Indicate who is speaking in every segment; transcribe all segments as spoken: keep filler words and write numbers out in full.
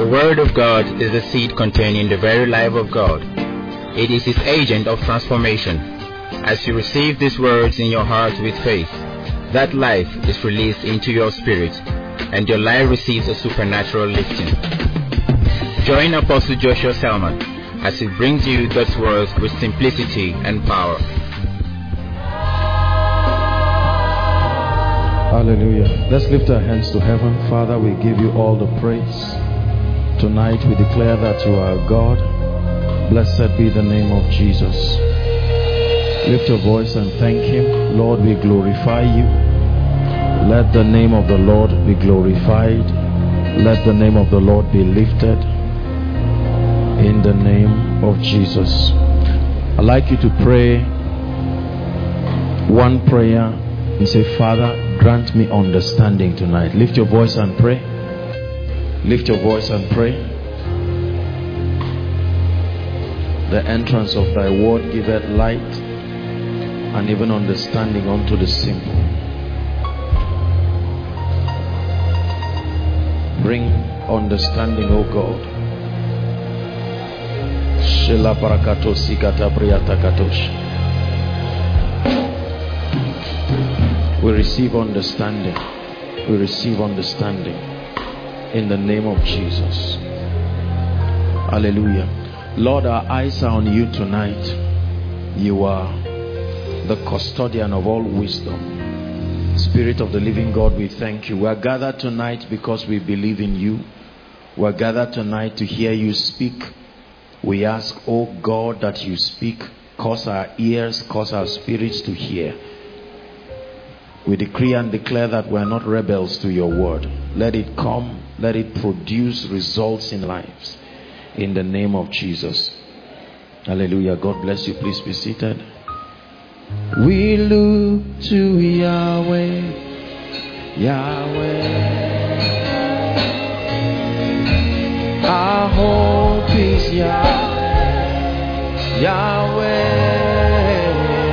Speaker 1: The Word of God is the seed containing the very life of God. It is His agent of transformation. As you receive these words in your heart with faith, that life is released into your spirit, and your life receives a supernatural lifting. Join Apostle Joshua Selman as he brings you God's words with simplicity and power.
Speaker 2: Hallelujah. Let's lift our hands to heaven. Father, we give you all the praise. Tonight we declare that you are God. Blessed be the name of Jesus. Lift your voice and thank Him. Lord, we glorify you. Let the name of the Lord be glorified. Let the name of the Lord be lifted. In the name of Jesus. I'd like you to pray one prayer and say, Father, grant me understanding tonight. Lift your voice and pray. Lift your voice and pray. The entrance of thy word giveth light and even understanding unto the simple. Bring understanding, O God. Shela barakato sikata priyata katosh. We receive understanding. We receive understanding in the name of Jesus. Hallelujah. Lord, our eyes are on you tonight. You are the custodian of all wisdom. Spirit of the living God, we thank you. We are gathered tonight because we believe in you. We are gathered tonight to hear you speak. We ask, oh God, that you speak. Cause our ears, cause our spirits to hear. We decree and declare that we are not rebels to your word. Let it come. Let it produce results in lives. In the name of Jesus. Hallelujah. God bless you. Please be seated. We look to Yahweh. Yahweh. Our hope is Yahweh. Yahweh.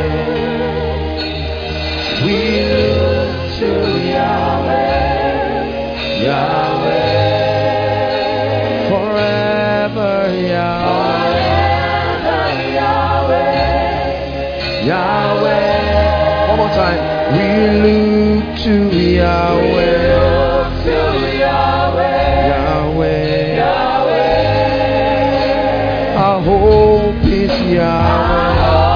Speaker 2: We look to Yahweh, Yahweh, forever Yahweh, forever Yahweh, Yahweh. One more time. We look to Yahweh, look to Yahweh, Yahweh, Yahweh. Our hope is Yahweh.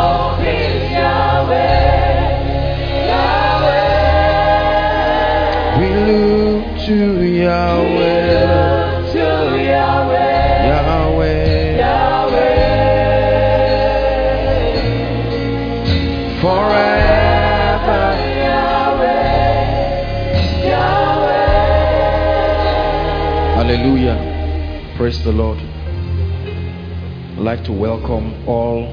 Speaker 2: To Yahweh, to Yahweh, Yahweh, Yahweh, forever, Yahweh, Yahweh. Hallelujah. Praise the Lord. I'd like to welcome all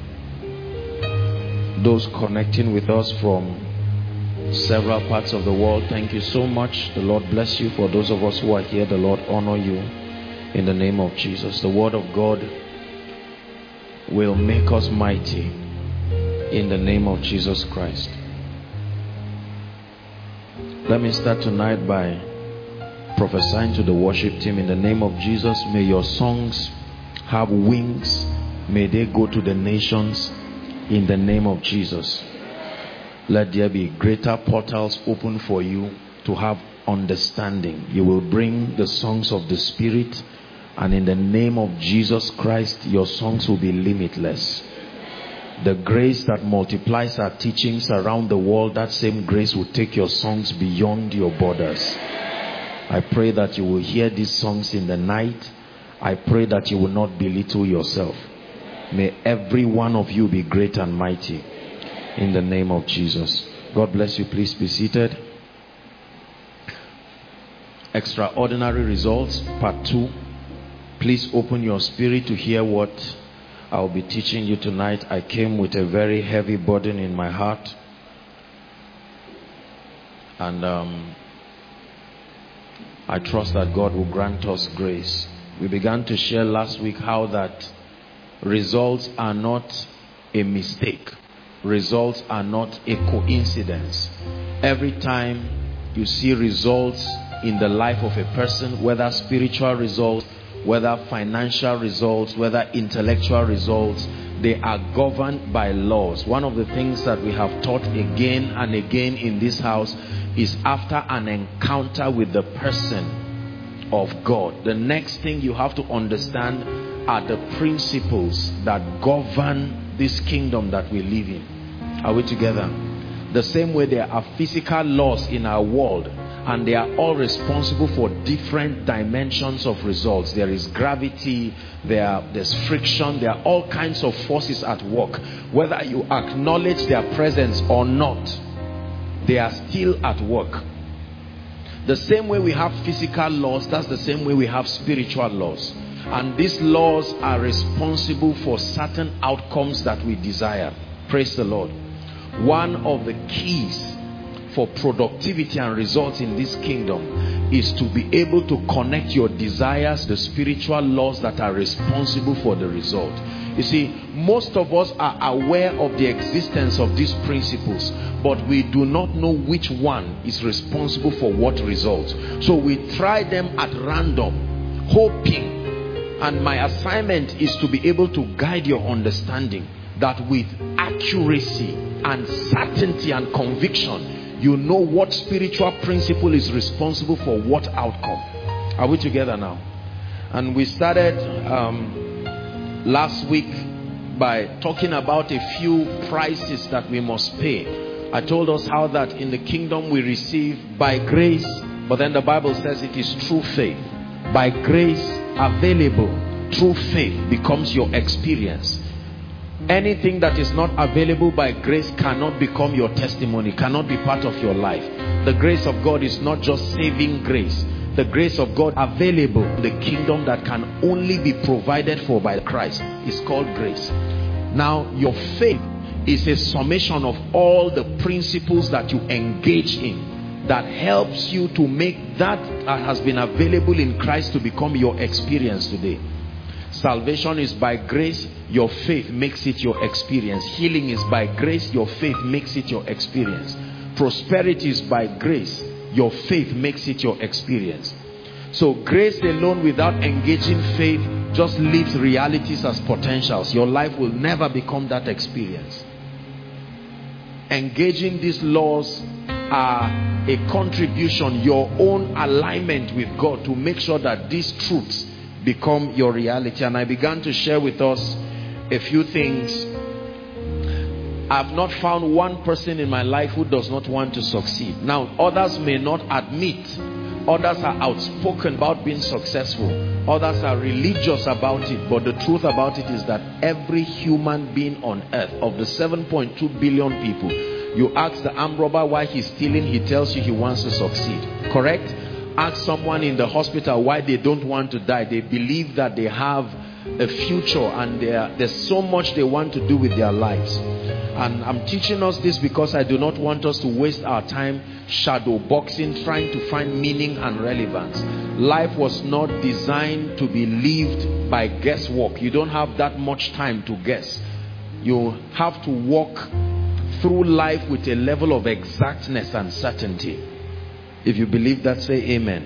Speaker 2: those connecting with us from several parts of the world. Thank you so much. The Lord bless you. For those of us who are here, the Lord honor you in the name of Jesus. The word of God will make us mighty in the name of Jesus Christ. Let me start tonight by prophesying to the worship team in the name of Jesus. May your songs have wings. May they go to the nations in the name of Jesus. Let there be greater portals open for you to have understanding. You will bring the songs of the Spirit, and in the name of Jesus Christ, your songs will be limitless. The grace that multiplies our teachings around the world, that same grace will take your songs beyond your borders. I pray that you will hear these songs in the night. I pray that you will not belittle yourself. May every one of you be great and mighty. In the name of Jesus. God bless you. Please be seated. Extraordinary results, part two. Please open your spirit to hear what I'll be teaching you tonight. I came with a very heavy burden in my heart. And um, I trust that God will grant us grace. We began to share last week how that results are not a mistake. Results are not a coincidence. Every time you see results in the life of a person, whether spiritual results, whether financial results, whether intellectual results, they are governed by laws. One of the things that we have taught again and again in this house is after an encounter with the person of God, the next thing you have to understand are the principles that govern this kingdom that we live in. Are we together? The same way there are physical laws in our world, and they are all responsible for different dimensions of results. There is gravity, there are, there's friction, there are all kinds of forces at work. Whether you acknowledge their presence or not, they are still at work. The same way we have physical laws, that's the same way we have spiritual laws. And these laws are responsible for certain outcomes that we desire. Praise the Lord. One of the keys for productivity and results in this kingdom is to be able to connect your desires, the spiritual laws that are responsible for the result. You see, most of us are aware of the existence of these principles, but we do not know which one is responsible for what results. So we try them at random, hoping. And my assignment is to be able to guide your understanding that with accuracy and certainty and conviction, you know what spiritual principle is responsible for what outcome. Are we together now? And we started um, last week by talking about a few prices that we must pay. I told us how that in the kingdom we receive by grace, but then the Bible says it is through faith. By grace available through faith becomes your experience. Anything that is not available by grace cannot become your testimony, cannot be part of your life. The grace of God is not just saving grace. The grace of God available in the kingdom that can only be provided for by Christ is called grace. Now, your faith is a summation of all the principles that you engage in that helps you to make that that has been available in Christ to become your experience today. Salvation is by grace, your faith makes it your experience. Healing is by grace, your faith makes it your experience. Prosperity is by grace, your faith makes it your experience. So grace alone without engaging faith just leaves realities as potentials. Your life will never become that experience. Engaging these laws are a contribution, your own alignment with God to make sure that these truths become your reality. And I began to share with us a few things. I've not found one person in my life who does not want to succeed. Now, others may not admit, others are outspoken about being successful, others are religious about it, but the truth about it is that every human being on earth, of the seven point two billion people, you ask the armed robber why he's stealing, he tells you he wants to succeed. Correct? Ask someone in the hospital why they don't want to die. They believe that they have a future and are, there's so much they want to do with their lives. And I'm teaching us this because I do not want us to waste our time shadow boxing, trying to find meaning and relevance. Life was not designed to be lived by guesswork. You don't have that much time to guess. You have to walk through life with a level of exactness and certainty. If you believe that, say amen.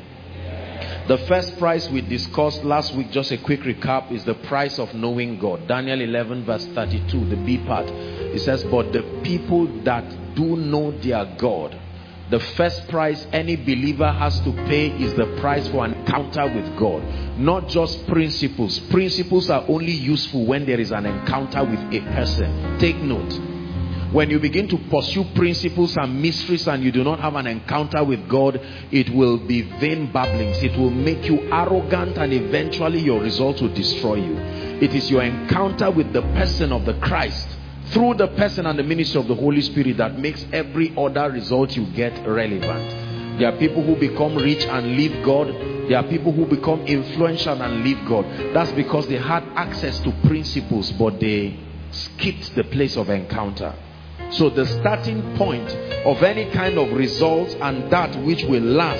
Speaker 2: The first price we discussed last week, just a quick recap, is the price of knowing God. Daniel eleven verse thirty-two, the B part. It says, but the people that do know their God, the first price any believer has to pay is the price for an encounter with God. Not just principles. Principles are only useful when there is an encounter with a person. Take note. When you begin to pursue principles and mysteries and you do not have an encounter with God, it will be vain babblings. It will make you arrogant and eventually your results will destroy you. It is your encounter with the person of the Christ through the person and the ministry of the Holy Spirit that makes every other result you get relevant. There are people who become rich and leave God. There are people who become influential and leave God. That's because they had access to principles, but they skipped the place of encounter. So the starting point of any kind of results and that which will last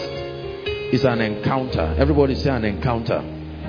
Speaker 2: is an encounter. Everybody say an encounter.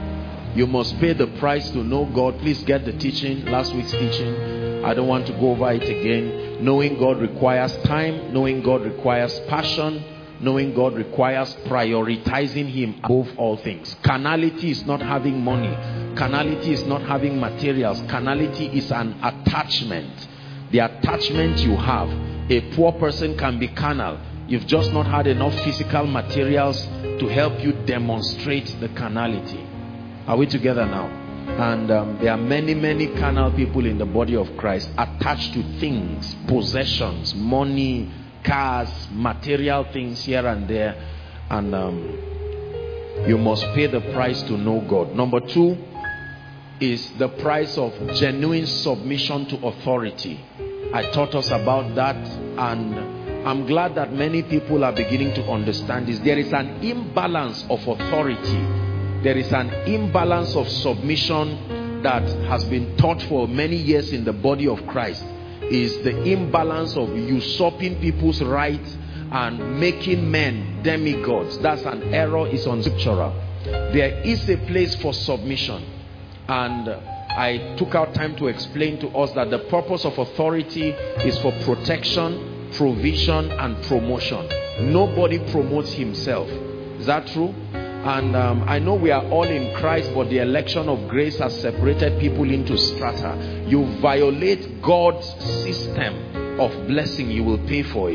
Speaker 2: You must pay the price to know God. Please get the teaching, last week's teaching. I don't want to go over it again. Knowing God requires time. Knowing God requires passion. Knowing God requires prioritizing Him above all things. Carnality is not having money. Carnality is not having materials. Carnality is an attachment. The attachment you have. A poor person can be carnal. You've just not had enough physical materials to help you demonstrate the carnality. Are we together now? And um, there are many, many carnal people in the body of Christ attached to things, possessions, money, cars, material things here and there. And um, you must pay the price to know God. Number two is the price of genuine submission to authority. I taught us about that, and I'm glad that many people are beginning to understand this. There is an imbalance of authority. There is an imbalance of submission that has been taught for many years in the body of Christ. Is the imbalance of usurping people's rights and making men demigods. That's an error. It's unscriptural. There is a place for submission, and I took out time to explain to us that the purpose of authority is for protection, provision, and promotion. Nobody promotes himself. Is that true? And um, I know we are all in Christ, but the election of grace has separated people into strata. You violate God's system of blessing, you will pay for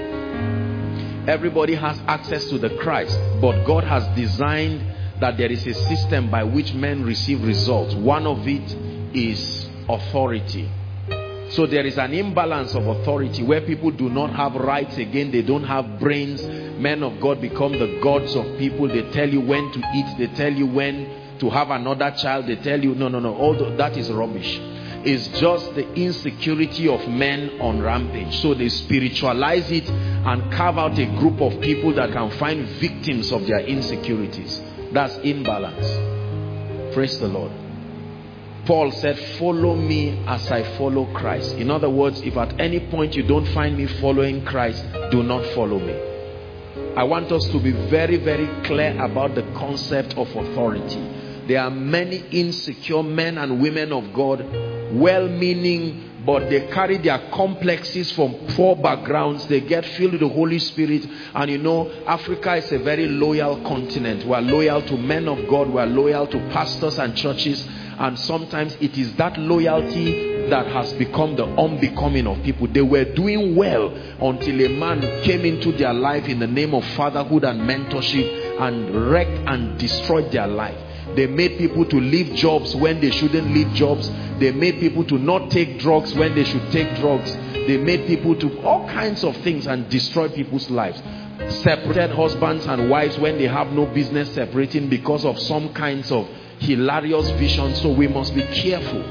Speaker 2: it. Everybody has access to the Christ, but God has designed that there is a system by which men receive results. One of it is authority. So there is an imbalance of authority where people do not have rights again. They don't have brains. Men of God become the gods of people. They tell you when to eat. They tell you when to have another child. They tell you, no, no, no. All that is rubbish. It's just the insecurity of men on rampage. So they spiritualize it and carve out a group of people that can find victims of their insecurities. That's imbalance. Praise the Lord. Paul said, follow me as I follow Christ. In other words, if at any point you don't find me following Christ, do not follow me. I want us to be very, very clear about the concept of authority. There are many insecure men and women of God, well-meaning, but they carry their complexes from poor backgrounds. They get filled with the Holy Spirit. And you know, Africa is a very loyal continent. We are loyal to men of God. We are loyal to pastors and churches. And sometimes it is that loyalty that has become the unbecoming of people. They were doing well until a man came into their life in the name of fatherhood and mentorship and wrecked and destroyed their life. They made people to leave jobs when they shouldn't leave jobs. They made people to not take drugs when they should take drugs. They made people to all kinds of things and destroy people's lives. Separated husbands and wives when they have no business separating because of some kinds of hilarious vision. So we must be careful.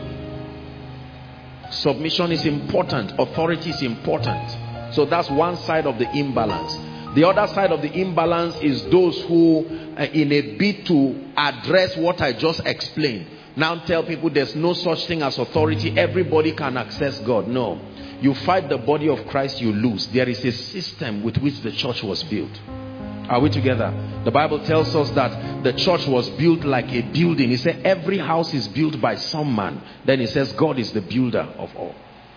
Speaker 2: Submission is important. Authority is important. So that's one side of the imbalance. The other side of the imbalance is those who, uh, in a bid to address what I just explained, now tell people there's no such thing as authority. Everybody can access God. No. You fight the body of Christ, you lose. There is a system with which the church was built. Are we together? The Bible tells us that the church was built like a building. It said every house is built by some man. Then it says God is the builder of all.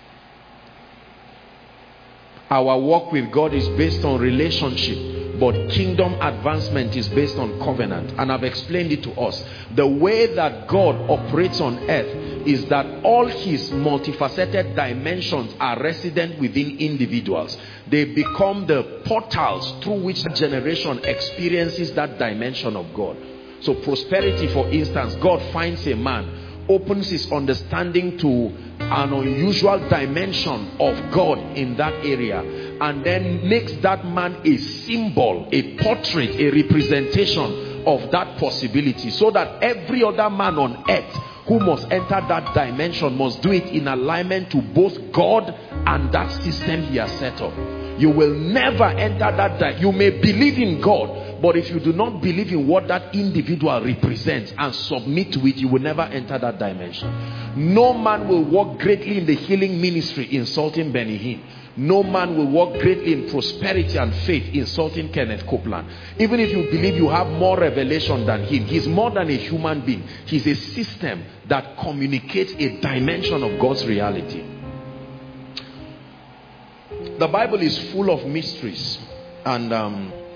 Speaker 2: Our walk with God is based on relationship, but kingdom advancement is based on covenant. And I've explained it to us. The way that God operates on earth is that all his multifaceted dimensions are resident within individuals. They become the portals through which a generation experiences that dimension of God. So prosperity, for instance, God finds a man, opens his understanding to an unusual dimension of God in that area, and then makes that man a symbol, a portrait, a representation of that possibility, so that every other man on earth who must enter that dimension must do it in alignment to both God and that system he has set up. You will never enter that di- you may believe in God, but if you do not believe in what that individual represents and submit to it, you will never enter that dimension. No man will walk greatly in the healing ministry insulting Benny Hinn. No man will walk greatly in prosperity and faith insulting Kenneth Copeland. Even if you believe you have more revelation than him, he's more than a human being. He's a system that communicates a dimension of God's reality. The Bible is full of mysteries, and um,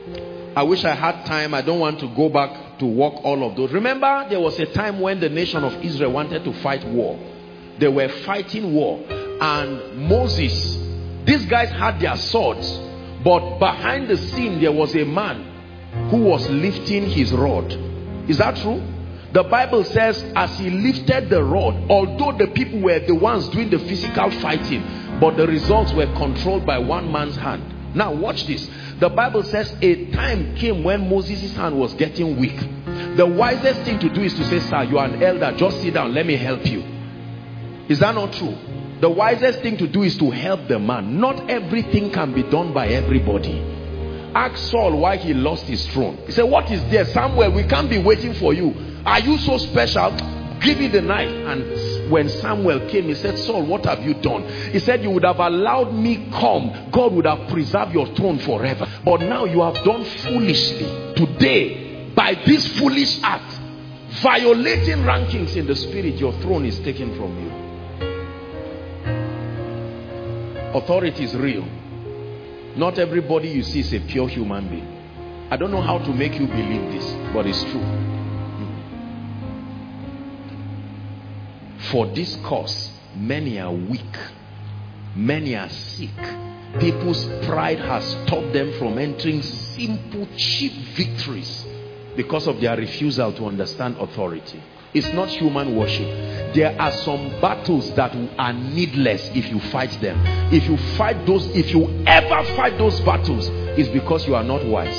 Speaker 2: I wish I had time. I don't want to go back to walk all of those. Remember, there was a time when the nation of Israel wanted to fight war. They were fighting war. And Moses, these guys had their swords. But behind the scene, there was a man who was lifting his rod. Is that true? The Bible says, as he lifted the rod, although the people were the ones doing the physical fighting, but the results were controlled by one man's hand. Now watch this. The Bible says a time came when Moses' hand was getting weak. The wisest thing to do is to say, sir, you are an elder, just sit down, let me help you. Is that not true? The wisest thing to do is to help the man. Not everything can be done by everybody. Ask Saul why he lost his throne. He said, what is there? Samuel, we can't be waiting for you. Are you so special? Give me the knife. And when Samuel came, he said, Saul, what have you done? He said, you would have allowed me come. God would have preserved your throne forever. But now you have done foolishly. Today, by this foolish act, violating rankings in the spirit, your throne is taken from you. Authority is real. Not everybody you see is a pure human being. I don't know how to make you believe this, but it's true. For this cause, many are weak. Many are sick. People's pride has stopped them from entering simple, cheap victories because of their refusal to understand authority. It's not human worship. There are some battles that are needless if you fight them. If you fight those, if you ever fight those battles, it's because you are not wise.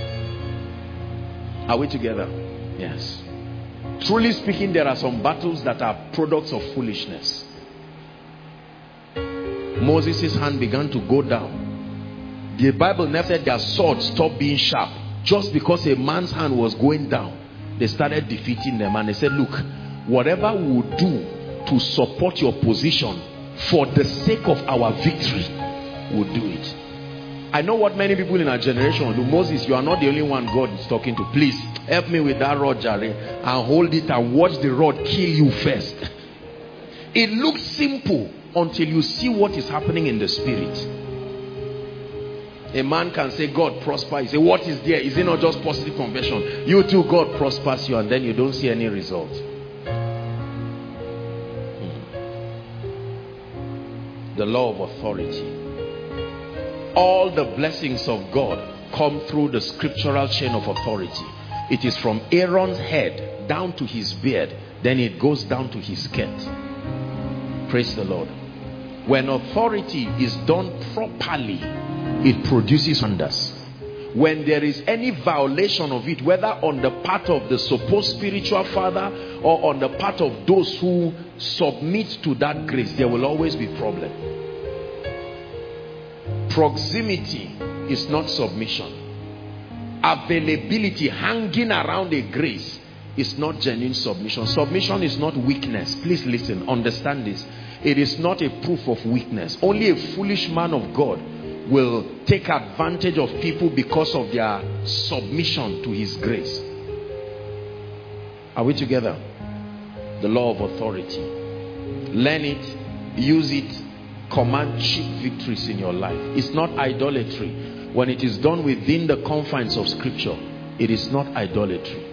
Speaker 2: Are we together? Yes. Truly speaking, there are some battles that are products of foolishness. Moses' hand began to go down. The Bible never said their sword stopped being sharp. Just because a man's hand was going down, they started defeating them, and they said, look, whatever we will do to support your position for the sake of our victory, we'll do it. I know what many people in our generation will do. Moses, you are not the only one God is talking to. Please help me with that rod, Jerry, and hold it and watch the rod kill you first. It looks simple until you see what is happening in the spirit. A man can say, God prosper. You say, what is there? Is it not just positive conversion? You too, God prospers you, and then you don't see any result. Hmm. The law of authority. All the blessings of God come through the scriptural chain of authority. It is from Aaron's head down to his beard, then it goes down to his skirt. Praise the Lord. When authority is done properly, it produces wonders. When there is any violation of it, whether on the part of the supposed spiritual father or on the part of those who submit to that grace, there will always be problem. Proximity is not submission. Availability, hanging around a grace, is not genuine submission. Submission is not weakness. Please listen, understand this. It is not a proof of weakness. Only a foolish man of God will take advantage of people because of their submission to his grace. Are we together? The law of authority. Learn it, use it, command cheap victories in your life. It's not idolatry. When it is done within the confines of scripture, it is not idolatry.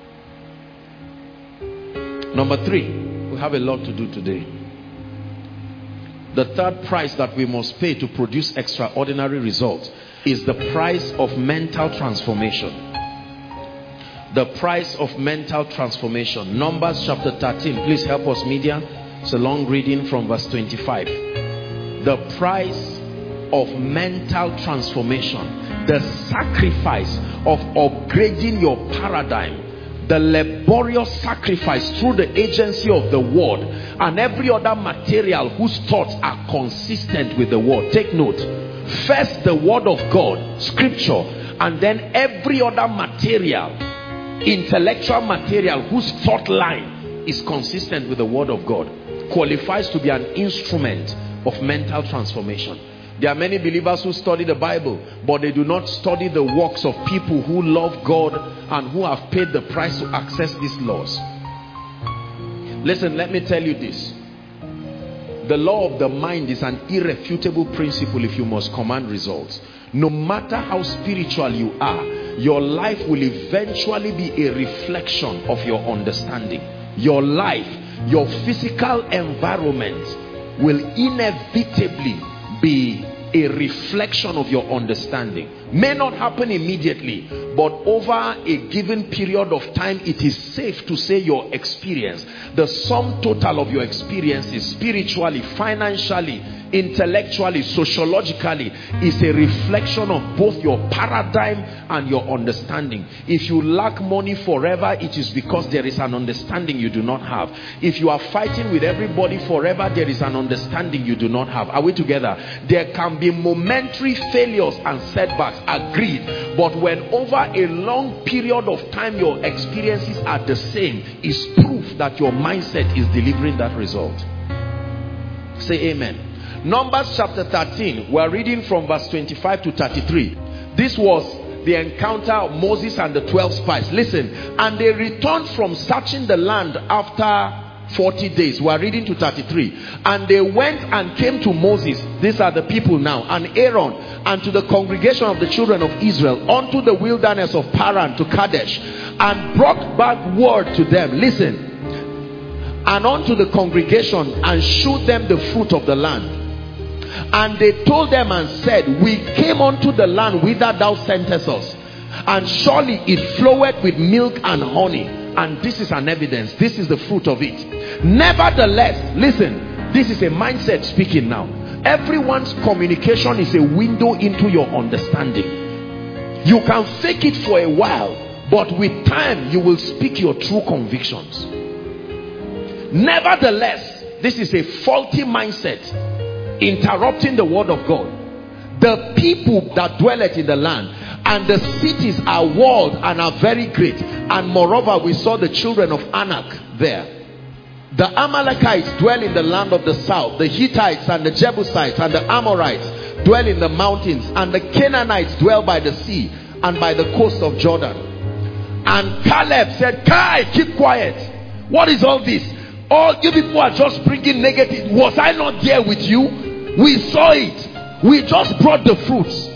Speaker 2: Number three, we have a lot to do today. The third price that we must pay to produce extraordinary results is the price of mental transformation. The price of mental transformation. Numbers chapter thirteen. Please help us, media. It's a long reading from verse twenty-five. The price of mental transformation. The sacrifice of upgrading your paradigm. The laborious sacrifice through the agency of the word and every other material whose thoughts are consistent with the word. Take note. First the word of God, scripture, and then every other material, intellectual material whose thought line is consistent with the word of God, qualifies to be an instrument of mental transformation. There are many believers who study the Bible, but they do not study the works of people who love God and who have paid the price to access these laws. Listen, let me tell you this. The law of the mind is an irrefutable principle if you must command results. No matter how spiritual you are, your life will eventually be a reflection of your understanding. Your life, your physical environment will inevitably be a reflection of your understanding. May not happen immediately, but over a given period of time, it is safe to say your experience, the sum total of your experiences, spiritually, financially, intellectually, sociologically, is a reflection of both your paradigm and your understanding. If you lack money forever, it is because there is an understanding you do not have. If you are fighting with everybody forever, there is an understanding you do not have. Are we together? There can be momentary failures and setbacks, agreed, but when over a long period of time your experiences are the same, is proof that your mindset is delivering that result. Say amen. Numbers chapter thirteen, we are reading from verse twenty-five to thirty-three. This was the encounter of Moses and the twelve spies. Listen, and they returned from searching the land after forty days. We are reading to thirty-three. And they went and came to Moses, these are the people now, and Aaron, and to the congregation of the children of Israel, unto the wilderness of Paran, to Kadesh, and brought back word to them. Listen, and unto the congregation, and shewed them the fruit of the land. And they told them and said, we came unto the land whither thou sentest us, and surely it floweth with milk and honey. And this is an evidence. This is the fruit of it. Nevertheless, listen, this is a mindset speaking now. Everyone's communication is a window into your understanding. You can fake it for a while, but with time you will speak your true convictions. Nevertheless, this is a faulty mindset, interrupting the word of God. The people that dwelleth in the land, and the cities are walled and are very great. And moreover, we saw the children of Anak there. The Amalekites dwell in the land of the south. The Hittites and the Jebusites and the Amorites dwell in the mountains. And the Canaanites dwell by the sea and by the coast of Jordan. And Caleb said, Kai, keep quiet. What is all this? All you people are just bringing negative. Was I not there with you? We saw it. We just brought the fruits.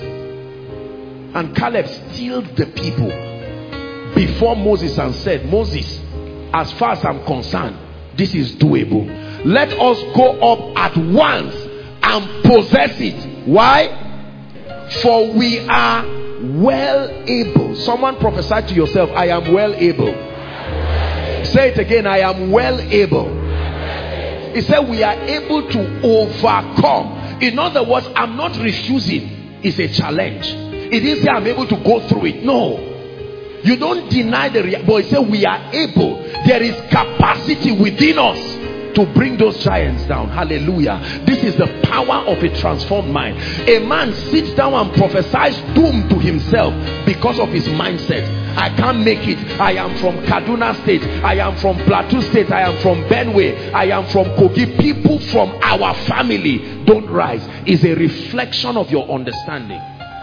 Speaker 2: And Caleb stilled the people before Moses and said, Moses, as far as I'm concerned, this is doable. Let us go up at once and possess it. Why? For we are well able. Someone prophesy to yourself, I am well able. Say it again, I am well able. He said we are able to overcome. In other words, I'm not refusing. It's a challenge. It didn't say I'm able to go through it. No. You don't deny the reality. But he said we are able. There is capacity within us to bring those giants down. Hallelujah. This is the power of a transformed mind. A man sits down and prophesies doom to himself because of his mindset. I can't make it. I am from Kaduna State. I am from Plateau State. I am from Benue. I am from Kogi. People from our family don't rise. It's a reflection of your understanding.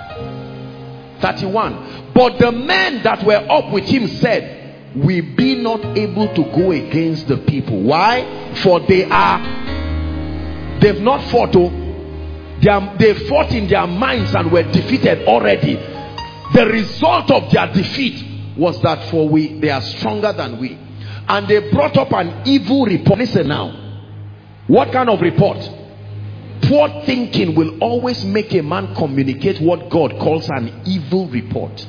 Speaker 2: thirty-one. But the men that were up with him said, we be not able to go against the people. Why? For they are, they've not fought. Oh, they, are, they fought in their minds and were defeated already. The result of their defeat was that for we, they are stronger than we. And they brought up an evil report. Listen now. What kind of report? Poor thinking will always make a man communicate what God calls an evil report.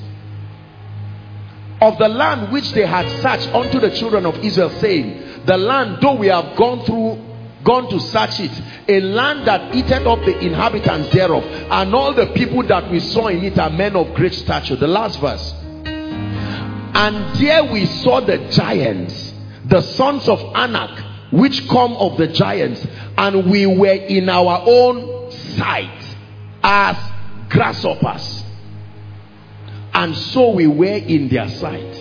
Speaker 2: Of the land which they had searched unto the children of Israel, saying, the land, though we have gone through, gone to search it, a land that eateth up the inhabitants thereof, and all the people that we saw in it are men of great stature. The last verse. And there we saw the giants, the sons of Anak, which come of the giants, and we were in our own sight as grasshoppers, and so we were in their sight.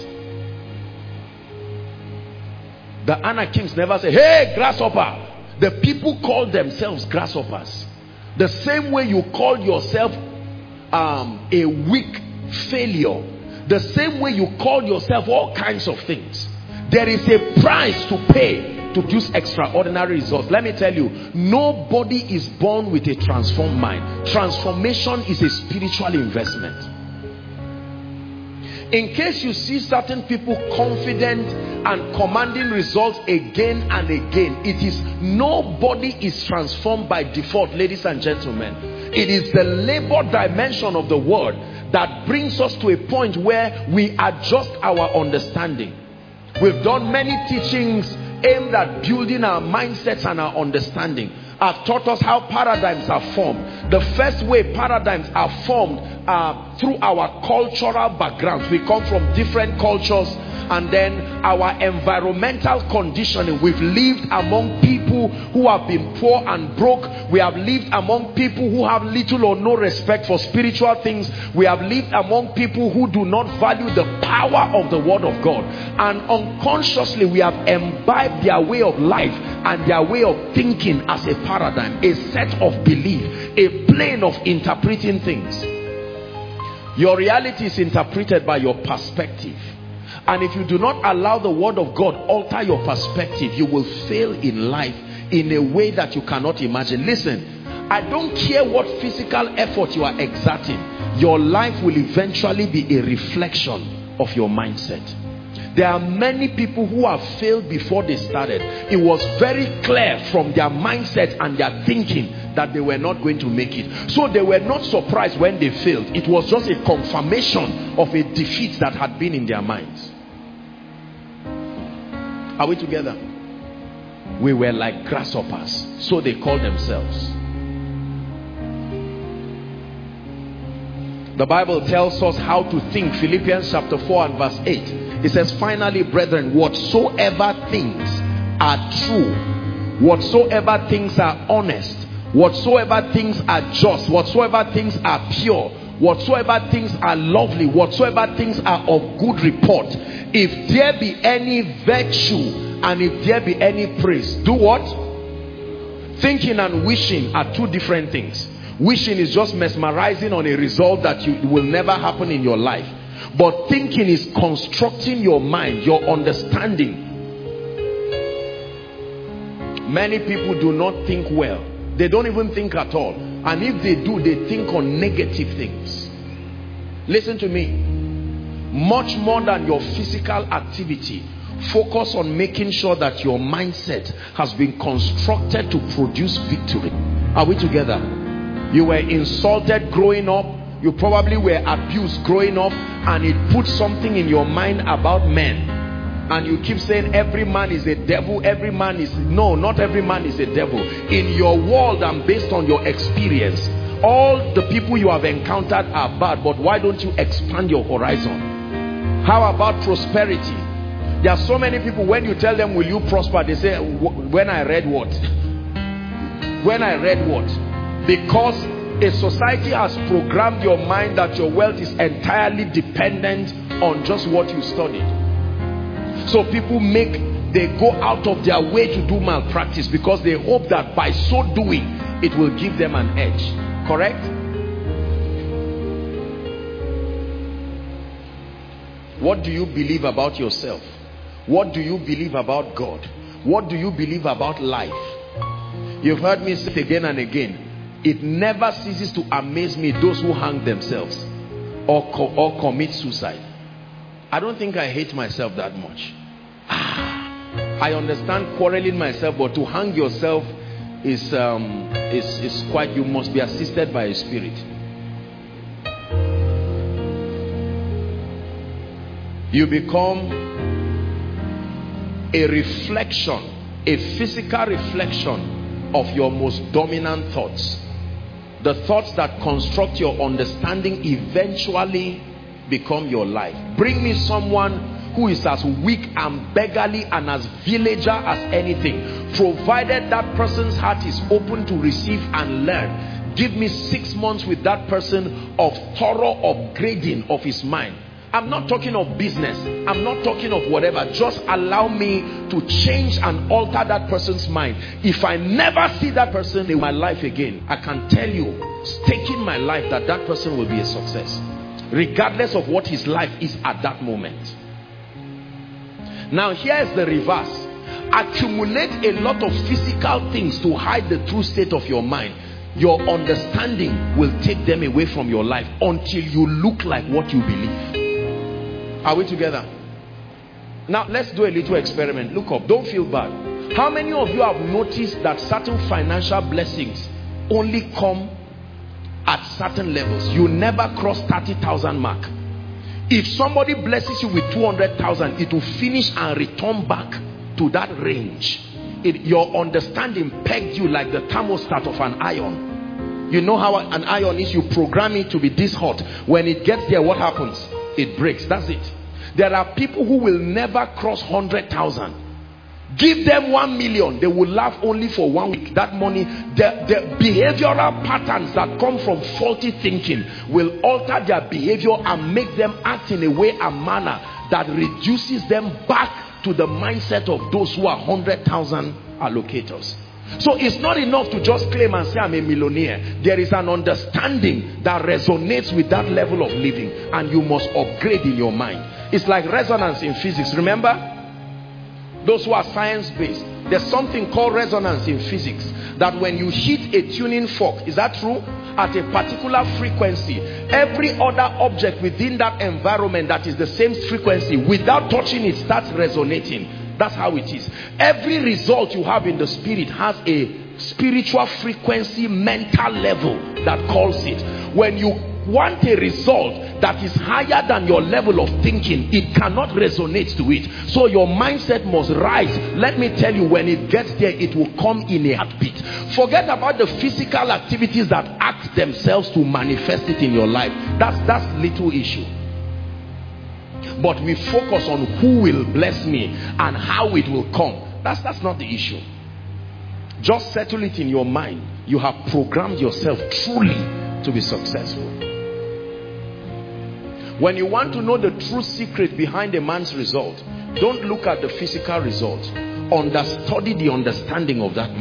Speaker 2: The Anakims never say, hey, grasshopper. The people called themselves grasshoppers. The same way you call yourself um, a weak failure. The same way you call yourself all kinds of things. There is a price to pay produce extraordinary results. Let me tell you, nobody is born with a transformed mind. Transformation is a spiritual investment. In case you see certain people confident and commanding results again and again, it is nobody is transformed by default, ladies and gentlemen. It is the labor dimension of the word that brings us to a point where we adjust our understanding. We've done many teachings aimed at building our mindsets and our understanding. I've taught us how paradigms are formed. The first way paradigms are formed uh, through our cultural backgrounds. We come from different cultures, and then our environmental conditioning. We've lived among people who have been poor and broke. We have lived among people who have little or no respect for spiritual things. We have lived among people who do not value the power of the word of God. And unconsciously we have imbibed their way of life and their way of thinking as a paradigm, a set of belief, a plane of interpreting things. Your reality is interpreted by your perspective. And if you do not allow the word of God alter your perspective, you will fail in life in a way that you cannot imagine. Listen, I don't care what physical effort you are exerting. Your life will eventually be a reflection of your mindset. There are many people who have failed before they started. It was very clear from their mindset and their thinking that they were not going to make it. So they were not surprised when they failed. It was just a confirmation of a defeat that had been in their minds. Are we together? We were like grasshoppers, so they called themselves. The Bible tells us how to think. Philippians chapter four and verse eight. It says, finally, brethren, whatsoever things are true, whatsoever things are honest, whatsoever things are just, whatsoever things are pure, whatsoever things are lovely, whatsoever things are of good report, if there be any virtue and if there be any praise, do what? Thinking and wishing are two different things. Wishing is just mesmerizing on a result that you, will never happen in your life. But thinking is constructing your mind, your understanding. Many people do not think well. They don't even think at all. And if they do, they think on negative things. Listen to me. Much more than your physical activity, focus on making sure that your mindset has been constructed to produce victory. Are we together? You were insulted growing up. You probably were abused growing up, and it put something in your mind about men. And you keep saying every man is a devil, every man is... No, not every man is a devil. In your world and based on your experience, all the people you have encountered are bad, but why don't you expand your horizon? How about prosperity? There are so many people, when you tell them, will you prosper? They say, when I read what? When I read what? Because a society has programmed your mind that your wealth is entirely dependent on just what you studied. So people make, they go out of their way to do malpractice because they hope that by so doing, it will give them an edge. Correct? What do you believe about yourself? What do you believe about God? What do you believe about life? You've heard me say it again and again. It never ceases to amaze me, those who hang themselves or, co or commit suicide. I don't think I hate myself that much. Ah, I understand quarreling myself, but to hang yourself is, um, is, is quite, you must be assisted by a spirit. You become a reflection, a physical reflection of your most dominant thoughts. The thoughts that construct your understanding eventually become your life. Bring me someone who is as weak and beggarly and as villager as anything, provided that person's heart is open to receive and learn. Give me six months with that person of thorough upgrading of his mind. I'm not talking of business. I'm not talking of whatever. Just allow me to change and alter that person's mind. If I never see that person in my life again, I can tell you, staking my life, that that person will be a success, regardless of what his life is at that moment. Now here's the reverse. accumulate a lot of physical things to hide the true state of your mind. Your understanding will take them away from your life until you look like what you believe. Are we together? Now let's do a little experiment. Look up. Don't feel bad. How many of you have noticed that certain financial blessings only come at certain levels? You never cross thirty thousand mark. If somebody blesses you with two hundred thousand, it will finish and return back to that range. It, your understanding pegged you like the thermostat of an iron. You know how an iron is? You program it to be this hot. When it gets there, what happens? It breaks. That's it. There are people who will never cross one hundred thousand. Give them one million, they will laugh only for one week. That money, the, the behavioral patterns that come from faulty thinking will alter their behavior and make them act in a way and manner that reduces them back to the mindset of those who are one hundred thousand allocators. So it's not enough to just claim and say I'm a millionaire. There is an understanding that resonates with that level of living, and you must upgrade in your mind. It's like resonance in physics. Remember? Those who are science-based, there's something called resonance in physics, that when you hit a tuning fork, is that true? At a particular frequency, every other object within that environment that is the same frequency, without touching it, starts resonating. That's how it is. Every result you have in the spirit has a spiritual frequency, mental level that calls it. When you want a result that is higher than your level of thinking, it cannot resonate to it. So your mindset must rise. Let me tell you, when it gets there, it will come in a heartbeat. Forget about the physical activities that act themselves to manifest it in your life. That's that's little issue. But we focus on who will bless me and how it will come. That's that's not the issue. Just settle it in your mind. You have programmed yourself truly to be successful. When you want to know the true secret behind a man's result, don't look at the physical result. Understudy the understanding of that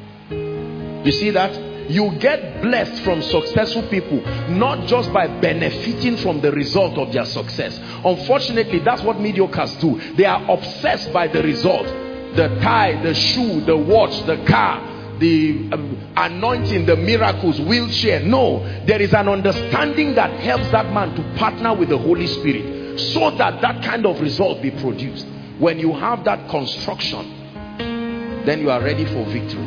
Speaker 2: man. You see that? You get blessed from successful people, not just by benefiting from the result of their success. Unfortunately, that's what mediocres do. They are obsessed by the result. The tie, the shoe, the watch, the car, the um, anointing, the miracles, wheelchair. No, there is an understanding that helps that man to partner with the Holy Spirit so that that kind of result be produced. When you have that construction, then you are ready for victory.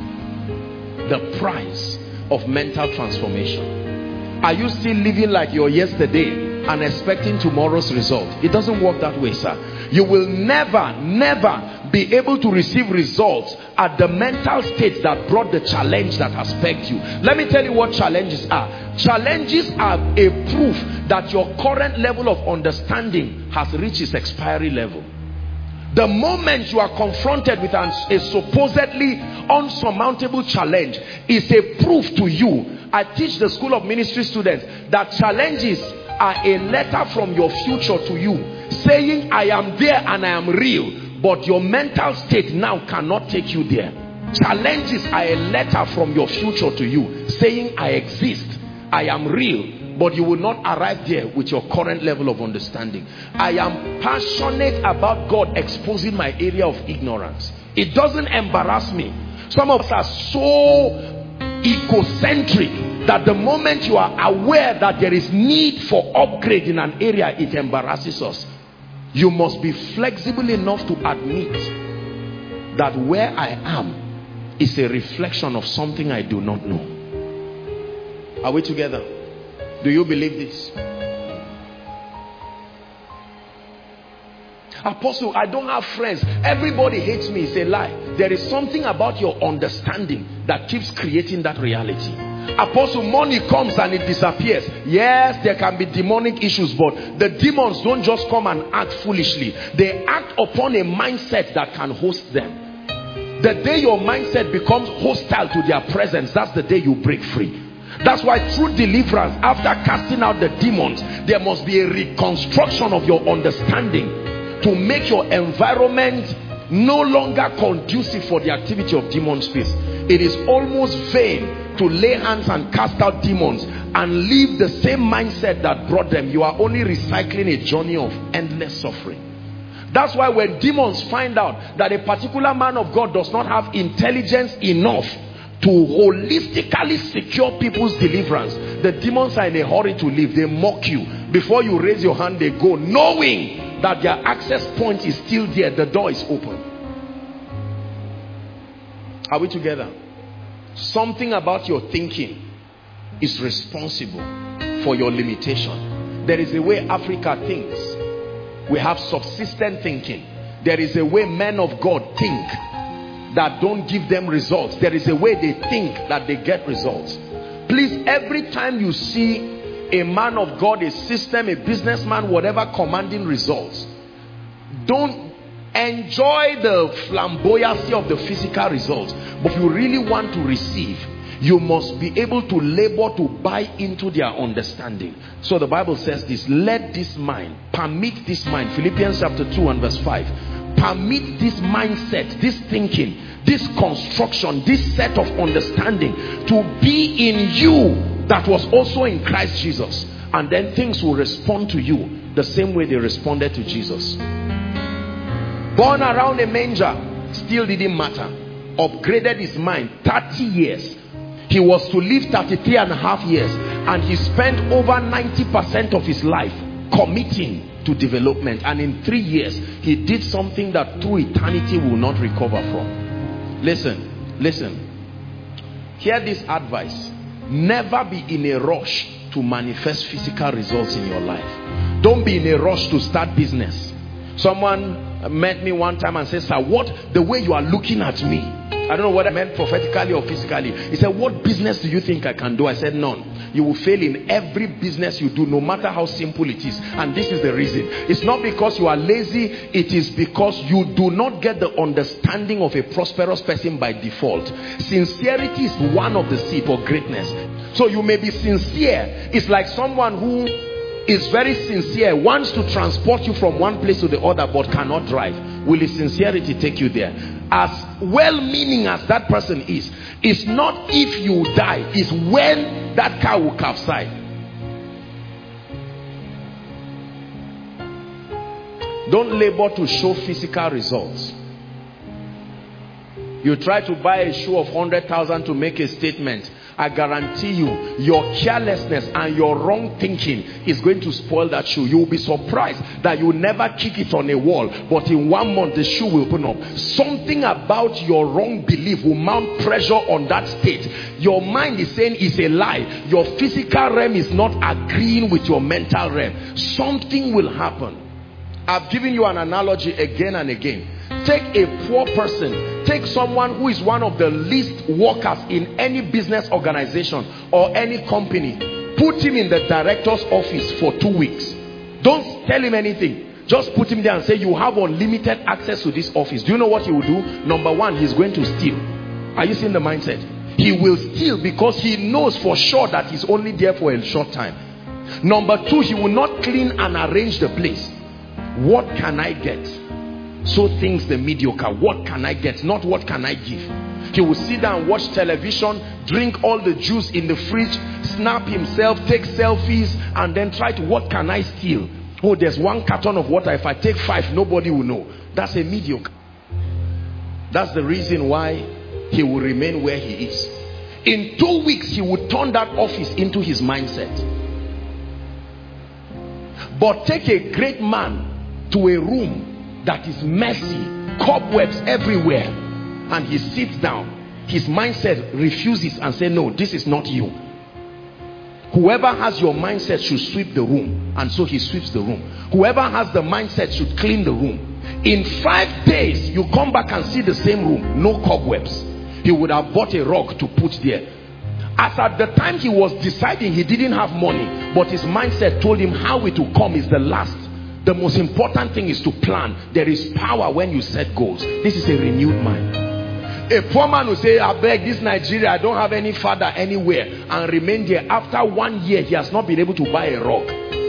Speaker 2: The price of mental transformation. Are you still living like your yesterday and expecting tomorrow's result? It doesn't work that way, sir. You will never, never be able to receive results at the mental state that brought the challenge that has pegged you. Let me tell you what challenges are. Challenges are a proof that your current level of understanding has reached its expiry level. The moment you are confronted with an, a supposedly unsurmountable challenge is a proof to you. I teach the School of Ministry students that challenges are a letter from your future to you, saying I am there and I am real. But your mental state now cannot take you there. Challenges are a letter from your future to you, saying I exist, I am real, but you will not arrive there with your current level of understanding. I am passionate about God exposing my area of ignorance. It doesn't embarrass me. Some of us are so egocentric that the moment you are aware that there is need for upgrade in an area, it embarrasses us. You must be flexible enough to admit that where I am is a reflection of something I do not know. Are we together? Do you believe this? Apostle, I don't have friends. Everybody hates me. It's a lie. There is something about your understanding that keeps creating that reality. Apostle, money comes and it disappears. Yes, there can be demonic issues, but the demons don't just come and act foolishly. They act upon a mindset that can host them. The day your mindset becomes hostile to their presence, that's the day you break free. That's why through deliverance, after casting out the demons, there must be a reconstruction of your understanding to make your environment no longer conducive for the activity of demon spirits. It is almost vain to lay hands and cast out demons and leave the same mindset that brought them. You are only recycling a journey of endless suffering. That's why when demons find out that a particular man of God does not have intelligence enough to holistically secure people's deliverance, the demons are in a hurry to leave. They mock you. Before you raise your hand, they go, knowing that their access point is still there. The door is open. Are we together? Something about your thinking is responsible for your limitation. There is a way Africa thinks. We have subsistent thinking. There is a way men of God think that don't give them results. There is a way they think that they get results. Please, every time you see a man of God, a system, a businessman, whatever, commanding results, don't enjoy the flamboyancy of the physical results. But if you really want to receive, you must be able to labor to buy into their understanding. So the Bible says this: let this mind, permit this mind, Philippians chapter two and verse five, permit this mindset, this thinking, this construction, this set of understanding to be in you that was also in Christ Jesus. And then things will respond to you the same way they responded to Jesus. Born around a manger, still didn't matter. Upgraded his mind, thirty years. He was to live thirty-three and a half years, and he spent over ninety percent of his life committing to development. And in three years, he did something that through eternity will not recover from. Listen, listen. Hear this advice. Never be in a rush to manifest physical results in your life. Don't be in a rush to start business. Someone met me one time and said, sir, what, the way you are looking at me, I don't know what I meant prophetically or physically. He said, what business do you think I can do? I said, none. You will fail in every business you do, no matter how simple it is. And this is the reason. It's not because you are lazy. It is because you do not get the understanding of a prosperous person by default. Sincerity is one of the seed for greatness. So you may be sincere. It's like someone who is very sincere, wants to transport you from one place to the other, but cannot drive. Will his sincerity take you there? As well-meaning as that person is, it's not if you die, it's when that car will capsize. Don't labor to show physical results. You try to buy a shoe of one hundred thousand to make a statement. I guarantee you, your carelessness and your wrong thinking is going to spoil that shoe. You will be surprised that you will never kick it on a wall, but in one month the shoe will open up. Something about your wrong belief will mount pressure on that state. Your mind is saying it's a lie. Your physical realm is not agreeing with your mental realm. Something will happen. I've given you an analogy again and again. Take a poor person, take someone who is one of the least workers in any business organization or any company, put him in the director's office for two weeks. Don't tell him anything. Just put him there and say, you have unlimited access to this office. Do you know what he will do? Number one, he's going to steal. Are you seeing the mindset? He will steal because he knows for sure that he's only there for a short time. Number two, he will not clean and arrange the place. What can I get? So thinks the mediocre. What can I get? Not what can I give. He will sit down, watch television, drink all the juice in the fridge, snap himself, take selfies, and then try to, what can I steal? Oh, there's one carton of water. If I take five, nobody will know. That's a mediocre. That's the reason why he will remain where he is. In two weeks, he would turn that office into his mindset. But take a great man to a room that is messy, cobwebs everywhere, and he sits down. His mindset refuses and says, no, this is not you. Whoever has your mindset should sweep the room, and so he sweeps the room. Whoever has the mindset should clean the room. In five days, you come back and see the same room, no cobwebs. He would have bought a rug to put there. As at the time he was deciding, he didn't have money, but his mindset told him how it will come is the last. The most important thing is to plan. There is power when you set goals. This is a renewed mind. A poor man will say, I beg, this Nigeria, I don't have any father anywhere, and remain there. After one year, he has not been able to buy a rug.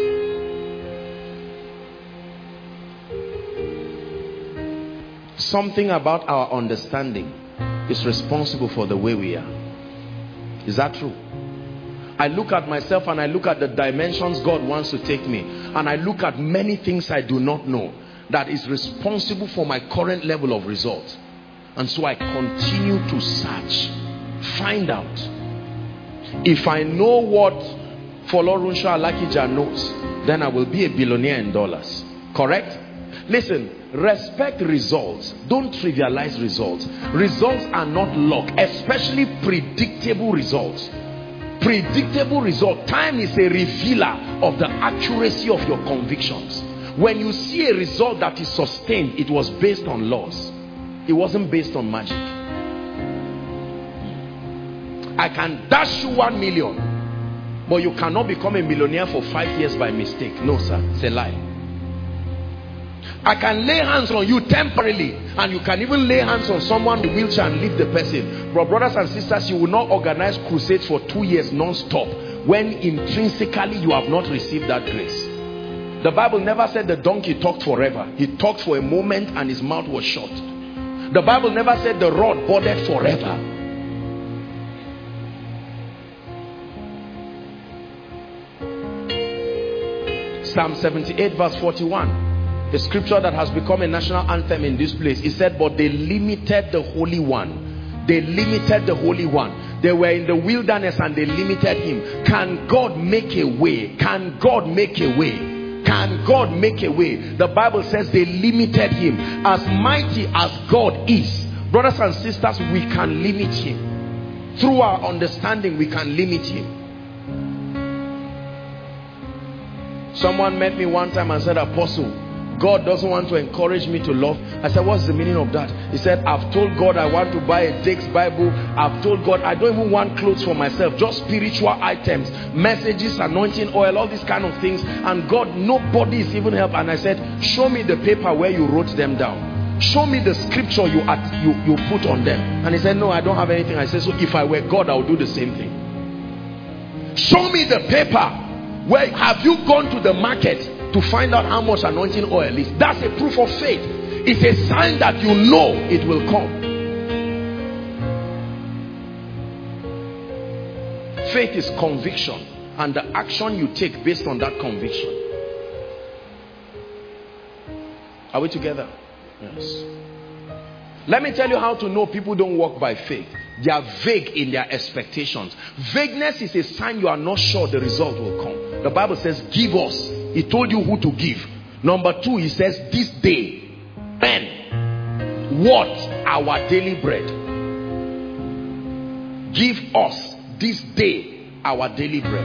Speaker 2: Something about our understanding is responsible for the way we are. Is that true? I look at myself and I look at the dimensions God wants to take me, and I look at many things I do not know. that is responsible for my current level of results. And so I continue to search, find out. If I know what Folorunsho Alakija knows, then I will be a billionaire in dollars. Correct? Listen, respect results. Don't trivialize results. Results are not luck, especially predictable results. Predictable result. Time is a revealer of the accuracy of your convictions. When you see a result that is sustained, it was based on laws. It wasn't based on magic. I can dash you one million, but you cannot become a millionaire for five years by mistake. No, sir. It's a lie. I can lay hands on you temporarily, and you can even lay hands on someone in a wheelchair and leave the person. But brothers and sisters, you will not organize crusades for two years non-stop when intrinsically you have not received that grace. The Bible never said the donkey talked forever. He talked for a moment and his mouth was shut. The Bible never said the rod budded forever. Psalm seventy-eight verse forty-one. The scripture that has become a national anthem in this place. It said, but they limited the Holy One. They limited the Holy One. They were in the wilderness and they limited him. Can God make a way? Can God make a way? Can God make a way? The Bible says they limited him. As mighty as God is, brothers and sisters, we can limit him. Through our understanding, we can limit him. Someone met me one time and said, Apostle, God doesn't want to encourage me to love. I said, what's the meaning of that? He said, I've told God I want to buy a Jakes Bible. I've told God I don't even want clothes for myself, just spiritual items, messages, anointing oil, all these kind of things. And God, nobody is even help. And I said, show me the paper where you wrote them down. Show me the scripture you, you, you put on them. And he said, no, I don't have anything. I said, so if I were God, I would do the same thing. Show me the paper. Where have you gone to the market to find out how much anointing oil is? That's a proof of faith. It's a sign that you know it will come. Faith is conviction, and the action you take based on that conviction. Are we together? Yes. Let me tell you how to know people don't walk by faith. They are vague in their expectations. Vagueness is a sign you are not sure the result will come. The Bible says, give us. He told you who to give. Number two, he says, this day, and what? Our daily bread. Give us this day our daily bread.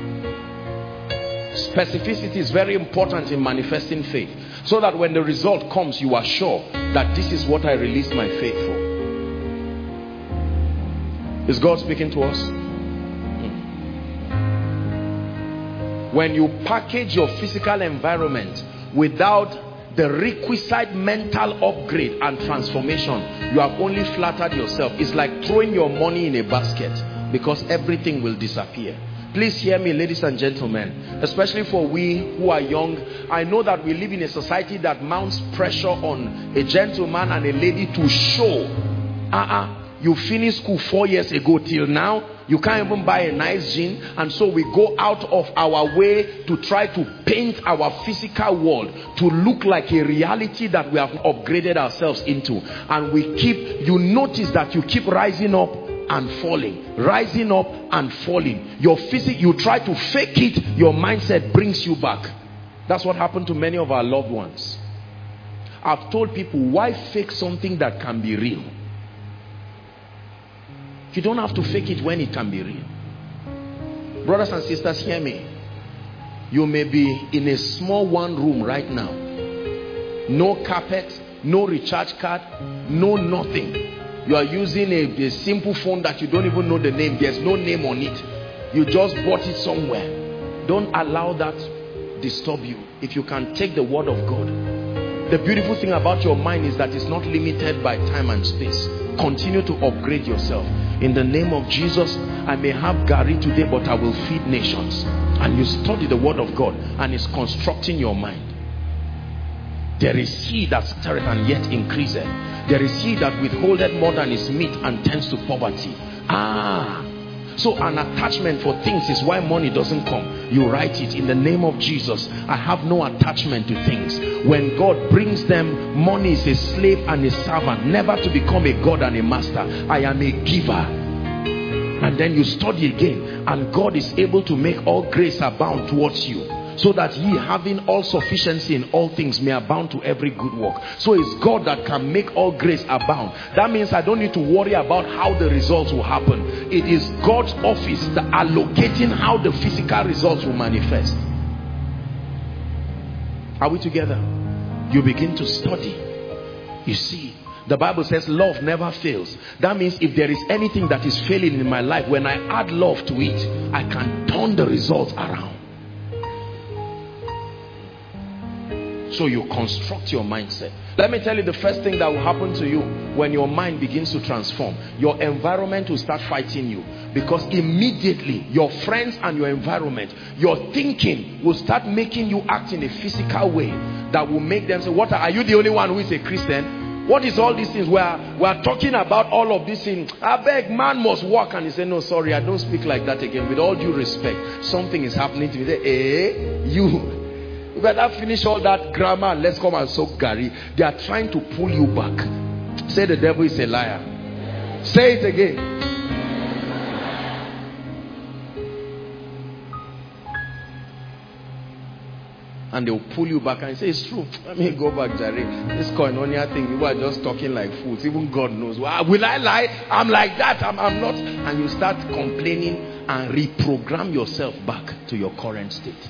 Speaker 2: Specificity is very important in manifesting faith, so that when the result comes, you are sure that this is what I released my faith for. Is God speaking to us? When you package your physical environment without the requisite mental upgrade and transformation, you have only flattered yourself. It's like throwing your money in a basket, because everything will disappear. Please hear me, ladies and gentlemen, especially for we who are young. I know that we live in a society that mounts pressure on a gentleman and a lady to show. Uh-uh. You finished school four years ago till now. You can't even buy a nice jean. And so we go out of our way to try to paint our physical world to look like a reality that we have upgraded ourselves into. And we keep, you notice that you keep rising up and falling, rising up and falling. Your physique, you try to fake it, your mindset brings you back. That's what happened to many of our loved ones. I've told people, why fake something that can be real? You don't have to fake it when it can be real. Brothers and sisters, hear me. You may be in a small one room right now. No carpet, no recharge card, no nothing. You are using a, a simple phone that you don't even know the name. There's no name on it. You just bought it somewhere. Don't allow that disturb you. If you can take the word of God. The beautiful thing about your mind is that it's not limited by time and space. Continue to upgrade yourself. In the name of Jesus, I may have Gary today, but I will feed nations. And you study the word of God, and it's constructing your mind. There is he that stirreth and yet increaseth. There is he that withholdeth more than his meat and tends to poverty. Ah, So an attachment for things is why money doesn't come. You write it in the name of Jesus. I have no attachment to things. When God brings them, money is a slave and a servant, never to become a God and a master. I am a giver. And then you study again, and God is able to make all grace abound towards you, so that ye, having all sufficiency in all things, may abound to every good work. So it's God that can make all grace abound. That means I don't need to worry about how the results will happen. It is God's office that allocating how the physical results will manifest. Are we together? You begin to study. You see, the Bible says love never fails. That means if there is anything that is failing in my life, when I add love to it, I can turn the results around. So you construct your mindset. Let me tell you the first thing that will happen to you when your mind begins to transform. Your environment will start fighting you, because immediately your friends and your environment, your thinking will start making you act in a physical way that will make them say, what, are you the only one who is a Christian? What is all these things? We are, we are talking about all of these things. I beg, man must walk. And he said, no, sorry, I don't speak like that again. With all due respect, something is happening to me. They say, eh, you, you better finish all that grammar and let's come and soak Gary. They are trying to pull you back. Say the devil is a liar. Say it again. And they'll pull you back and say, it's true. Let me go back, Jerry. This koinonia thing, you are just talking like fools. Even God knows. Well, will I lie? I'm like that. I'm, I'm not. And you start complaining and reprogram yourself back to your current state.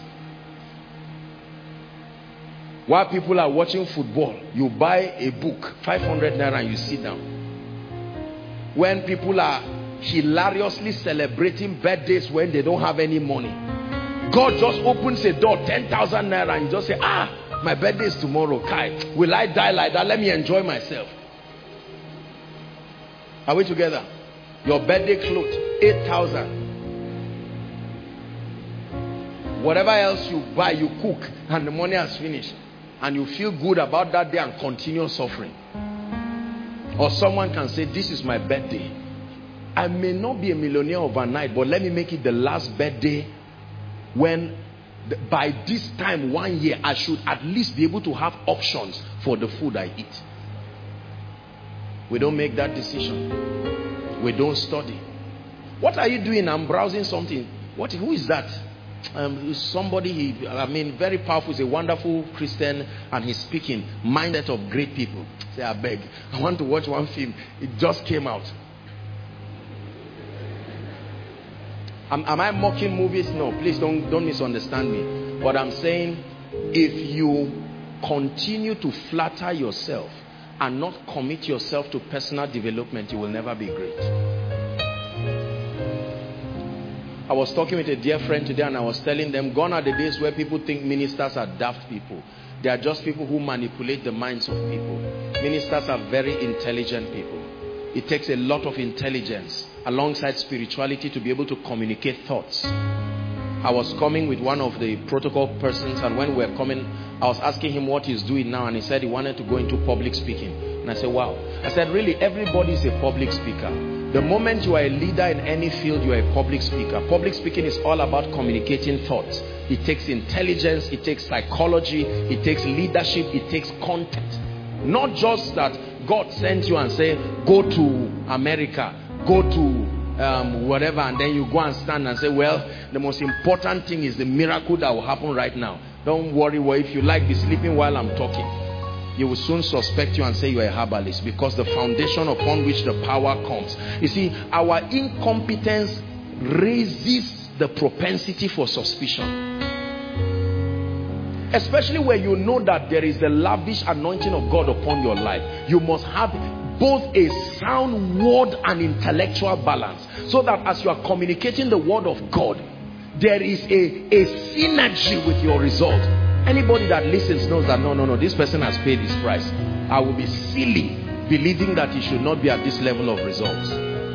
Speaker 2: While people are watching football, you buy a book, five hundred naira, and you sit down. When people are hilariously celebrating birthdays when they don't have any money, God just opens a door, ten thousand naira, and you just say, ah, my birthday is tomorrow. Kai, will I die like that? Let me enjoy myself. Are we together? Your birthday clothes, eight thousand. Whatever else you buy, you cook, and the money has finished. And you feel good about that day and continue suffering. Or someone can say, this is my birthday. I may not be a millionaire overnight, but let me make it the last birthday when the, by this time one year I should at least be able to have options for the food I eat. We don't make that decision. We don't study. What are you doing? I'm browsing something. What? Who is that? Um, somebody, he, I mean, very powerful. He's a wonderful Christian, and he's speaking mindset of great people. Say, I beg, I want to watch one film. It just came out. Am, am I mocking movies? No, please don't don't misunderstand me. But I'm saying, if you continue to flatter yourself and not commit yourself to personal development, you will never be great. I was talking with a dear friend today, and I was telling them, gone are the days where people think ministers are daft people. They are just people who manipulate the minds of people. Ministers are very intelligent people. It takes a lot of intelligence alongside spirituality to be able to communicate thoughts. I was coming with one of the protocol persons, and when we were coming, I was asking him what he's doing now, and he said he wanted to go into public speaking. And I said, wow. I said, really, everybody is a public speaker. The moment you are a leader in any field, you are a public speaker. Public speaking is all about communicating thoughts. It takes intelligence, it takes psychology, it takes leadership, it takes content. Not just that God sent you and say, go to America, go to um, whatever, and then you go and stand and say, well, the most important thing is the miracle that will happen right now. Don't worry, well, if you like, be sleeping while I'm talking. You will soon suspect you and say you are a herbalist, because the foundation upon which the power comes. You see, our incompetence raises the propensity for suspicion. Especially where you know that there is the lavish anointing of God upon your life. You must have both a sound word and intellectual balance, so that as you are communicating the word of God, there is a, a synergy with your result. Anybody that listens knows that no, no, no, this person has paid his price. I will be silly believing that he should not be at this level of results.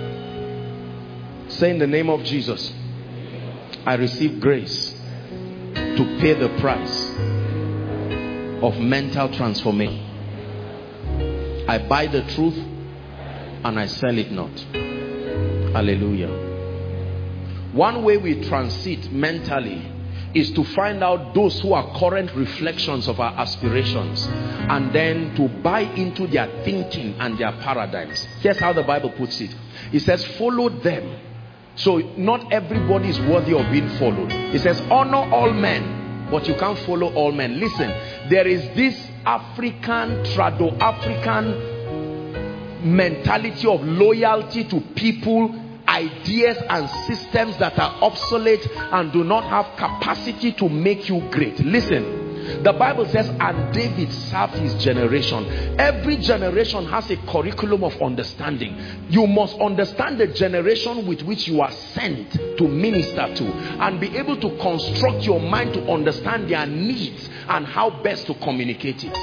Speaker 2: Say, in the name of Jesus, I receive grace to pay the price of mental transformation. I buy the truth and I sell it not. Hallelujah. One way we transit mentally is to find out those who are current reflections of our aspirations and then to buy into their thinking and their paradigms. Here's how the Bible puts it. It says, follow them. So not everybody is worthy of being followed. It says, honor all men, but you can't follow all men. Listen, there is this African, Trado-African mentality of loyalty to people, ideas and systems that are obsolete and do not have capacity to make you great. Listen, the Bible says, and David served his generation. Every generation has a curriculum of understanding. You must understand the generation with which you are sent to minister to and be able to construct your mind to understand their needs and how best to communicate it.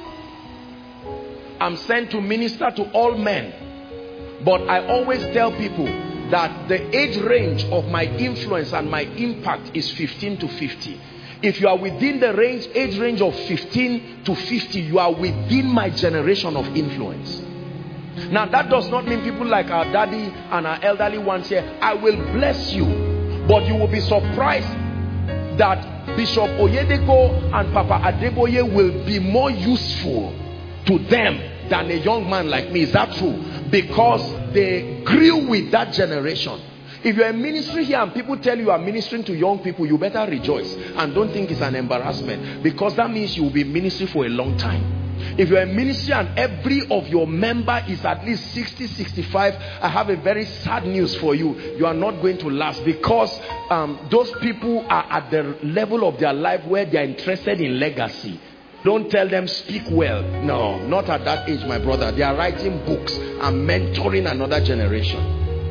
Speaker 2: I'm sent to minister to all men, but I always tell people that the age range of my influence and my impact is fifteen to fifty. If you are within the range, age range of fifteen to fifty, you are within my generation of influence. Now that does not mean people like our daddy and our elderly ones here, I will bless you, but you will be surprised that Bishop Oyedepo and Papa Adeboye will be more useful to them than a young man like me. Is that true? Because they grew with that generation. If you're a ministry here and people tell you you are ministering to young people, you better rejoice and don't think it's an embarrassment, because that means you will be ministry for a long time. If you're a ministry and every of your member is at least sixty, sixty-five, I have a very sad news for you. You are not going to last, because um, those people are at the level of their life where they are interested in legacy. Don't tell them speak well. No, not at that age, my brother. They are writing books and mentoring another generation.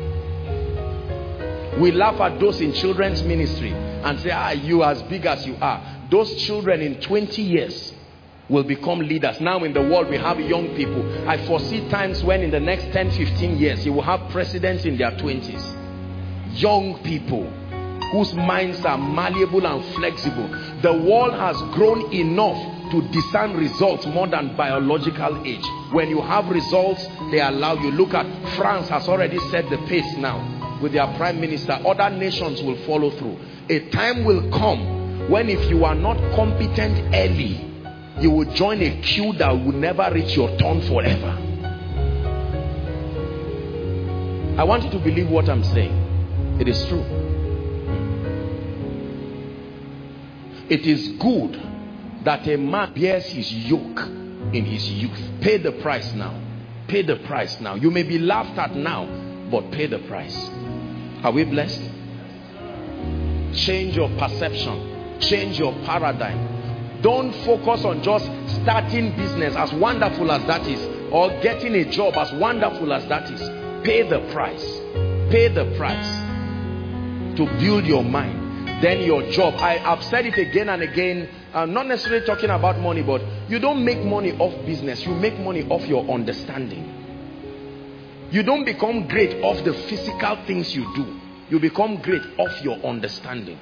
Speaker 2: We laugh at those in children's ministry and say, ah, you as big as you are. Those children in twenty years will become leaders. Now in the world we have young people. I foresee times when in the next ten, fifteen years you will have presidents in their twenties. Young people whose minds are malleable and flexible. The world has grown enough to discern results more than biological age. When you have results, they allow you. Look at France has already set the pace now with their prime minister. Other nations will follow through. A time will come when if you are not competent early, you will join a queue that will never reach your turn forever. I want you to believe what I'm saying. It is true. It is good that a man bears his yoke in his youth. Pay the price now. Pay the price now. You may be laughed at now, but pay the price. Are we blessed? Change your perception. Change your paradigm. Don't focus on just starting business, as wonderful as that is, or getting a job, as wonderful as that is. Pay the price. Pay the price to build your mind. Then your job. I have said it again and again. I'm not necessarily talking about money, but you don't make money off business. You make money off your understanding. You don't become great off the physical things you do. You become great off your understanding.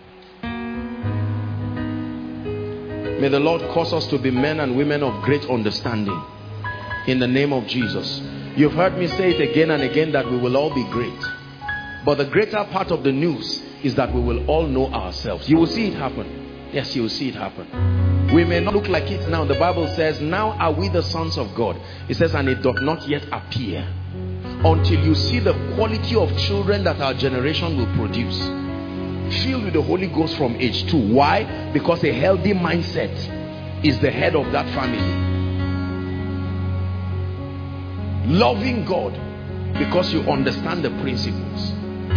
Speaker 2: May the Lord cause us to be men and women of great understanding. In the name of Jesus. You've heard me say it again and again that we will all be great. But the greater part of the news is that we will all know ourselves. You will see it happen. Yes, you will see it happen. We may not look like it now. The Bible says, now are we the sons of God. It says, and it doth not yet appear. Until you see the quality of children that our generation will produce, filled with the Holy Ghost from age two. Why? Because a healthy mindset is the head of that family. Loving God because you understand the principles.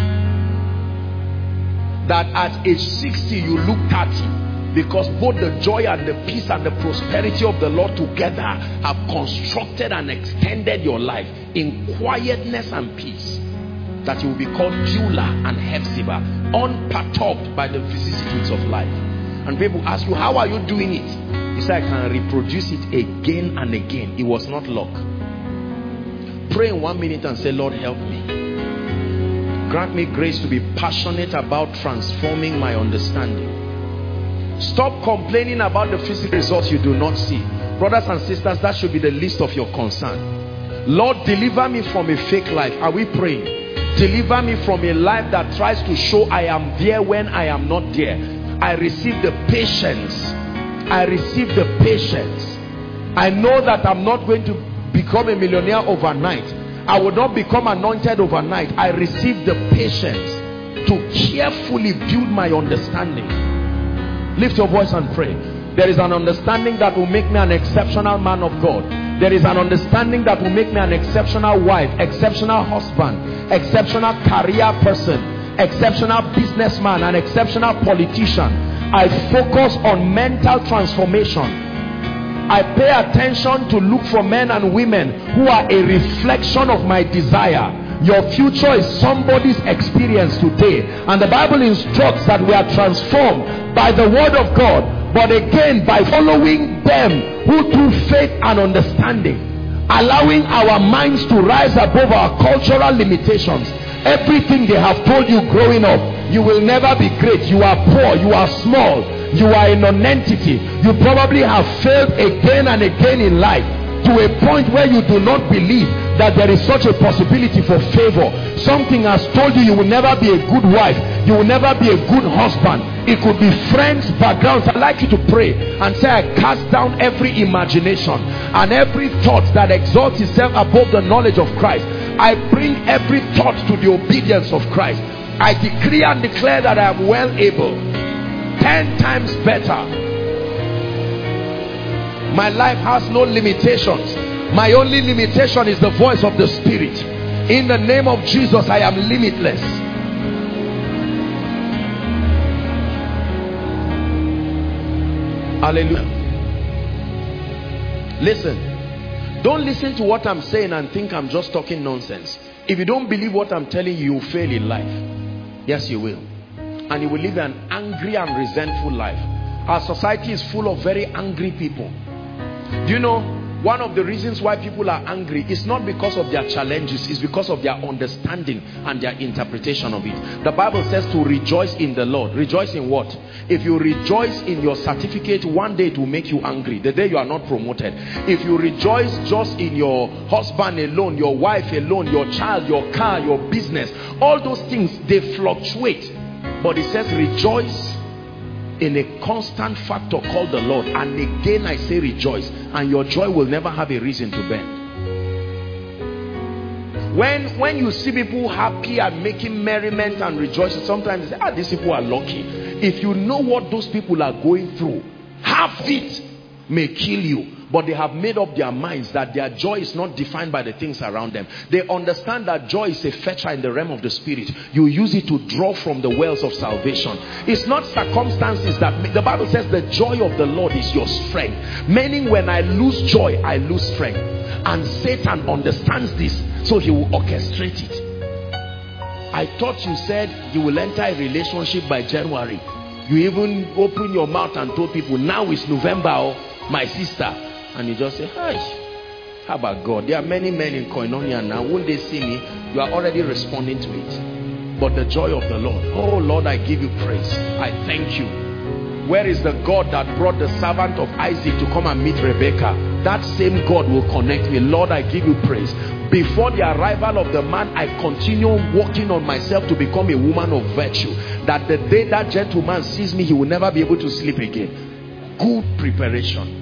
Speaker 2: That at age sixty you look thirty, because both the joy and the peace and the prosperity of the Lord together have constructed and extended your life in quietness and peace, that you will be called Beulah and Hephzibah, unperturbed by the vicissitudes of life. And people ask you, how are you doing it? You say, I can reproduce it again and again. It was not luck. Pray in one minute and say, Lord, help me. Grant me grace to be passionate about transforming my understanding. Stop complaining about the physical results you do not see. Brothers and sisters, that should be the least of your concern. Lord, deliver me from a fake life. Are we praying? Deliver me from a life that tries to show I am there when I am not there. I receive the patience. I receive the patience. I know that I'm not going to become a millionaire overnight. I will not become anointed overnight. I receive the patience to carefully build my understanding. Lift your voice and pray. There is an understanding that will make me an exceptional man of God. There is an understanding that will make me an exceptional wife, exceptional husband, exceptional career person, exceptional businessman, an exceptional politician. I focus on mental transformation. I pay attention to look for men and women who are a reflection of my desire. Your future is somebody's experience today, and the Bible instructs that we are transformed by the word of God, but again by following them who through faith and understanding, allowing our minds to rise above our cultural limitations. Everything they have told you growing up, you will never be great, you are poor, you are small, you are a non-entity, you probably have failed again and again in life, to a point where you do not believe that there is such a possibility for favor. Something has told you you will never be a good wife, you will never be a good husband. It could be friends, backgrounds. I'd like you to pray and say, I cast down every imagination and every thought that exalts itself above the knowledge of Christ. I bring every thought to the obedience of Christ. I decree and declare that I am well able, ten times better. My life has no limitations. My only limitation is the voice of the Spirit. In the name of Jesus, I am limitless. Hallelujah. Listen, don't listen to what I'm saying and think I'm just talking nonsense. If you don't believe what I'm telling you, you'll fail in life. Yes, you will. And you will live an angry and resentful life. Our society is full of very angry people. Do you know, one of the reasons why people are angry is not because of their challenges, it's because of their understanding and their interpretation of it. The Bible says to rejoice in the Lord. Rejoice in what? If you rejoice in your certificate, one day it will make you angry, the day you are not promoted. If you rejoice just in your husband alone, your wife alone, your child, your car, your business, all those things, they fluctuate. But it says rejoice in a constant factor called the Lord. And again I say rejoice, and your joy will never have a reason to bend. When when you see people happy and making merriment and rejoicing, sometimes you say, ah, these people are lucky. If you know what those people are going through, half it may kill you. But they have made up their minds that their joy is not defined by the things around them. They understand that joy is a fetcher in the realm of the Spirit. You use it to draw from the wells of salvation. It's not circumstances that make, the Bible says the joy of the Lord is your strength. Meaning when I lose joy, I lose strength. And Satan understands this, so he will orchestrate it. I thought you said you will enter a relationship by January. You even open your mouth and told people, now is November, oh, my sister. And you just say, hi, how about God? There are many men in Koinonia now. When they see me, you are already responding to it. But the joy of the Lord, oh Lord, I give you praise. I thank you. Where is the God that brought the servant of Isaac to come and meet Rebekah? That same God will connect me. Lord, I give you praise. Before the arrival of the man, I continue working on myself to become a woman of virtue. That the day that gentleman sees me, he will never be able to sleep again. Good preparation.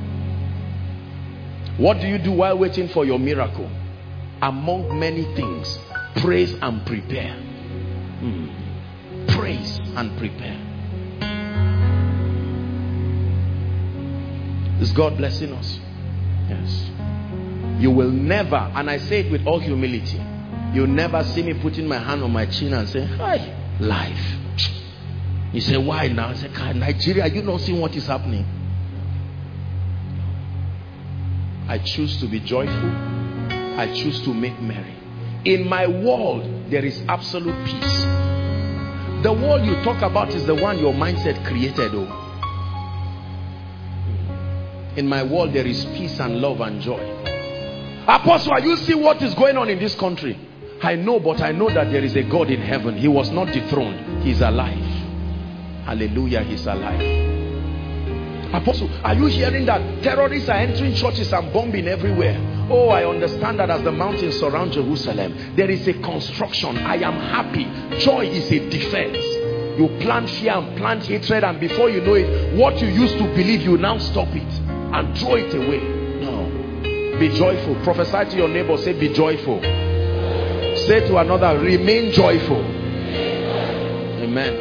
Speaker 2: What do you do while waiting for your miracle? Among many things, praise and prepare. Hmm. Praise and prepare. Is God blessing us? Yes. You will never, and I say it with all humility, you'll never see me putting my hand on my chin and say, hi, life. You say, why now? I say, Nigeria, you not seeing what is happening? I choose to be joyful. I choose to make merry. In my world, there is absolute peace. The world you talk about is the one your mindset created. Oh. In my world, there is peace and love and joy. Apostle, are you see what is going on in this country? I know, but I know that there is a God in heaven. He was not dethroned. He's alive. Hallelujah, he's alive. Apostle, are you hearing that terrorists are entering churches and bombing everywhere? Oh, I understand that as the mountains surround Jerusalem, there is a construction. I am happy. Joy is a defense. You plant fear and plant hatred, and before you know it, what you used to believe, you now stop it and throw it away. No. Be joyful. Prophesy to your neighbor. Say, be joyful. Say to another, remain joyful. Amen.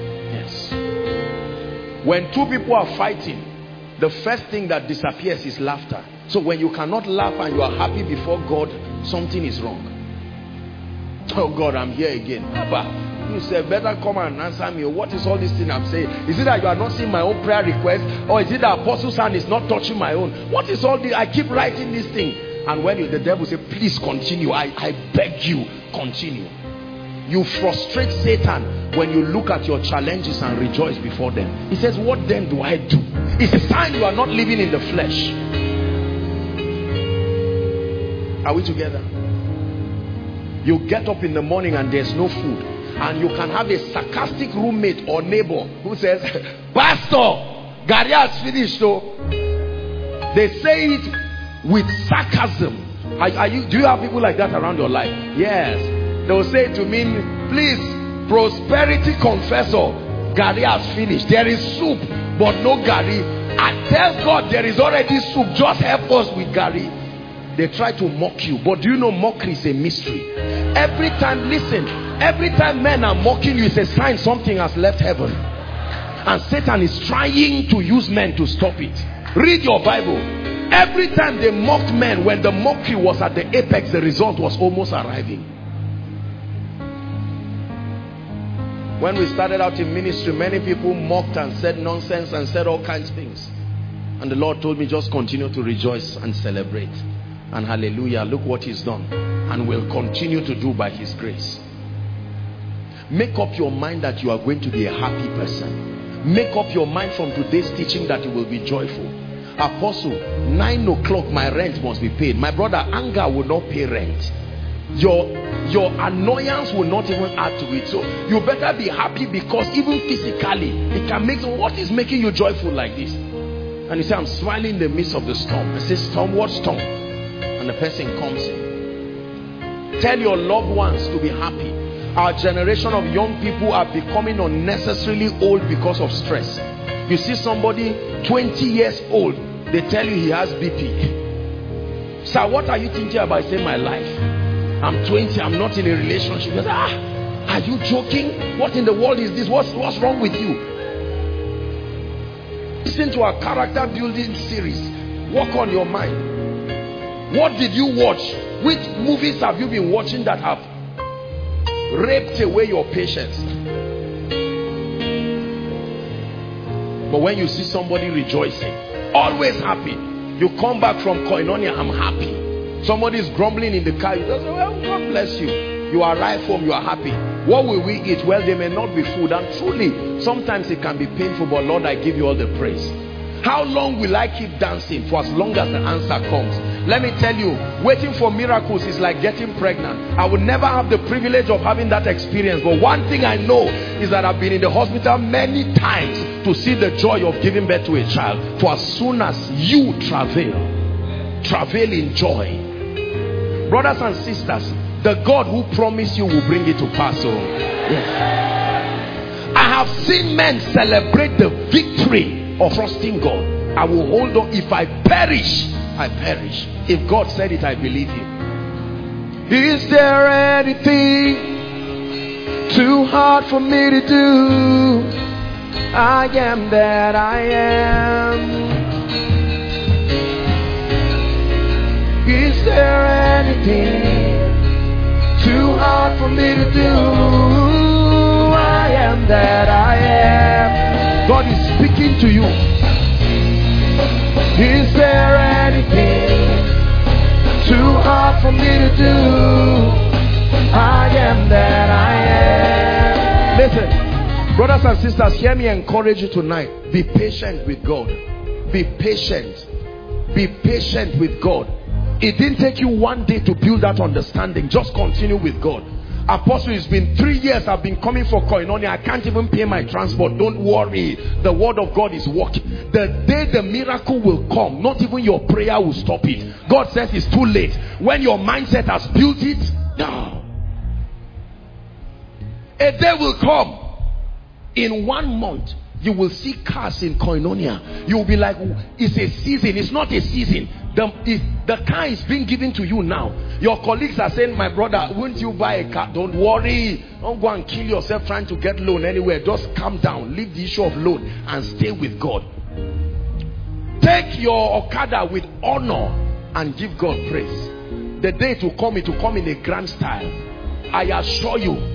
Speaker 2: Yes. When two people are fighting, the first thing that disappears is laughter. So when you cannot laugh and you are happy before God, something is wrong. Oh God, I'm here again. Abba, you said better come and answer me. What is all this thing I'm saying? Is it that you are not seeing my own prayer request? Or is it that Apostle's hand is not touching my own? What is all this? I keep writing this thing. And when you, the devil say, please continue. I, I beg you, continue. You frustrate Satan when you look at your challenges and rejoice before them. He says, what then do I do? It's a sign you are not living in the flesh. Are we together? You get up in the morning and there's no food, and you can have a sarcastic roommate or neighbor who says, Pastor, Gary has finished. So they say it with sarcasm. Are, are you, do you have people like that around your life? Yes. They will say to me, please, prosperity confessor, Gary has finished. There is soup, but no Gary. I tell God there is already soup. Just help us with Gary. They try to mock you, but do you know mockery is a mystery? Every time, listen, every time men are mocking you, it's a sign something has left heaven. And Satan is trying to use men to stop it. Read your Bible. Every time they mocked men, when the mockery was at the apex, the result was almost arriving. When we started out in ministry, many people mocked and said nonsense and said all kinds of things. And the Lord told me, just continue to rejoice and celebrate. And hallelujah, look what he's done and will continue to do by his grace. Make up your mind that you are going to be a happy person. Make up your mind from today's teaching that you will be joyful. Apostle, nine o'clock my rent must be paid. My brother, anger will not pay rent. Your, your annoyance will not even add to it. So you better be happy, because even physically it can make, what is making you joyful like this? And you say, I'm smiling in the midst of the storm. I say, storm, what storm? And the person comes in. Tell your loved ones to be happy. Our generation of young people are becoming unnecessarily old because of stress. You see somebody twenty years old, they tell you he has B P. Sir, what are you thinking about? I say, my life. I'm twenty, I'm not in a relationship. Say, ah, are you joking? What in the world is this? What's, what's wrong with you? Listen to our character building series. Work on your mind. What did you watch? Which movies have you been watching that have raped away your patience? But when you see somebody rejoicing, always happy, you come back from Koinonia, I'm happy. Somebody is grumbling in the car, you just say, well, God bless you. You arrive home, you are happy. What will we eat? Well, there may not be food. And truly, sometimes it can be painful, but Lord, I give you all the praise. How long will I keep dancing? For as long as the answer comes. Let me tell you, waiting for miracles is like getting pregnant. I will never have the privilege of having that experience. But one thing I know is that I've been in the hospital many times to see the joy of giving birth to a child. For as soon as you travail, travail in joy. Brothers and sisters, the God who promised you will bring it to pass. Oh, yes. I have seen men celebrate the victory of trusting God. I will hold on. If I perish, I perish. If God said it, I believe Him. Is there anything too hard for me to do? I am that I am. Is there anything too hard for me to do? I am that I am. God is speaking to you. Is there anything too hard for me to do? I am that I am. Listen, brothers and sisters, hear me encourage you tonight. Be patient with God. Be patient. Be patient with God. It didn't take you one day to build that understanding. Just continue with God. Apostle, it's been three years I've been coming for Koinonia. I can't even pay my transport. Don't worry. The word of God is working. The day the miracle will come, not even your prayer will stop it. God says it's too late. When your mindset has built it, no. A day will come. In one month, you will see cars in Koinonia. You will be like, it's a season. It's not a season. The, it, the car is being given to you now. Your colleagues are saying, my brother, won't you buy a car? Don't worry. Don't go and kill yourself trying to get loan anywhere. Just calm down. Leave the issue of loan and stay with God. Take your Okada with honor and give God praise. The day to come, it will come in a grand style. I assure you.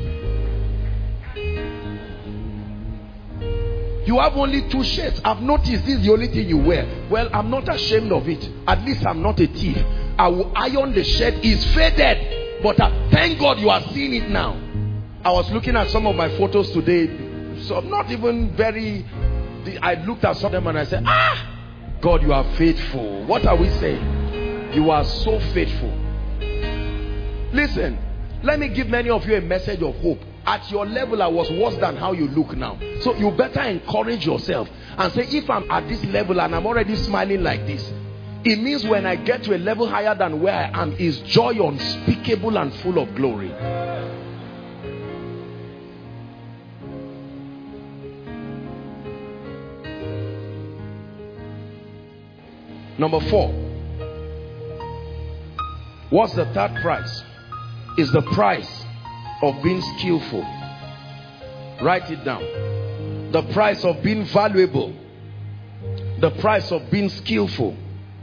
Speaker 2: You have only two shirts. I've noticed this is the only thing you wear. Well, I'm not ashamed of it. At least I'm not a thief. I will iron the shirt. It's faded. But I, thank God you are seeing it now. I was looking at some of my photos today. So I'm not even very... I looked at some of them and I said, ah! God, you are faithful. What are we saying? You are so faithful. Listen, let me give many of you a message of hope. At your level, I was worse than how you look now. So you better encourage yourself and say, if I'm at this level and I'm already smiling like this, it means when I get to a level higher than where I am, is joy unspeakable and full of glory. Number four. What's the third price? Is the price of being skillful. Write it down. The price of being valuable. The price of being skillful.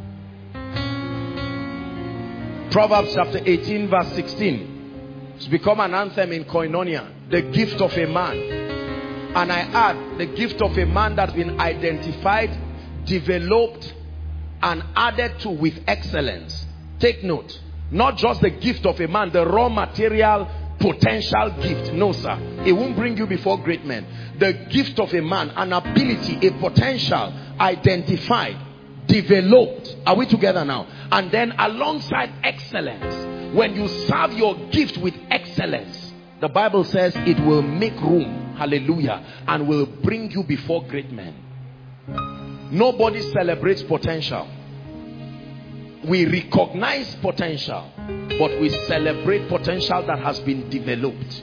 Speaker 2: Proverbs chapter eighteen verse sixteen. It's become an anthem in Koinonia. The gift of a man. And I add, the gift of a man that's been identified, developed, and added to with excellence. Take note. Not just the gift of a man, the raw material, potential gift. No, sir. It won't bring you before great men. The gift of a man, an ability, a potential, identified, developed. Are we together now? And then alongside excellence, when you serve your gift with excellence, the Bible says it will make room, hallelujah, and will bring you before great men. Nobody celebrates potential. We recognize potential, but we celebrate potential that has been developed.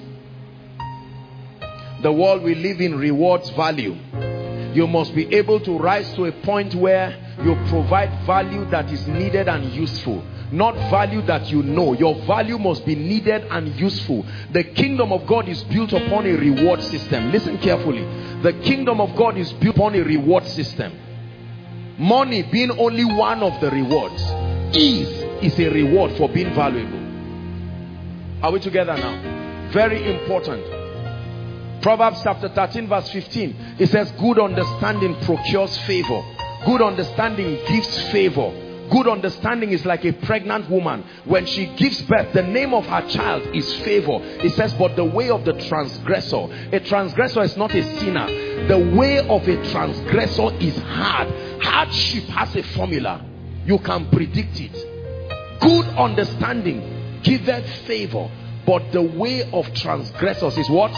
Speaker 2: The world we live in rewards value. You must be able to rise to a point where you provide value that is needed and useful, not value that you know. Your value must be needed and useful. The kingdom of God is built upon a reward system. Listen carefully. The kingdom of God is built upon a reward system. Money being only one of the rewards. Ease is a reward for being valuable. Are we together now? Very important. Proverbs chapter thirteen verse fifteen. It says, good understanding procures favor. Good understanding gives favor. Good understanding is like a pregnant woman. When she gives birth, the name of her child is favor. It says, but the way of the transgressor. A transgressor is not a sinner. The way of a transgressor is hard. Hardship has a formula. You can predict it. Good understanding giveth favor, but the way of transgressors is what?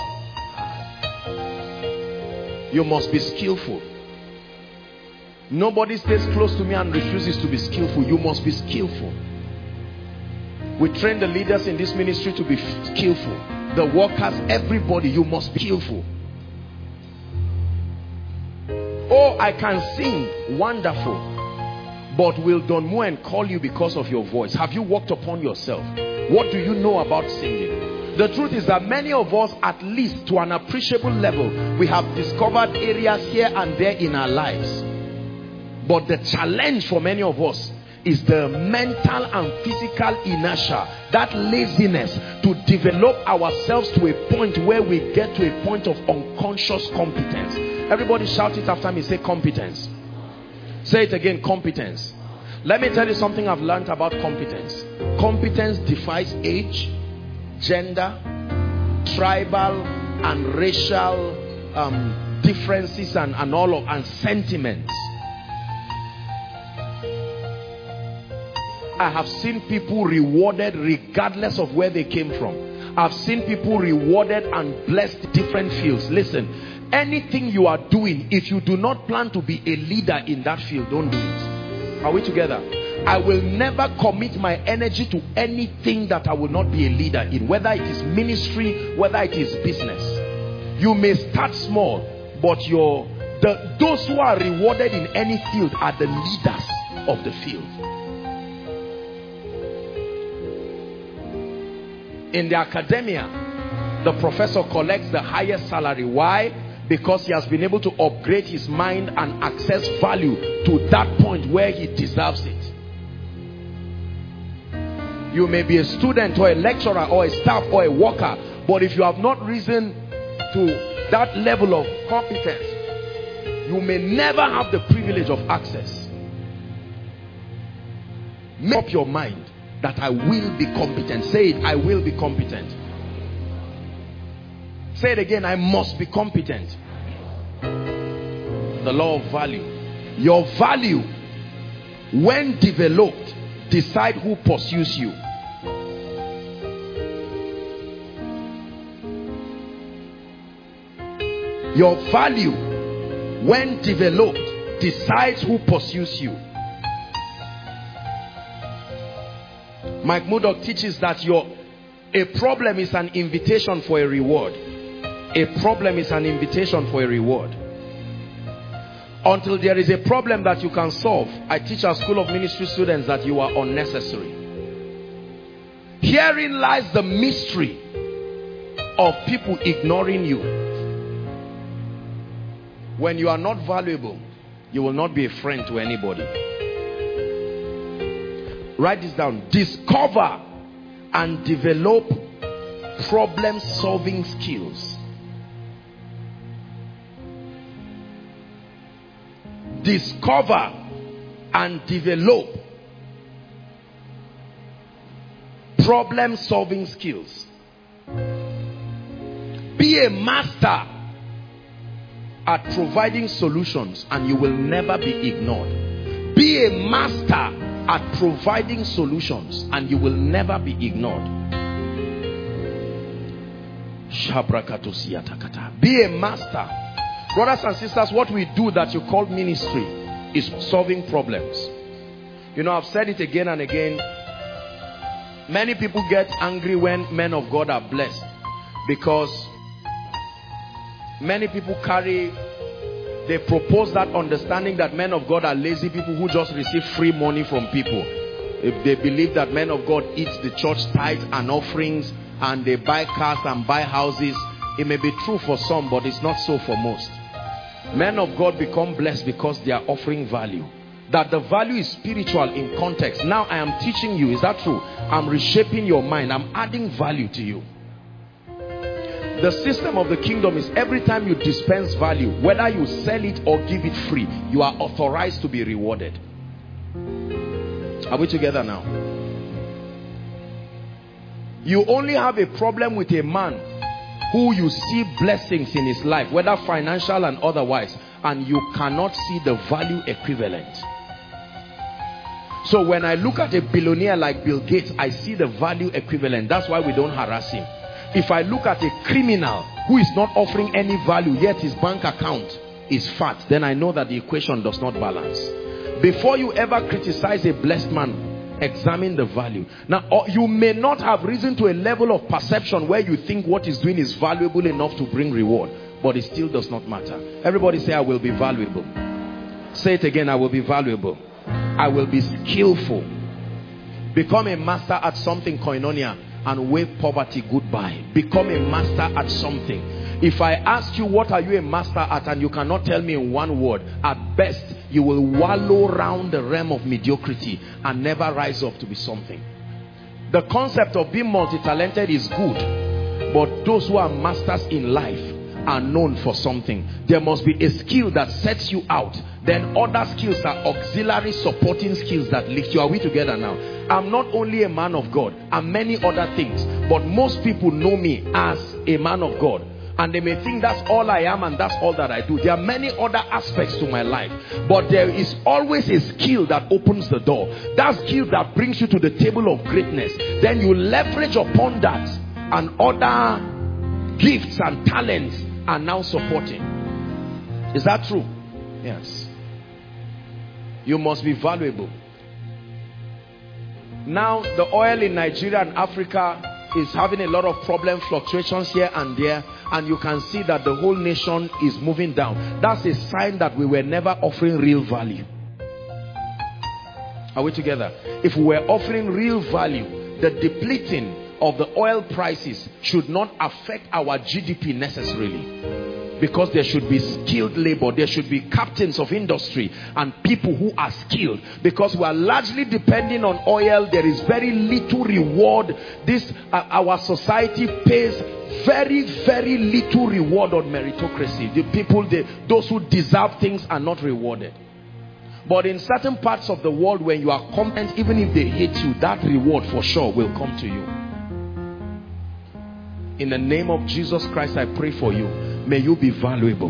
Speaker 2: You must be skillful. Nobody stays close to me and refuses to be skillful. You must be skillful. We train the leaders in this ministry to be skillful. The workers, everybody, you must be skillful. Oh, I can sing. Wonderful. But will Don Moen call you because of your voice? Have you worked upon yourself? What do you know about singing? The truth is that many of us, at least to an appreciable level, we have discovered areas here and there in our lives. But the challenge for many of us is the mental and physical inertia, that laziness to develop ourselves to a point where we get to a point of unconscious competence. Everybody shout it after me. Say competence. Say it again, competence. Let me tell you something I've learned about competence. Competence defies age, gender, tribal and racial um, differences and, and all of and sentiments. I have seen people rewarded regardless of where they came from. I've seen people rewarded and blessed in different fields. Listen, anything you are doing, if you do not plan to be a leader in that field, don't do it. Are we together? I will never commit my energy to anything that I will not be a leader in, whether it is ministry, whether it is business. You may start small, but your the, those who are rewarded in any field are the leaders of the field. In the academia, the professor collects the highest salary. Why? Because he has been able to upgrade his mind and access value to that point where he deserves it. You may be a student or a lecturer or a staff or a worker, but if you have not risen to that level of competence, you may never have the privilege of access. Make up your mind that I will be competent. Say it, I will be competent. Say it again, I must be competent. The law of value. Your value, when developed, decide who pursues you. Your value, when developed, decides who pursues you. Mike Murdoch teaches that your a problem is an invitation for a reward. A problem is an invitation for a reward. Until there is a problem that you can solve, I teach our School of Ministry students that you are unnecessary. Herein lies the mystery of people ignoring you. When you are not valuable, you will not be a friend to anybody. Write this down. Discover and develop problem-solving skills. Discover and develop problem-solving skills. Be a master at providing solutions and you will never be ignored. Be a master at providing solutions and you will never be ignored. Be a master. Brothers and sisters, what we do that you call ministry is solving problems. You know, I've said it again and again. Many people get angry when men of God are blessed because many people carry, they propose that understanding that men of God are lazy people who just receive free money from people. If they believe that men of God eat the church tithes and offerings and they buy cars and buy houses, it may be true for some, but it's not so for most. Men of God become blessed because they are offering value. That the value is spiritual in context. Now I am teaching you, is that true? I'm reshaping your mind. I'm adding value to you. The system of the kingdom is every time you dispense value, whether you sell it or give it free, you are authorized to be rewarded. Are we together now? You only have a problem with a man who you see blessings in his life, whether financial and otherwise, and you cannot see the value equivalent. So when I look at a billionaire like Bill Gates, I see the value equivalent. That's why we don't harass him. If I look at a criminal who is not offering any value, yet his bank account is fat, then I know that the equation does not balance. Before you ever criticize a blessed man, examine the value. Now, you may not have risen to a level of perception where you think what he's doing is valuable enough to bring reward, but it still does not matter. Everybody say, I will be valuable. Say it again, I will be valuable. I will be skillful. Become a master at something, koinonia, and wave poverty goodbye. Become a master at something. If I ask you, what are you a master at, and you cannot tell me in one word, at best you will wallow around the realm of mediocrity and never rise up to be something. The concept of being multi-talented is good, but those who are masters in life are known for something. There must be a skill that sets you out. Then other skills are auxiliary supporting skills that lift you. Are we together now? I'm not only a man of God, I'm many other things, but most people know me as a man of God, and they may think that's all I am and that's all that I do. There are many other aspects to my life, but there is always a skill that opens the door. That skill that brings you to the table of greatness. Then you leverage upon that and other gifts and talents are now supporting. Is that true? Yes. You must be valuable. Now the oil in Nigeria and Africa is having a lot of problem, fluctuations here and there, and you can see that the whole nation is moving down. That's a sign that we were never offering real value. Are we together? If we were offering real value, the depleting of the oil prices should not affect our G D P necessarily, because there should be skilled labor, there should be captains of industry and people who are skilled. Because we are largely depending on oil, there is very little reward. This uh, our society pays very very little reward on meritocracy. The people, they, those who deserve things are not rewarded. But in certain parts of the world, when you are competent, even if they hate you, that reward for sure will come to you. In the name of Jesus Christ, I pray for you. May you be valuable.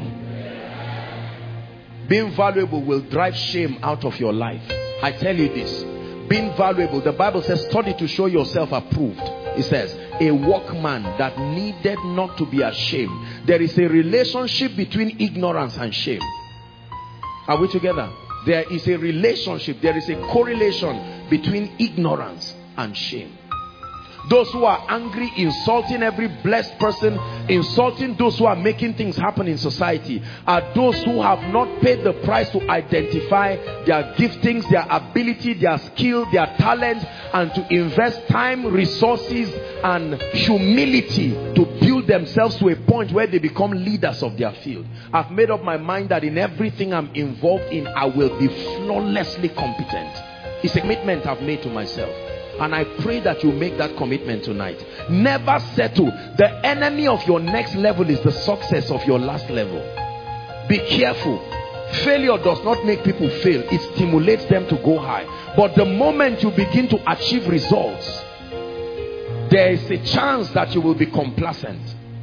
Speaker 2: Being valuable will drive shame out of your life. I tell you this. Being valuable, the Bible says, study to show yourself approved. It says, a workman that needed not to be ashamed. There is a relationship between ignorance and shame. Are we together? There is a relationship, there is a correlation between ignorance and shame. Those who are angry, insulting every blessed person, insulting those who are making things happen in society, are those who have not paid the price to identify their giftings, their ability, their skill, their talent, and to invest time, resources, and humility to build themselves to a point where they become leaders of their field. I've made up my mind that in everything I'm involved in, I will be flawlessly competent. It's a commitment I've made to myself. And I pray that you make that commitment tonight. Never settle. The enemy of your next level is the success of your last level. Be careful. Failure does not make people fail. It stimulates them to go high. But the moment you begin to achieve results, there is a chance that you will be complacent.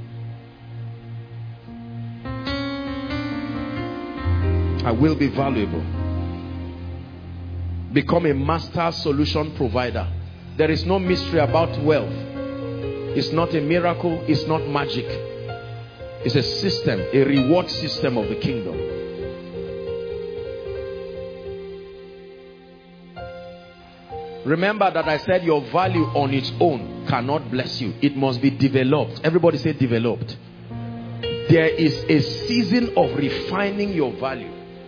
Speaker 2: I will be valuable. Become a master solution provider. There is no mystery about wealth. It's not a miracle. It's not magic. It's a system, a reward system of the kingdom. Remember that I said your value on its own cannot bless you. It must be developed. Everybody say developed. There is a season of refining your value.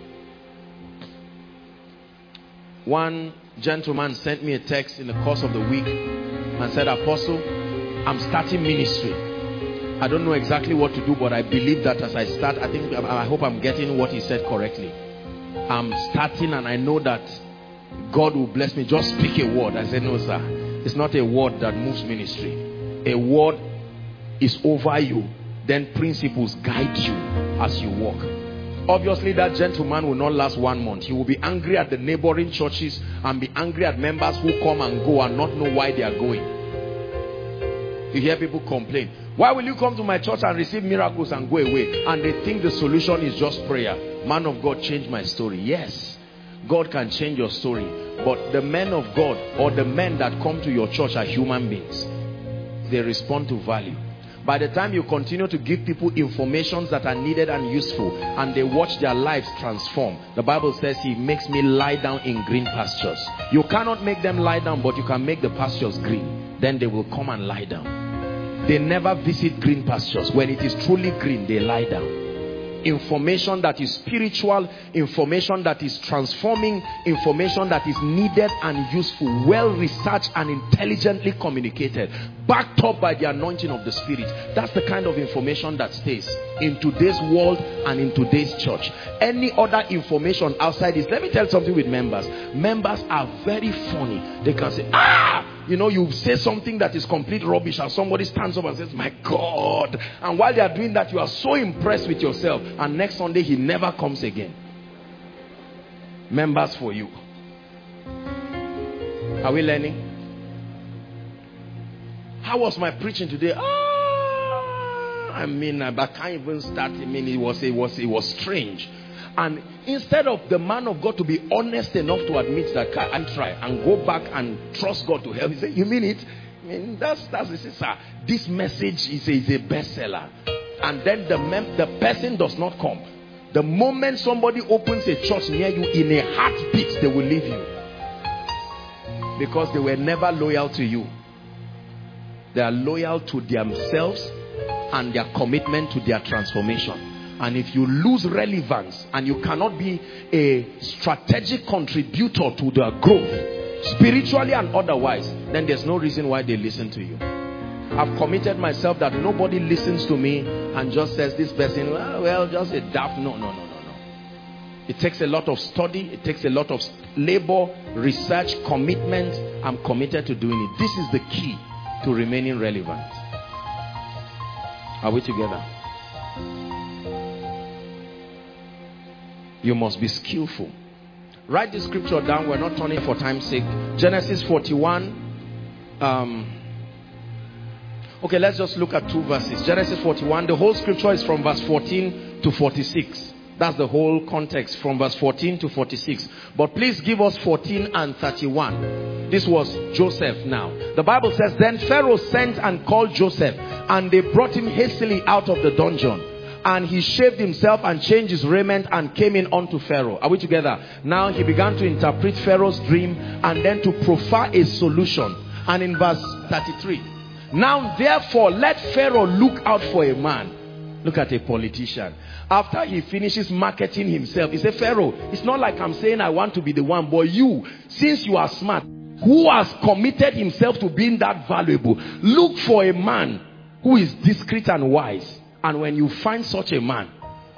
Speaker 2: One gentleman sent me a text in the course of the week and said, Apostle, I'm starting ministry. I don't know exactly what to do, but I believe that as I start, I think, I hope I'm getting what he said correctly. I'm starting and I know that God will bless me. Just speak a word. I said, no, sir. It's not a word that moves ministry. A word is over you. Then principles guide you as you walk. Obviously, that gentleman will not last one month. He will be angry at the neighboring churches and be angry at members who come and go and not know why they are going. You hear people complain. Why will you come to my church and receive miracles and go away? And they think the solution is just prayer. Man of God, change my story. Yes, God can change your story. But the men of God or the men that come to your church are human beings. They respond to value. By the time you continue to give people informations that are needed and useful, and they watch their lives transform, the Bible says he makes me lie down in green pastures. You cannot make them lie down, but you can make the pastures green. Then they will come and lie down. They never visit green pastures. When it is truly green, they lie down. Information that is spiritual, information that is transforming, information that is needed and useful, well researched and intelligently communicated, backed up by the anointing of the Spirit. That's the kind of information that stays in today's world and in today's church. Any other information outside this, let me tell you something with members. Members are very funny. They can say, ah, you know, you say something that is complete rubbish and somebody stands up and says, my God. And while they are doing that, you are so impressed with yourself. And next Sunday, he never comes again. Members for you. Are we learning? How was my preaching today? Ah, I mean, I can't even start. I mean, it was, it was, it was strange. And instead of the man of God to be honest enough to admit that I try and go back and trust God to help, he said, you mean it? I mean, that's that's this is a, this message is a, is a bestseller, and then the mem the person does not come. The moment somebody opens a church near you, in a heartbeat they will leave you, because they were never loyal to you. They are loyal to themselves and their commitment to their transformation. And if you lose relevance and you cannot be a strategic contributor to their growth, spiritually and otherwise, then there's no reason why they listen to you. I've committed myself that nobody listens to me and just says this person, well, well just a daft. No, no, no, no, no. It takes a lot of study. It takes a lot of labor, research, commitment. I'm committed to doing it. This is the key to remaining relevant. Are we together? You must be skillful. Write the scripture down. We're not turning for time's sake. Genesis forty-one. Um, okay, let's just look at two verses. Genesis forty-one. The whole scripture is from verse fourteen to forty-six. That's the whole context, from verse fourteen to forty-six. But please give us fourteen and thirty-one. This was Joseph now. The Bible says, then Pharaoh sent and called Joseph, and they brought him hastily out of the dungeon. And he shaved himself and changed his raiment and came in unto Pharaoh. Are we together? Now he began to interpret Pharaoh's dream and then to proffer a solution. And in verse thirty-three, now therefore let Pharaoh look out for a man. Look at a politician. After he finishes marketing himself, he said, Pharaoh, it's not like I'm saying I want to be the one, but you, since you are smart, who has committed himself to being that valuable, look for a man who is discreet and wise. And when you find such a man,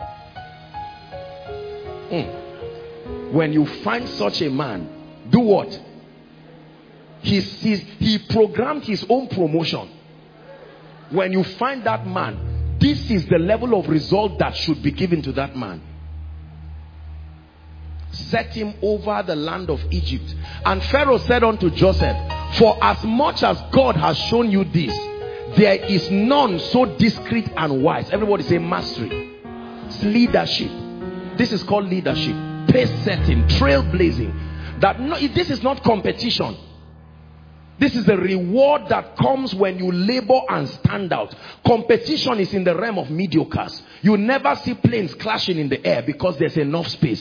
Speaker 2: mm, when you find such a man, do what? He, he, he programmed his own promotion. When you find that man, this is the level of result that should be given to that man. Set him over the land of Egypt. And Pharaoh said unto Joseph, for as much as God has shown you this, there is none so discreet and wise. Everybody say mastery. It's leadership. This is called leadership. Pace setting, trailblazing. That no, this is not competition. This is the reward that comes when you labor and stand out. Competition is in the realm of mediocres. You never see planes clashing in the air because there's enough space.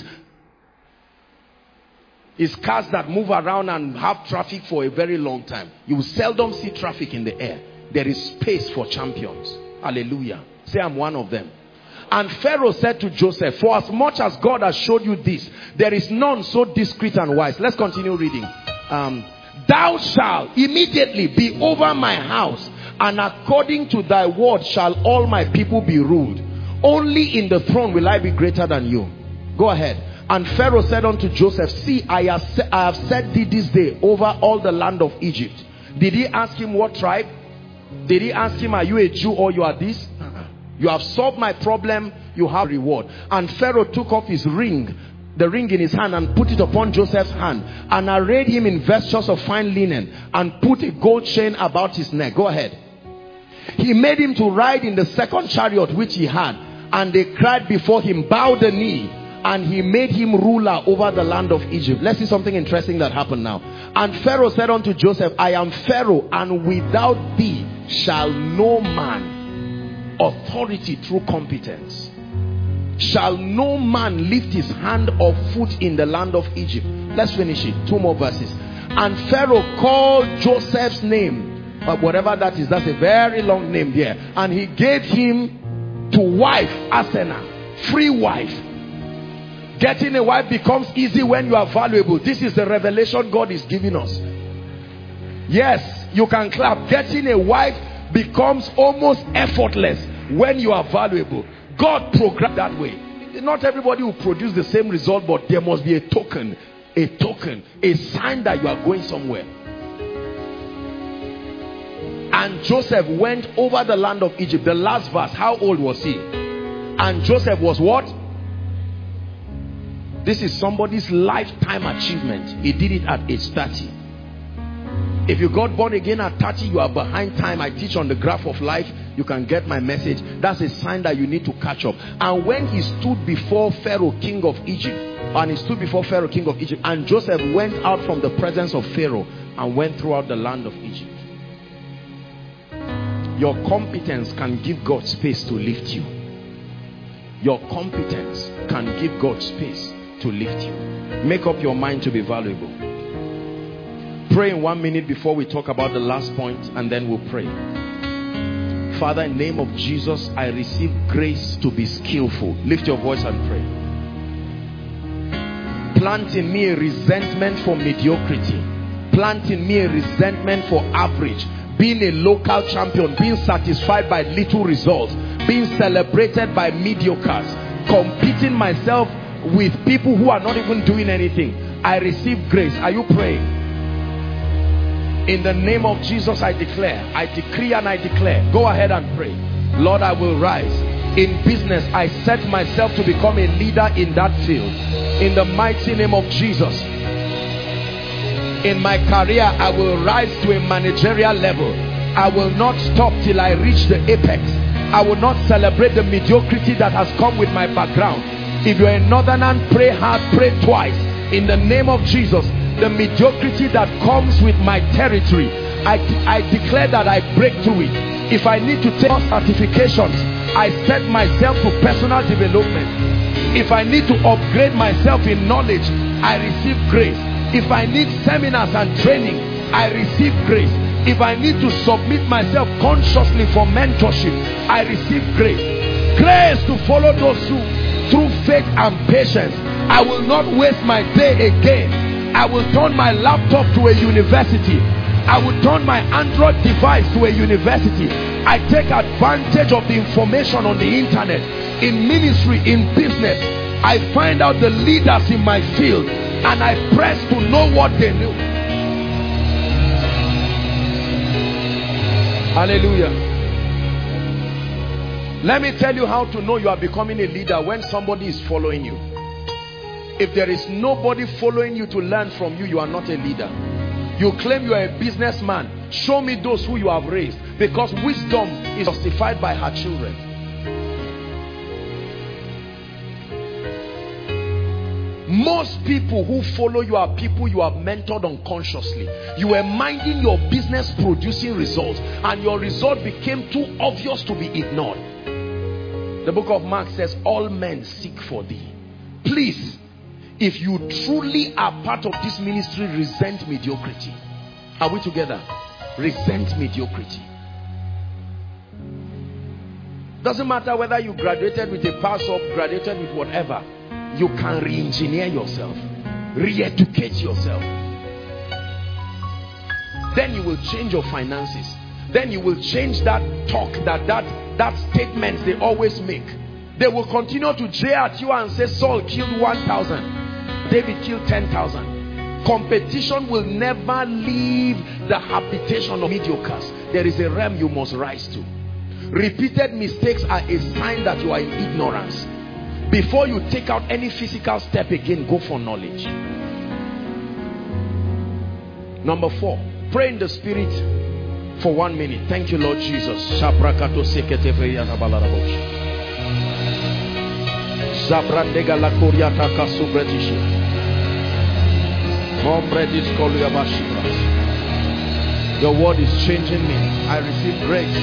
Speaker 2: It's cars that move around and have traffic for a very long time. You will seldom see traffic in the air. There is space for champions. Hallelujah. Say, I'm one of them. And Pharaoh said to Joseph, for as much as God has showed you this, there is none so discreet and wise. Let's continue reading. Um, Thou shalt immediately be over my house, and according to thy word shall all my people be ruled. Only in the throne will I be greater than you. Go ahead. And Pharaoh said unto Joseph, see, I have, se I have set thee this day over all the land of Egypt. Did he ask him what tribe? Did he ask him, are you a Jew or you are this? You have solved my problem, you have reward. And Pharaoh took off his ring, the ring in his hand, and put it upon Joseph's hand, and arrayed him in vestures of fine linen, and put a gold chain about his neck. Go ahead. He made him to ride in the second chariot which he had, and they cried before him, bow the knee. And he made him ruler over the land of Egypt. Let's see something interesting that happened now. And Pharaoh said unto Joseph, I am Pharaoh, and without thee shall no man, authority through competence, shall no man lift his hand or foot in the land of Egypt. Let's finish it. Two more verses. And Pharaoh called Joseph's name, but whatever that is, that's a very long name there. And he gave him to wife Asenath, free wife. Getting a wife becomes easy when you are valuable. This is the revelation God is giving us. Yes, you can clap. Getting a wife becomes almost effortless when you are valuable. God programmed that way. Not everybody will produce the same result, but there must be a token, a token, a sign that you are going somewhere. And Joseph went over the land of Egypt. The last verse, how old was he? And Joseph was what? This is somebody's lifetime achievement. He did it at age thirty. If you got born again at thirty, you are behind time. I teach on the graph of life. You can get my message. That's a sign that you need to catch up. And when he stood before Pharaoh, king of Egypt, and he stood before Pharaoh, king of Egypt, and Joseph went out from the presence of Pharaoh and went throughout the land of Egypt. Your competence can give God space to lift you. Your competence can give God space to lift you. Make up your mind to be valuable. Pray in one minute before we talk about the last point, and then we'll pray. Father, in the name of Jesus, I receive grace to be skillful. Lift your voice and pray. Plant in me a resentment for mediocrity. Plant in me a resentment for average. Being a local champion, being satisfied by little results, being celebrated by mediocres, competing myself with people who are not even doing anything. I receive grace. Are you praying? In the name of Jesus, I declare, I decree and I declare. Go ahead and pray. Lord, I will rise. In business, I set myself to become a leader in that field. In the mighty name of Jesus. In my career, I will rise to a managerial level. I will not stop till I reach the apex. I will not celebrate the mediocrity that has come with my background. If you're a northerner, pray hard, pray twice. In the name of Jesus, the mediocrity that comes with my territory, I, I declare that I break through it. If I need to take certifications, I set myself to personal development. If I need to upgrade myself in knowledge, I receive grace. If I need seminars and training, I receive grace. If I need to submit myself consciously for mentorship, I receive grace. Grace to follow those who, through faith and patience. I will not waste my day again. I will turn my laptop to a university. I will turn my Android device to a university. I take advantage of the information on the internet. In ministry, in business, I find out the leaders in my field and I press to know what they knew. Hallelujah. Let me tell you how to know you are becoming a leader. When somebody is following you. If there is nobody following you to learn from you, you are not a leader. You claim you are a businessman. Show me those who you have raised, because wisdom is justified by her children. Most people who follow you are people you have mentored unconsciously. You were minding your business producing results, and your result became too obvious to be ignored. The book of Mark says, all men seek for thee. Please, if you truly are part of this ministry, resent mediocrity. Are we together? Resent mediocrity. Doesn't matter whether you graduated with a pass or graduated with whatever. You can re-engineer yourself, re-educate yourself. Then you will change your finances. Then you will change that talk, that that that statements they always make. They will continue to jeer at you and say, Saul killed one thousand, David killed ten thousand. Competition will never leave the habitation of mediocres. There is a realm you must rise to. Repeated mistakes are a sign that you are in ignorance. Before you take out any physical step again, go for knowledge. Number four, pray in the spirit for one minute. Thank you, Lord Jesus. Your word is changing me. I receive grace.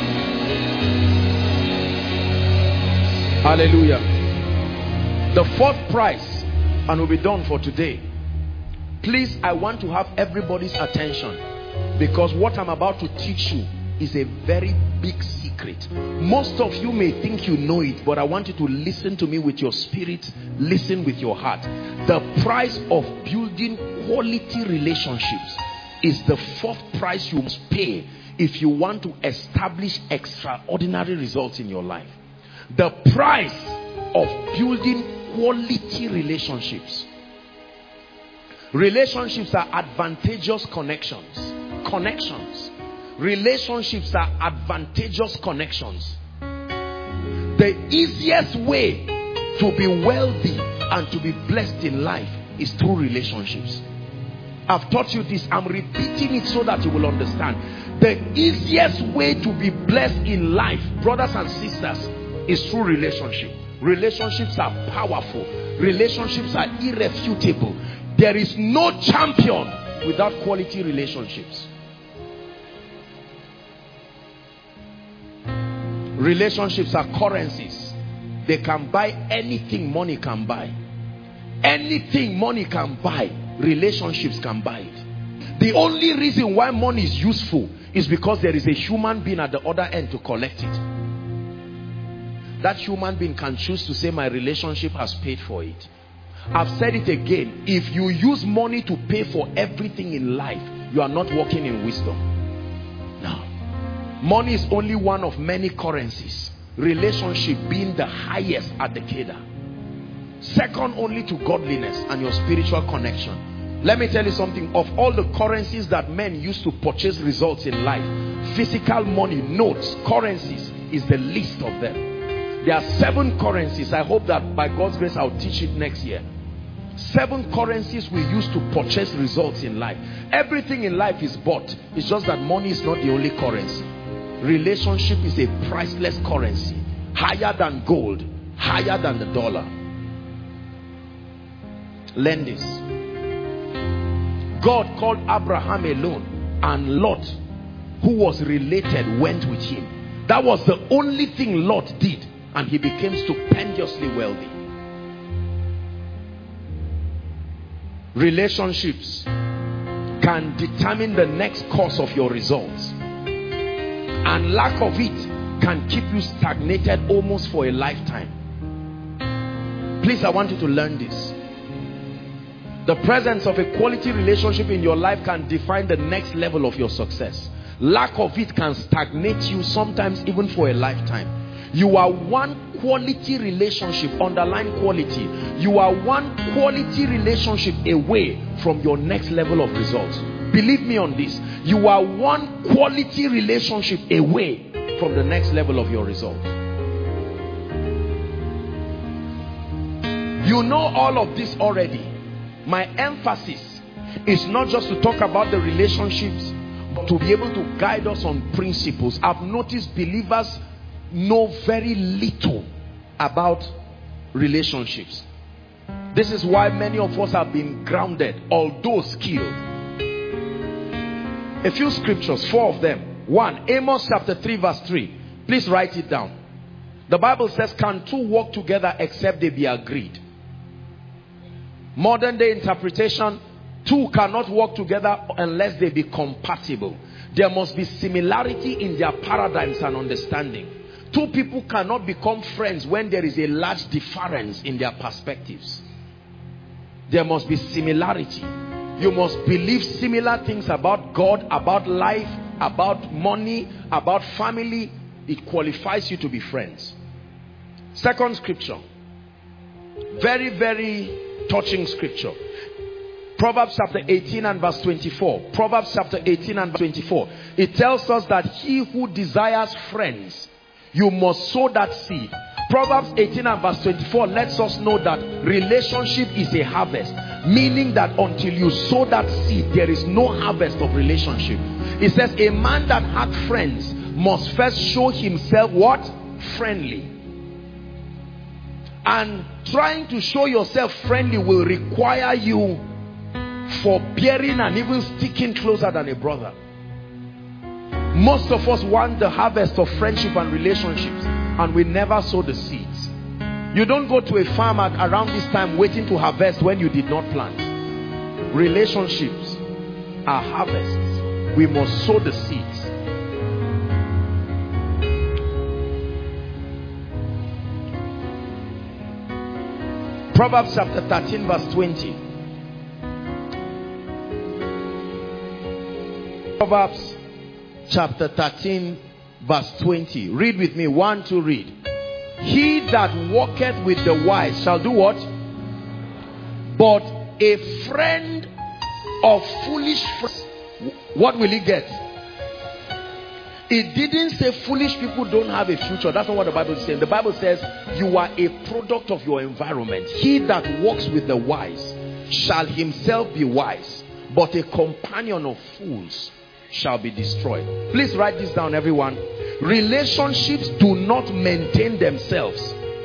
Speaker 2: Hallelujah. The fourth prize, and we'll be done for today. Please, I want to have everybody's attention, because what I'm about to teach you is a very big secret. Most of you may think you know it, but I want you to listen to me with your spirit, listen with your heart. The price of building quality relationships is the fourth price you must pay if you want to establish extraordinary results in your life. The price of building quality relationships. Relationships are advantageous connections. Connections. Relationships are advantageous connections. The easiest way to be wealthy and to be blessed in life is through relationships. I've taught you this. I'm repeating it so that you will understand. The easiest way to be blessed in life, brothers and sisters, is through relationship. Relationships are powerful. Relationships are irrefutable. There is no champion without quality relationships. Relationships are currencies. They can buy anything money can buy. Anything money can buy, relationships can buy it. The only reason why money is useful is because there is a human being at the other end to collect it. That human being can choose to say, my relationship has paid for it. I've said it again. If you use money to pay for everything in life, you are not walking in wisdom. No. Money is only one of many currencies. Relationship being the highest at the cadre. Second only to godliness and your spiritual connection. Let me tell you something. Of all the currencies that men use to purchase results in life, physical money, notes, currencies is the least of them. There are seven currencies. I hope that by God's grace I'll teach it next year. Seven currencies we use to purchase results in life. Everything in life is bought. It's just that money is not the only currency. Relationship is a priceless currency. Higher than gold. Higher than the dollar. Learn this. God called Abraham alone, and Lot, who was related, went with him. That was the only thing Lot did, and he became stupendously wealthy. Relationships can determine the next course of your results, and lack of it can keep you stagnated almost for a lifetime. Please, I want you to learn this. The presence of a quality relationship in your life can define the next level of your success. Lack of it can stagnate you, sometimes even for a lifetime. You are one quality relationship, underline quality. You are one quality relationship away from your next level of results. Believe me on this. You are one quality relationship away from the next level of your results. You know all of this already. My emphasis is not just to talk about the relationships, but to be able to guide us on principles. I've noticed believers know very little about relationships. This is why many of us have been grounded, although skilled. A few scriptures, four of them. One, Amos chapter three verse three. Please write it down. The Bible says, can two walk together except they be agreed? Modern day interpretation, two cannot work together unless they be compatible. There must be similarity in their paradigms and understanding. Two people cannot become friends when there is a large difference in their perspectives. There must be similarity. You must believe similar things about God, about life, about money, about family. It qualifies you to be friends. Second scripture. Very, very touching scripture. Proverbs chapter eighteen and verse twenty-four. Proverbs chapter eighteen and verse twenty-four. It tells us that he who desires friends, you must sow that seed. Proverbs eighteen and verse twenty-four lets us know that relationship is a harvest. Meaning that until you sow that seed, there is no harvest of relationship. It says a man that hath friends must first show himself what? Friendly. And trying to show yourself friendly will require you forbearing and even sticking closer than a brother. Most of us want the harvest of friendship and relationships, and we never sow the seeds. You don't go to a farm at around this time waiting to harvest when you did not plant. Relationships are harvests. We must sow the seeds. Proverbs chapter thirteen verse twenty. Proverbs chapter thirteen verse twenty. Read with me. One, two, read. He that walketh with the wise shall do what? But a friend of foolish friends, what will he get? It didn't say foolish people don't have a future. That's not what the Bible is saying. The Bible says you are a product of your environment. He that walks with the wise shall himself be wise, but a companion of fools shall be destroyed. Please write this down, everyone. Relationships do not maintain themselves.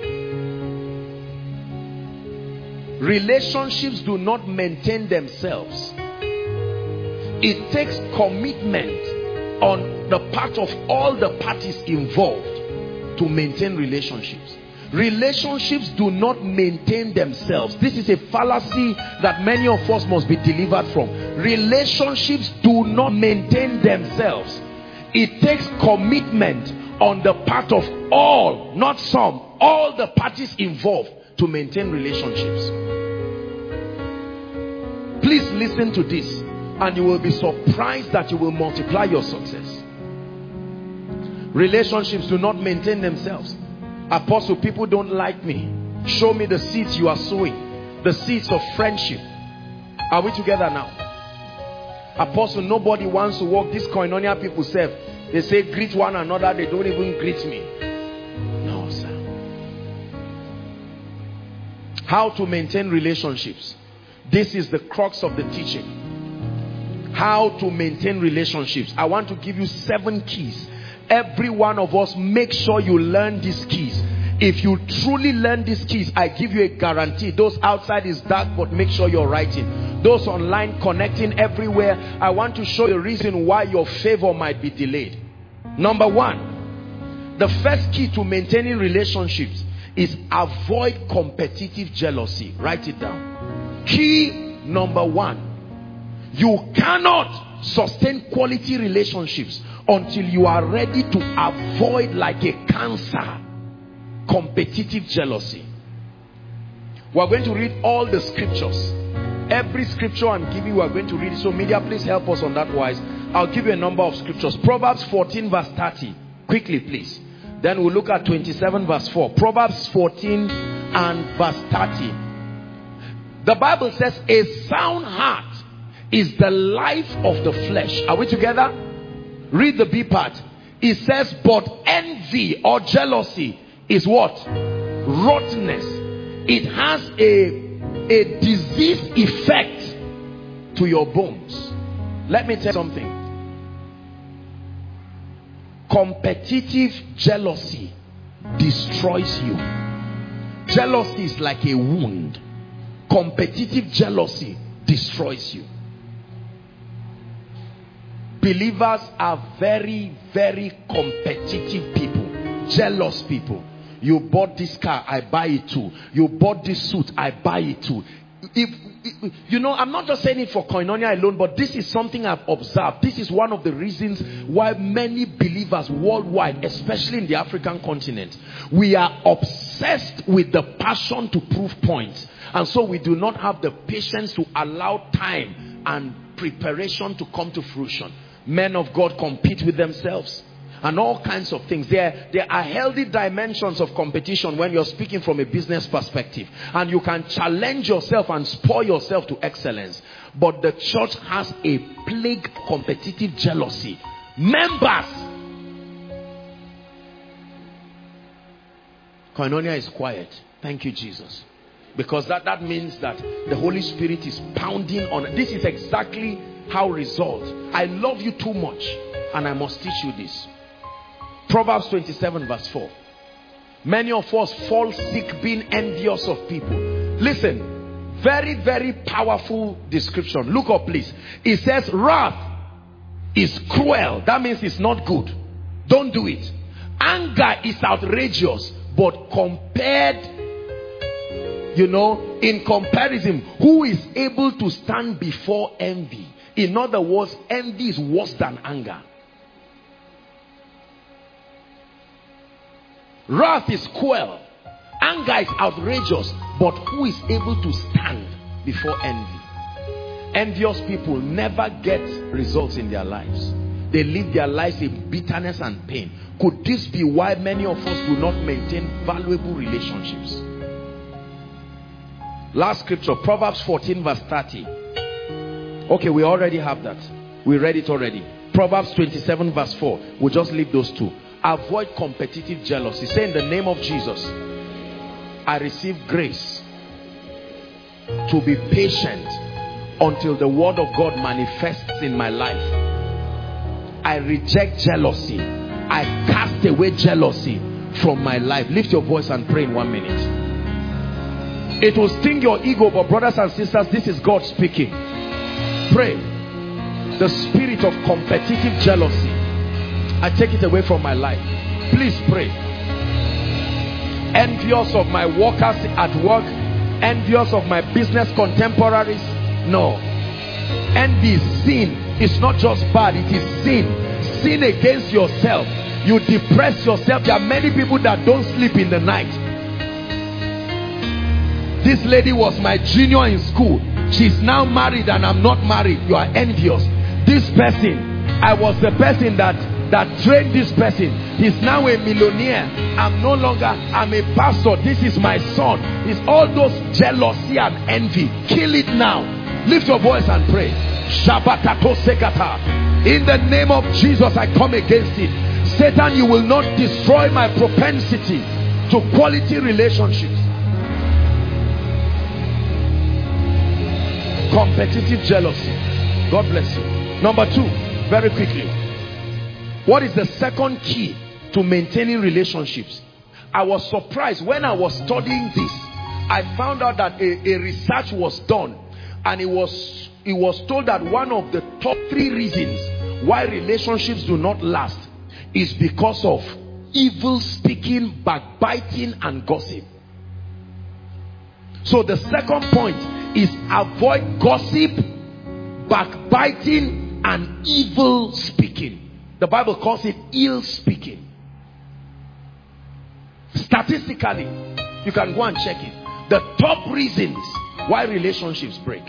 Speaker 2: Relationships do not maintain themselves. It takes commitment on the part of all the parties involved to maintain relationships. Relationships do not maintain themselves. This is a fallacy that many of us must be delivered from. Relationships do not maintain themselves. It takes commitment on the part of all, not some, all the parties involved to maintain relationships. Please listen to this and you will be surprised that you will multiply your success. Relationships do not maintain themselves. Apostle, people don't like me. Show me the seeds you are sowing. The seeds of friendship. Are we together now? Apostle, nobody wants to walk. These Koinonia people say, they say greet one another. They don't even greet me. No, sir. How to maintain relationships. This is the crux of the teaching. How to maintain relationships. I want to give you seven keys. Every one of us, make sure you learn these keys. If you truly learn these keys, I give you a guarantee. Those outside is dark, but make sure you're writing. Those online, connecting everywhere, I want to show you the reason why your favor might be delayed. Number one, the first key to maintaining relationships is avoid competitive jealousy. Write it down. Key number one, you cannot sustain quality relationships until you are ready to avoid, like a cancer, competitive jealousy. We are going to read all the scriptures. Every scripture I'm giving, we are going to read. So media, please help us on that wise. I'll give you a number of scriptures. Proverbs fourteen verse thirty. Quickly, please. Then we'll look at twenty-seven verse four. Proverbs fourteen and verse thirty. The Bible says, a sound heart is the life of the flesh. Are we together? Read the B part. It says, but envy or jealousy is what? Rottenness. It has a, a disease effect to your bones. Let me tell you something. Competitive jealousy destroys you. Jealousy is like a wound. Competitive jealousy destroys you. Believers are very, very competitive people. Jealous people. You bought this car, I buy it too. You bought this suit, I buy it too. If, if, you know, I'm not just saying it for Koinonia alone, but this is something I've observed. This is one of the reasons why many believers worldwide, especially in the African continent, we are obsessed with the passion to prove points. And so we do not have the patience to allow time and preparation to come to fruition. Men of God compete with themselves and all kinds of things. There, there are healthy dimensions of competition when you're speaking from a business perspective. And you can challenge yourself and spur yourself to excellence. But the church has a plague competitive jealousy. Members. Koinonia is quiet. Thank you, Jesus. Because that, that means that the Holy Spirit is pounding on. This is exactly how results. I love you too much and I must teach you this. Proverbs twenty-seven verse four. Many of us fall sick being envious of people. Listen, very, very powerful description. Look up please. It says wrath is cruel. That means it's not good. Don't do it. Anger is outrageous, but compared, you know, in comparison, who is able to stand before envy? In other words, envy is worse than anger. Wrath is cruel. Anger is outrageous. But who is able to stand before envy? Envious people never get results in their lives. They live their lives in bitterness and pain. Could this be why many of us do not maintain valuable relationships? Last scripture, Proverbs fourteen verse thirty. Okay, we already have that. We read it already. Proverbs twenty-seven verse four. We'll just leave those two. Avoid competitive jealousy. Say, in the name of Jesus, I receive grace to be patient until the word of God manifests in my life. I reject jealousy. I cast away jealousy from my life. Lift your voice and pray in one minute. It will sting your ego, but brothers and sisters, this is God speaking. Pray. The spirit of competitive jealousy, I take it away from my life. Please pray. envious of my workers at work, envious of my business contemporaries. No. Envy is sin. It's not just bad, it is sin. Sin against yourself. You depress yourself. There are many people that don't sleep in the night. This lady was my junior in school. She's now married and I'm not married. You are envious. This person, I was the person that that trained this person. He's now a millionaire. I'm no longer, I'm a pastor. This is my son. It's all those jealousy and envy. Kill it now. Lift your voice and pray. In the name of Jesus, I come against it. Satan, you will not destroy my propensity to quality relationships. Competitive jealousy. God bless you. Number two, very quickly. What is the second key to maintaining relationships? I was surprised when I was studying this. I found out that a, a research was done, and it was it was told that one of the top three reasons why relationships do not last is because of evil speaking, backbiting, and gossip. So the second point is avoid gossip, backbiting, and evil speaking. The Bible calls it ill speaking. Statistically, you can go and check it. The top reasons why relationships break.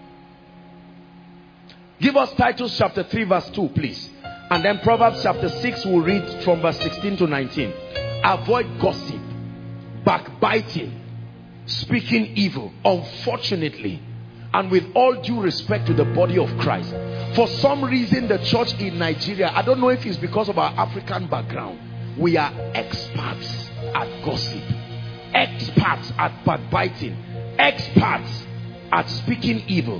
Speaker 2: Give us Titus chapter three verse two, please. And then Proverbs chapter six, we'll read from verse sixteen to nineteen. Avoid gossip, backbiting, speaking evil. Unfortunately, and with all due respect to the body of Christ, for some reason the church in Nigeria, I don't know if it's because of our African background, we are experts at gossip, experts at backbiting, experts at speaking evil.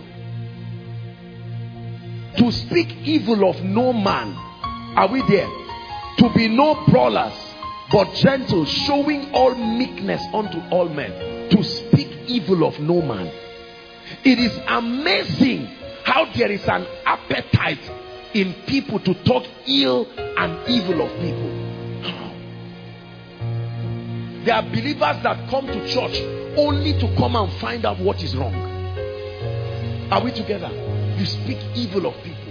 Speaker 2: To speak evil of no man. Are we there? To be no brawlers, but gentle, showing all meekness unto all men. To speak evil of no man. It is amazing how there is an appetite in people to talk ill and evil of people. There are believers that come to church only to come and find out what is wrong. Are we together? You speak evil of people.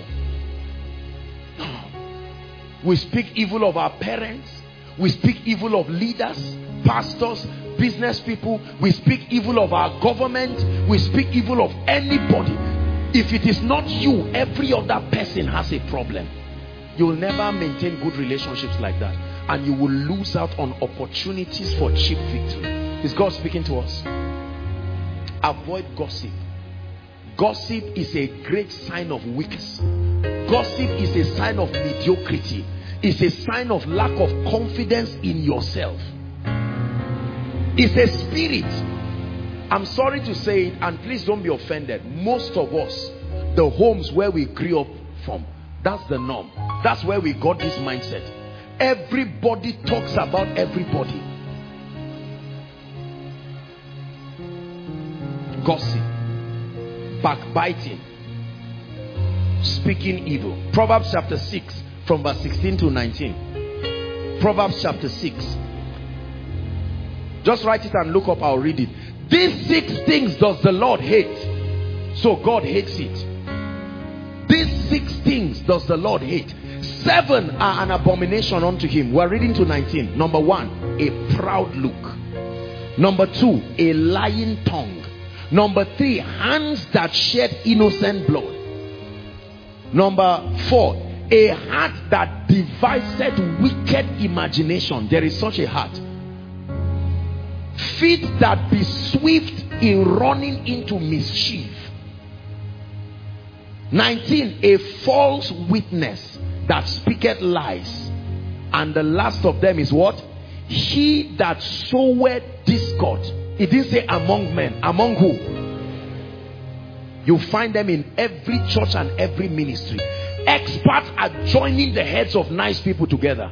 Speaker 2: We speak evil of our parents. We speak evil of leaders, pastors, business people. We speak evil of our government. We speak evil of anybody. If it is not you, every other person has a problem. You will never maintain good relationships like that. And you will lose out on opportunities for cheap victory. Is God speaking to us? Avoid gossip. Gossip is a great sign of weakness. Gossip is a sign of mediocrity. It's a sign of lack of confidence in yourself. It's a spirit. I'm sorry to say it, and please don't be offended. Most of us, the homes where we grew up from, that's the norm. That's where we got this mindset. Everybody talks about everybody. Gossip, backbiting, speaking evil. Proverbs chapter six from verse sixteen to nineteen. Proverbs chapter six. Just write it and look up. I'll read it. These six things does the Lord hate, so God hates it. These six things does the Lord hate. Seven are an abomination unto him. We're reading to nineteen. Number one, a proud look. Number two, a lying tongue. Number three, hands that shed innocent blood. Number four, a heart that deviseth wicked imagination. There is such a heart. Feet that be swift in running into mischief. nineteen, a false witness that speaketh lies. And the last of them is what? He that soweth discord. It didn't say among men. Among who? You find them in every church and every ministry. Experts are joining the heads of nice people together.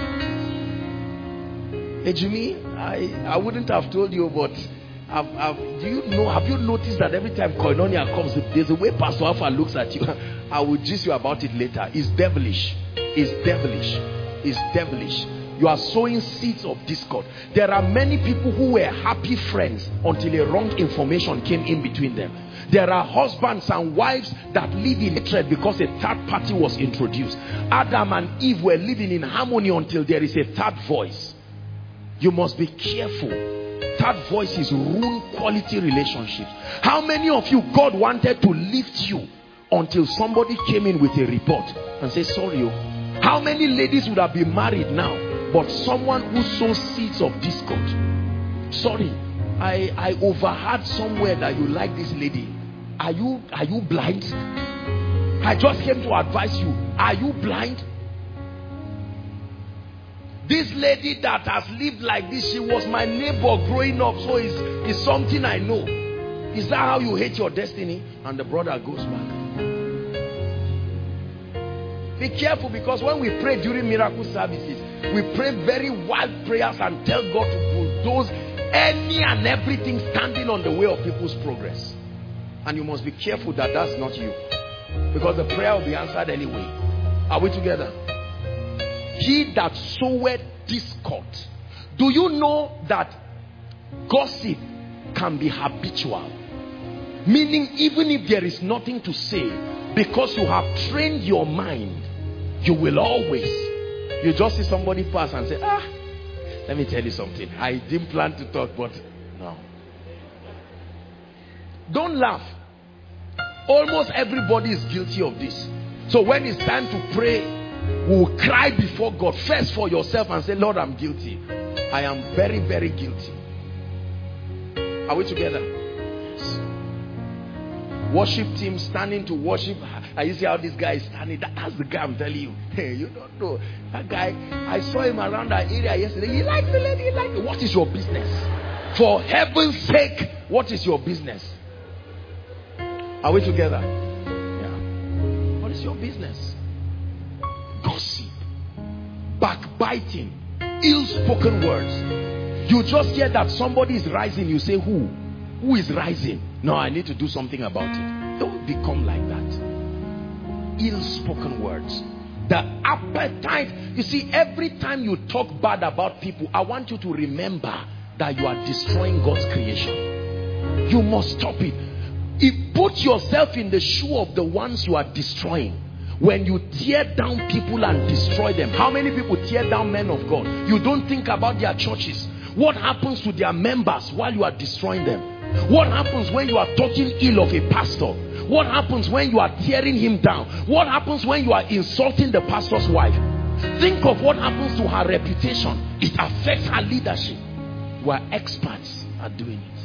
Speaker 2: Hey Jimmy, I, I wouldn't have told you, but I've, I've, do you know, have you noticed that every time Koinonia comes, there's a way Pastor Alpha looks at you? I will gist you about it later. It's devilish. It's devilish. It's devilish. You are sowing seeds of discord. There are many people who were happy friends until a wrong information came in between them. There are husbands and wives that live in hatred because a third party was introduced. Adam and Eve were living in harmony until there is a third voice. You must be careful. Third voices ruin quality relationships. How many of you God wanted to lift you until somebody came in with a report and said, sorry. How many ladies would have been married now, but someone who sows seeds of discord? Sorry, I, I overheard somewhere that you like this lady. Are you, are you blind? I just came to advise you. Are you blind? This lady that has lived like this, she was my neighbor growing up, so it's, it's something I know. Is that how you hate your destiny? And the brother goes back. Be careful, because when we pray during miracle services, we pray very wild prayers and tell God to bulldoze any and everything standing on the way of people's progress. And you must be careful that that's not you, because the prayer will be answered anyway. Are we together? He that soweth discord. Do you know that gossip can be habitual? Meaning, even if there is nothing to say, because you have trained your mind, you will always, you just see somebody pass and say, ah, let me tell you something. I didn't plan to talk, but no. Don't laugh. Almost everybody is guilty of this. So when it's time to pray, we'll cry before God. First for yourself and say, Lord, I'm guilty. I am very, very guilty. Are we together? Yes. Worship team standing to worship. And you see how this guy is standing. That, that's the guy I'm telling you. Hey, you don't know. That guy, I saw him around that area yesterday. He likes the lady. He likes it. What is your business? For heaven's sake, what is your business? Are we together? Yeah. What is your business? Gossip, backbiting, ill-spoken words. You just hear that somebody is rising, you say, who? Who is rising? No, I need to do something about it. Don't become like that. Ill-spoken words. The appetite. You see, every time you talk bad about people, I want you to remember that you are destroying God's creation. You must stop it. If put yourself in the shoe of the ones you are destroying. When you tear down people and destroy them, how many people tear down men of God? You don't think about their churches. What happens to their members while you are destroying them? What happens when you are talking ill of a pastor? What happens when you are tearing him down? What happens when you are insulting the pastor's wife? Think of what happens to her reputation. It affects her leadership. We are experts at doing it.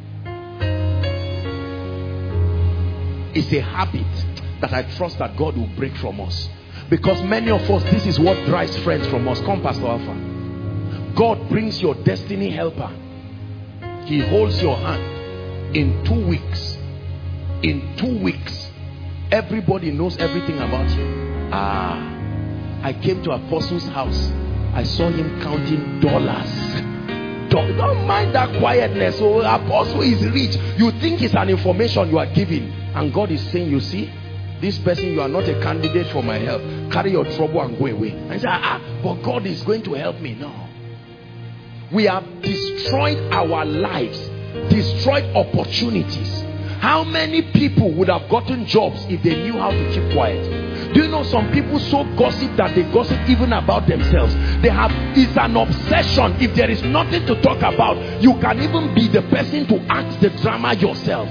Speaker 2: It's a habit that I trust that God will break from us. Because many of us, this is what drives friends from us. Come, Pastor Alpha. God brings your destiny helper. He holds your hand. In two weeks, in two weeks, everybody knows everything about you. Ah, I came to Apostle's house. I saw him counting dollars. Don't, don't mind that quietness. Oh, Apostle is rich. You think it's an information you are giving. And God is saying, you see, this person, you are not a candidate for my help. Carry your trouble and go away. And say, ah, but God is going to help me. No. We have destroyed our lives, destroyed opportunities. How many people would have gotten jobs if they knew how to keep quiet? Do you know some people so gossip that they gossip even about themselves? They have, it's an obsession. If there is nothing to talk about, you can even be the person to act the drama yourself.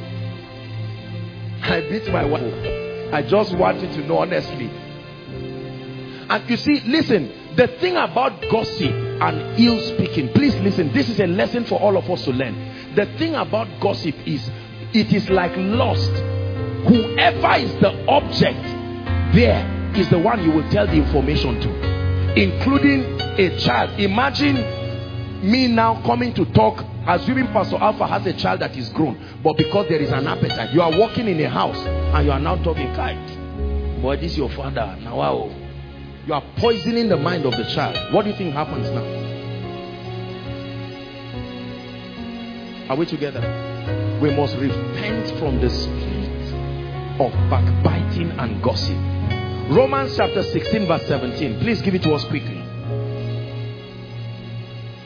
Speaker 2: I beat my wife. I just want you to know honestly. And you see, listen, the thing about gossip and ill speaking, please listen, this is a lesson for all of us to learn. The thing about gossip is, it is like lust. Whoever is the object, there is the one you will tell the information to, including a child. Imagine me now coming to talk, assuming Pastor Alpha has a child that is grown, but because there is an appetite, you are walking in a house and you are now talking, Kai, boy, this is your father. Now, wow. You are poisoning the mind of the child. What do you think happens now? Are we together? We must repent from the spirit of backbiting and gossip. Romans chapter sixteen verse seventeen. Please give it to us quickly.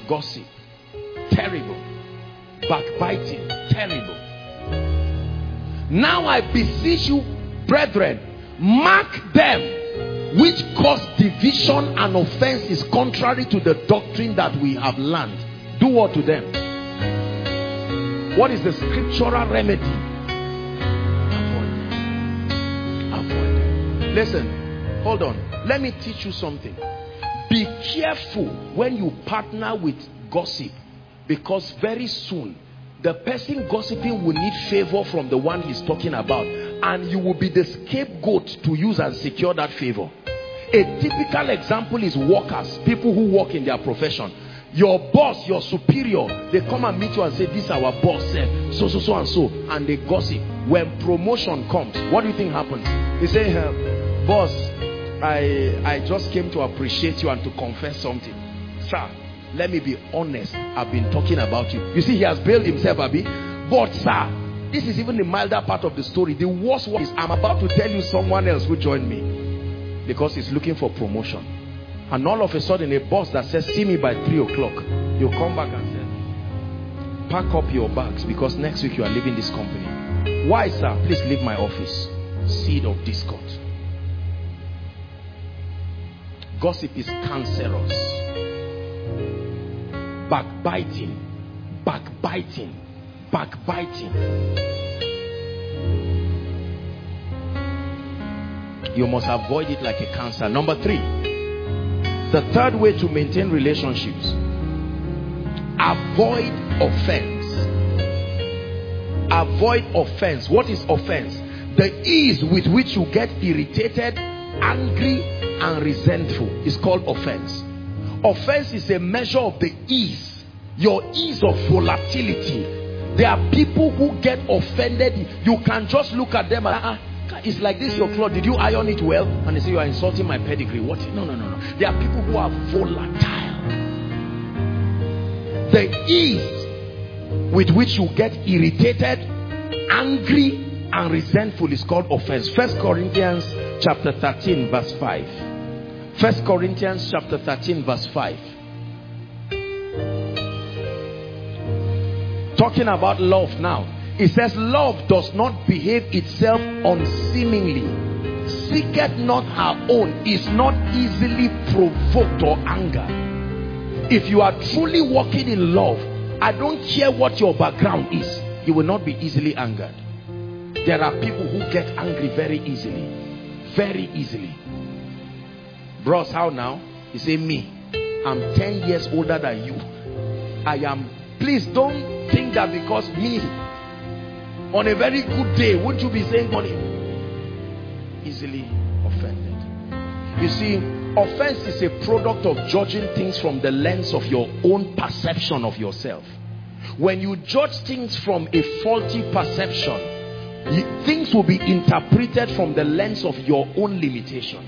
Speaker 2: Gossip, terrible. Backbiting, terrible. Now I beseech you, brethren, mark them which cause division and offense is contrary to the doctrine that we have learned. Do what to them? What is the scriptural remedy? Avoid them. Avoid them. Listen, hold on. Let me teach you something. Be careful when you partner with gossip, because very soon the person gossiping will need favor from the one he's talking about, and you will be the scapegoat to use and secure that favor. A typical example is workers, people who work in their profession. Your boss, your superior, they come and meet you and say, this is our boss, eh? so, so, so and so, and they gossip. When promotion comes, what do you think happens? They say, uh, boss, I, I just came to appreciate you and to confess something. Sir, let me be honest, I've been talking about you. You see, he has bailed himself, Abi. But sir, this is even the milder part of the story. The worst one is, I'm about to tell you someone else who joined me, because he's looking for promotion. And all of a sudden, a boss that says, see me by three o'clock, you come back and say, pack up your bags, because next week you are leaving this company. Why, sir? Please leave my office. Seed of discord. Gossip is cancerous. Backbiting, backbiting, backbiting. You must avoid it like a cancer. Number three, the third way to maintain relationships: avoid offense. Avoid offense. What is offense? The ease with which you get irritated, angry, and resentful is called offense. Offense is a measure of the ease, your ease of volatility. There are people who get offended. You can just look at them and ah, it's like this your cloth, did you iron it well? And they say, you are insulting my pedigree. What? No, no, no, no. There are people who are volatile. The ease with which you get irritated, angry, and resentful is called offense. First Corinthians chapter thirteen verse five. First Corinthians chapter thirteen verse five. Talking about love now. It says, love does not behave itself unseemingly, seeketh not her own, is not easily provoked or angered. If you are truly walking in love, I don't care what your background is, you will not be easily angered. There are people who get angry very easily. Very easily. Bros, how now? You say, me, I'm ten years older than you. I am, please don't think that because me, on a very good day, wouldn't you be saying money? Easily offended. You see, offense is a product of judging things from the lens of your own perception of yourself. When you judge things from a faulty perception, things will be interpreted from the lens of your own limitation.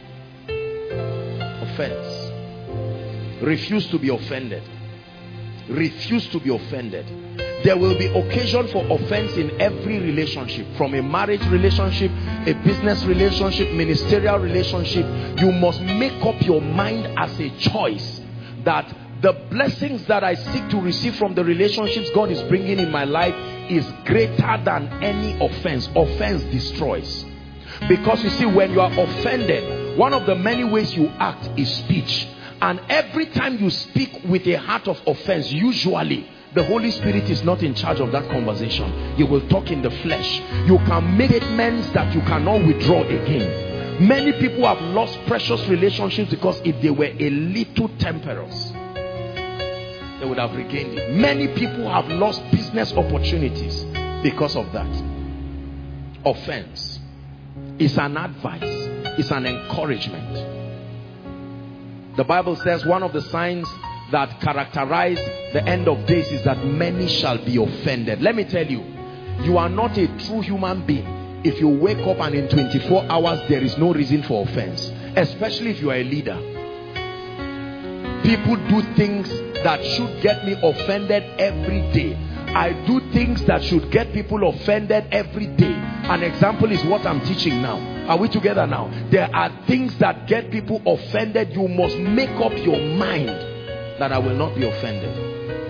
Speaker 2: Offense. Refuse to be offended. Refuse to be offended. There will be occasion for offense in every relationship, from a marriage relationship, a business relationship, ministerial relationship. You must make up your mind as a choice that the blessings that I seek to receive from the relationships God is bringing in my life is greater than any offense. Offense destroys. Because you see, when you are offended, one of the many ways you act is speech. And every time you speak with a heart of offense, usually the Holy Spirit is not in charge of that conversation. You will talk in the flesh. You can make statements that you cannot withdraw again. Many people have lost precious relationships because if they were a little temperous, they would have regained it. Many people have lost business opportunities because of that. Offense is an advice. It's an encouragement. The Bible says one of the signs that characterize the end of days is that many shall be offended. Let me tell you, you are not a true human being if you wake up and in twenty-four hours there is no reason for offense. Especially if you are a leader. People do things that should get me offended every day. I do things that should get people offended every day. An example is what I'm teaching now. Are we together now? There are things that get people offended. You must make up your mind that I will not be offended.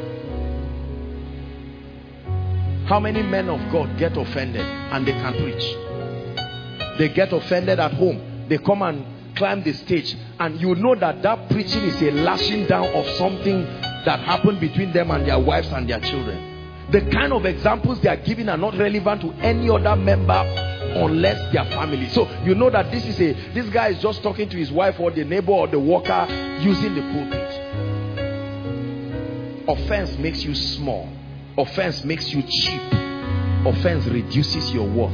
Speaker 2: How many men of God get offended and they can preach? They get offended at home. They come and climb the stage, and you know that that preaching is a lashing down of something that happened between them and their wives and their children. The kind of examples they are giving are not relevant to any other member unless their family. So you know that this is a this guy is just talking to his wife or the neighbor or the worker using the pulpit. Offense makes you small. Offense makes you cheap. Offense reduces your worth.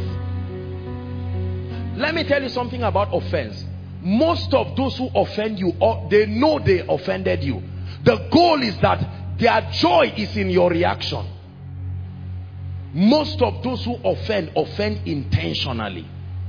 Speaker 2: Let me tell you something about offense. Most of those who offend you, they know they offended you. The goal is that their joy is in your reaction. Most of those who offend, offend intentionally.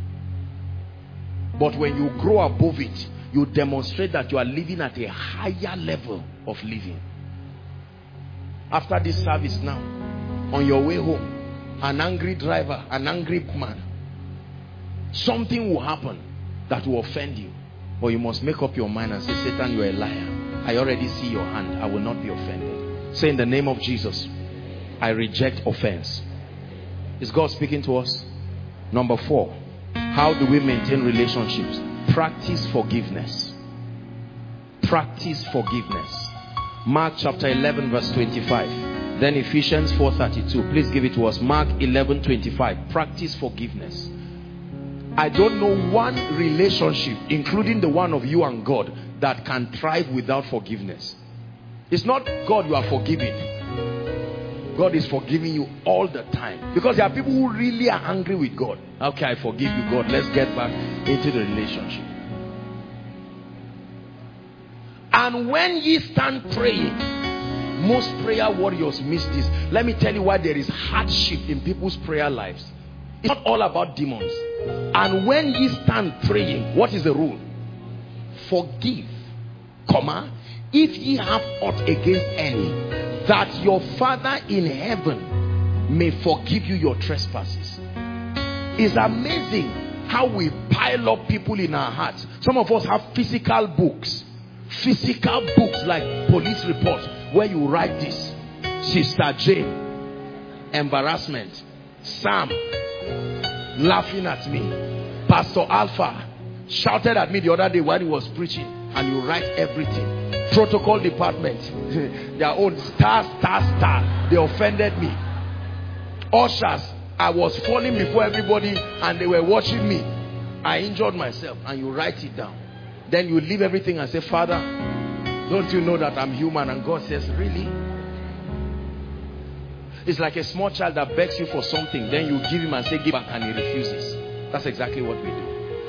Speaker 2: But when you grow above it, you demonstrate that you are living at a higher level of living. After this service now, on your way home, an angry driver, an angry man, something will happen that will offend you. But you must make up your mind and say, Satan, you are a liar. I already see your hand. I will not be offended. Say, in the name of Jesus, I reject offense. Is God speaking to us? Number four, how do we maintain relationships? Practice forgiveness. Practice forgiveness. Mark chapter eleven verse twenty-five. Then Ephesians four thirty-two. Please give it to us. Mark eleven twenty-five. Practice forgiveness. I don't know one relationship, including the one of you and God, that can thrive without forgiveness. It's not God you are forgiving. God is forgiving you all the time. Because there are people who really are angry with God. Okay, I forgive you, God. Let's get back into the relationship. And when ye stand praying, most prayer warriors miss this. Let me tell you why there is hardship in people's prayer lives. It's not all about demons. And when ye stand praying, what is the rule? Forgive, comma, if ye have aught against any, that your Father in heaven may forgive you your trespasses. It's amazing how we pile up people in our hearts. Some of us have physical books. Physical books like police reports where you write this. Sister Jane, embarrassment. Sam, laughing at me. Pastor Alpha shouted at me the other day when he was preaching. And you write everything. Protocol department, their own star, star, star. They offended me. Ushers, I was falling before everybody and they were watching me. I injured myself, and you write it down. Then you leave everything and say, Father, don't you know that I'm human? And God says, really? It's like a small child that begs you for something. Then you give him and say, give back, and he refuses. That's exactly what we do.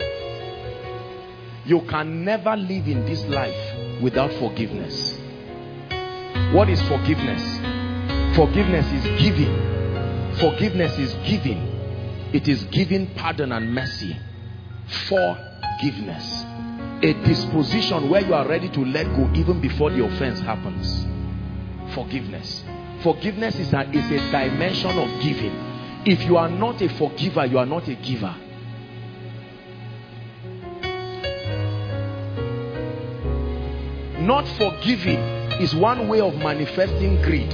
Speaker 2: You can never live in this life without forgiveness. What is forgiveness? Forgiveness is giving. Forgiveness is giving. It is giving pardon and mercy. Forgiveness. A disposition where you are ready to let go even before the offense happens. Forgiveness. Forgiveness is a, is a dimension of giving. If you are not a forgiver, you are not a giver. Not forgiving is one way of manifesting greed.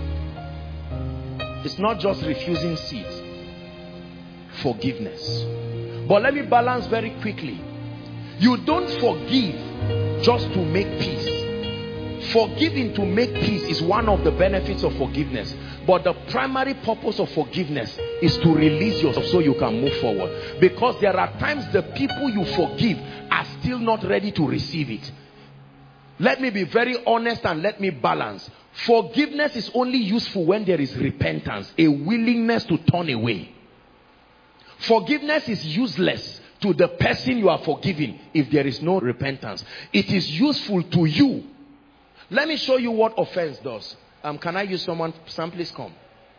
Speaker 2: It's not just refusing seeds. Forgiveness. But let me balance very quickly. You don't forgive just to make peace. Forgiving to make peace is one of the benefits of forgiveness. But the primary purpose of forgiveness is to release yourself so you can move forward. Because there are times the people you forgive are still not ready to receive it. Let me be very honest and let me balance. Forgiveness is only useful when there is repentance, a willingness to turn away. Forgiveness is useless to the person you are forgiving if there is no repentance. It is useful to you. Let me show you what offense does. Um, can I use someone? Sam, please come.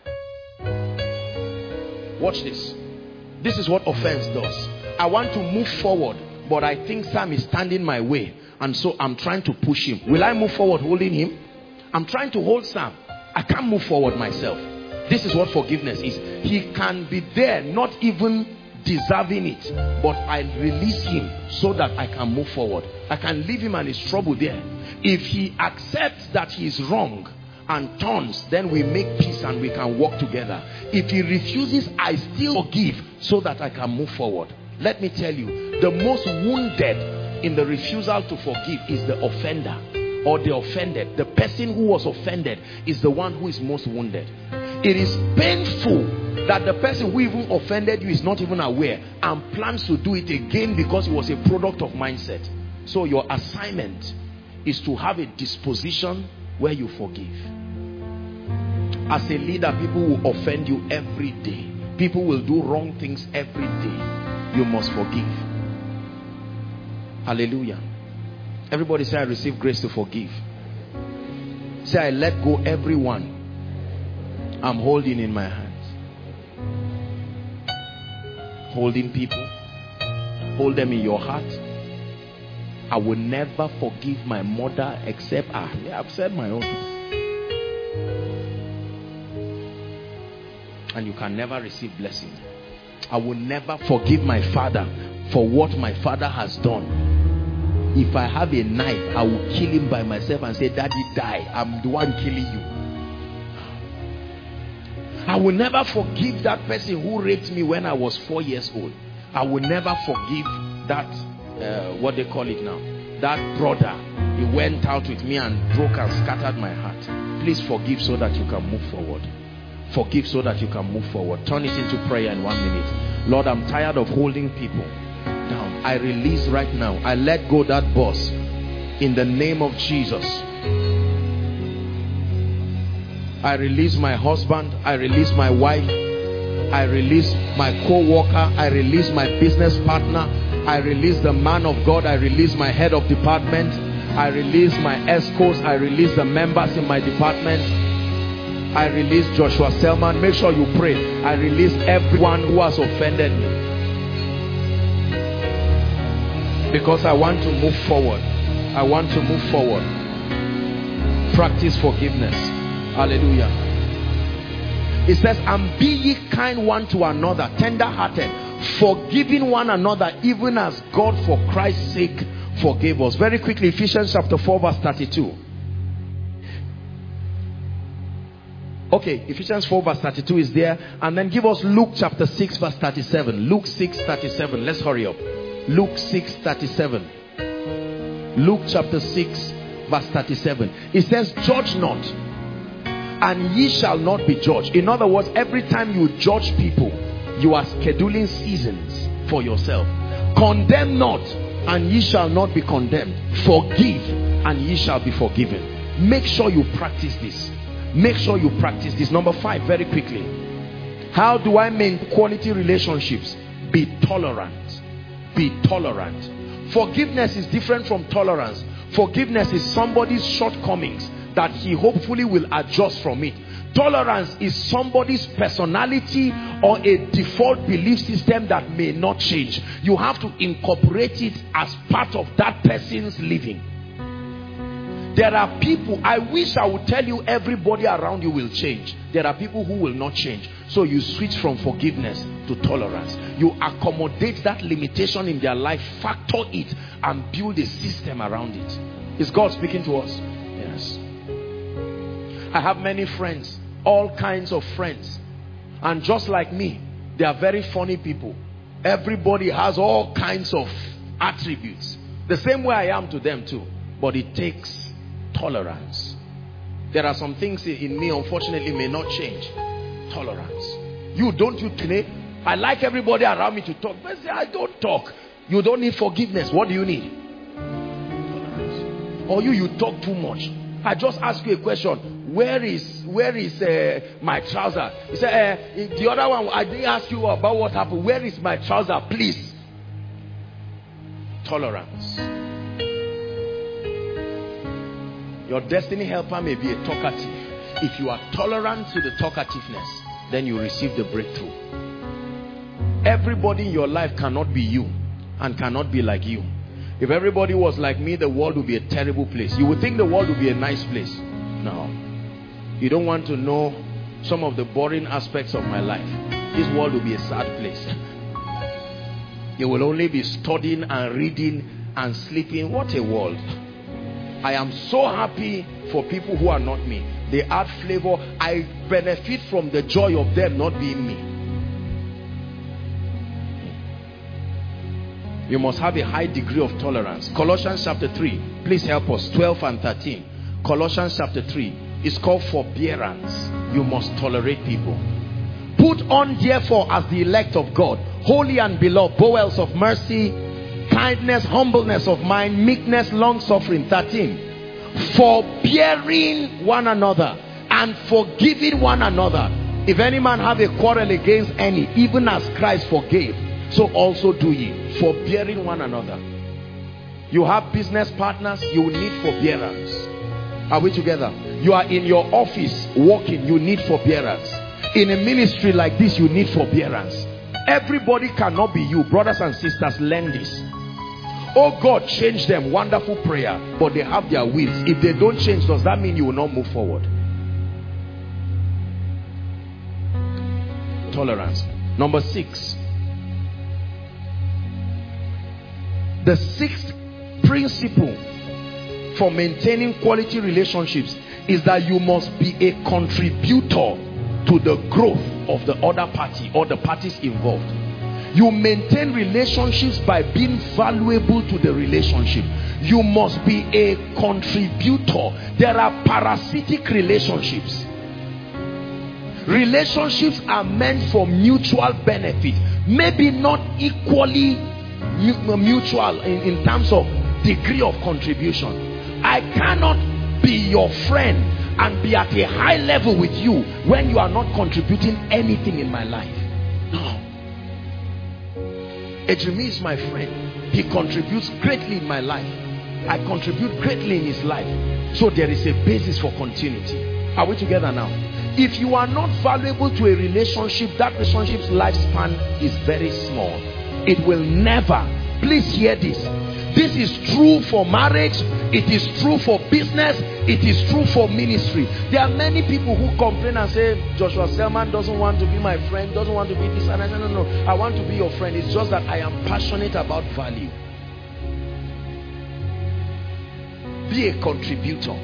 Speaker 2: Watch this. This is what offense does. I want to move forward, but I think Sam is standing my way. And so I'm trying to push him. Will I move forward holding him? I'm trying to hold Sam. I can't move forward myself. This is what forgiveness is. He can be there, not even deserving it, but I release him so that I can move forward. I can leave him and his trouble there. If he accepts that he is wrong and turns, then we make peace and we can work together. If he refuses, I still forgive so that I can move forward. Let me tell you, the most wounded in the refusal to forgive is the offender or the offended. The person who was offended is the one who is most wounded. It is painful that the person who even offended you is not even aware and plans to do it again because it was a product of mindset. So your assignment is to have a disposition where you forgive. As a leader, people will offend you every day. People will do wrong things every day. You must forgive. Hallelujah. Everybody say, I receive grace to forgive. Say, I let go everyone I'm holding in my hands. Holding people. Hold them in your heart. I will never forgive my mother except, ah, yeah, I've said my own. And you can never receive blessing. I will never forgive my father for what my father has done. If I have a knife, I will kill him by myself and say, Daddy, die. I'm the one killing you. I will never forgive that person who raped me when I was four years old. I will never forgive that, uh, what they call it now, that brother. He went out with me and broke and scattered my heart. Please forgive so that you can move forward. Forgive so that you can move forward. Turn it into prayer in one minute. Lord, I'm tired of holding people down. I release right now. I let go that boss in the name of Jesus. I release my husband. I release my wife. I release my co-worker. I release my business partner. I release the man of God. I release my head of department. I release my escorts. I release the members in my department. I release Joshua Selman. Make sure you pray. I release everyone who has offended me. Because I want to move forward. I want to move forward. Practice forgiveness. Hallelujah. It says, and be ye kind one to another, tender-hearted, forgiving one another, even as God for Christ's sake forgave us. Very quickly, Ephesians chapter four verse thirty-two. Okay, Ephesians four verse thirty-two is there. And then give us Luke chapter six verse thirty-seven. Luke six thirty-seven. Let's hurry up. Luke six thirty-seven. Luke chapter six verse thirty-seven. It says, judge not, and ye shall not be judged. In other words, every time you judge people, you are scheduling seasons for yourself. Condemn not, and ye shall not be condemned. Forgive, and ye shall be forgiven. Make sure you practice this. Make sure you practice this. Number five, very quickly. How do I maintain quality relationships? Be tolerant. Be tolerant. Forgiveness is different from tolerance. Forgiveness is somebody's shortcomings that he hopefully will adjust from it. Tolerance is somebody's personality or a default belief system that may not change. You have to incorporate it as part of that person's living. There are people, I wish I would tell you everybody around you will change. There are people who will not change. So you switch from forgiveness to tolerance. You accommodate that limitation in their life, factor it, and build a system around it. Is God speaking to us? Yes. I have many friends, all kinds of friends. And just like me, they are very funny people. Everybody has all kinds of attributes. The same way I am to them too. But it takes tolerance. There are some things in me, unfortunately, may not change. Tolerance. You don't you today? I like everybody around me to talk, but say I don't talk. You don't need forgiveness. What do you need? Tolerance. Or you you talk too much. I just ask you a question. Where is where is uh, my trouser? You say uh, the other one. I didn't ask you about what happened. Where is my trouser? Please. Tolerance. Your destiny helper may be a talkative. If you are tolerant to the talkativeness, then you receive the breakthrough. Everybody in your life cannot be you and cannot be like you. If everybody was like me, the world would be a terrible place. You would think the world would be a nice place. No. You don't want to know some of the boring aspects of my life. This world will be a sad place. You will only be studying and reading and sleeping. What a world. I am so happy for people who are not me. They add flavor. I benefit from the joy of them not being me. You must have a high degree of tolerance. Colossians chapter three. Please help us. twelve and thirteen. Colossians chapter three. It's called forbearance. You must tolerate people. Put on therefore as the elect of God, holy and beloved, bowels of mercy, kindness, humbleness of mind, meekness, long suffering. thirteen. Forbearing one another and forgiving one another. If any man have a quarrel against any, even as Christ forgave, so also do ye. Forbearing one another. You have business partners, you will need forbearance. Are we together? You are in your office working, you need forbearance. In a ministry like this, you need forbearance. Everybody cannot be you. Brothers and sisters, learn this. Oh God, change them. Wonderful prayer. But they have their wills. If they don't change, does that mean you will not move forward? Tolerance. Number six. The sixth principle for maintaining quality relationships is that you must be a contributor to the growth of the other party or the parties involved. You maintain relationships by being valuable to the relationship. You must be a contributor. There are parasitic relationships. Relationships are meant for mutual benefit. Maybe not equally mutual in, in terms of degree of contribution. I cannot be your friend and be at a high level with you when you are not contributing anything in my life. No. Ejimi is my friend. He contributes greatly in my life. I contribute greatly in his life. So there is a basis for continuity. Are we together now? If you are not valuable to a relationship, that relationship's lifespan is very small. It will never. Please hear this. This is true for marriage. It is true for business. It is true for ministry. There are many people who complain and say, Joshua Selman doesn't want to be my friend, doesn't want to be this. And I say, no, no, I want to be your friend. It's just that I am passionate about value. Be a contributor.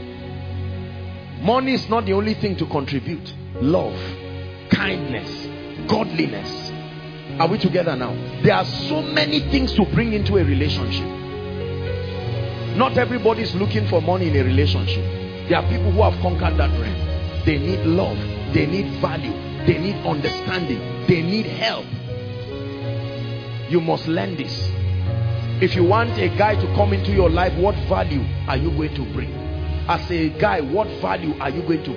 Speaker 2: Money is not the only thing to contribute. Love, kindness, godliness. Are we together now? There are so many things to bring into a relationship. Not everybody is looking for money in a relationship. There are people who have conquered that realm. They need love. They need value. They need understanding. They need help. You must learn this. If you want a guy to come into your life, what value are you going to bring? As a guy, what value are you going to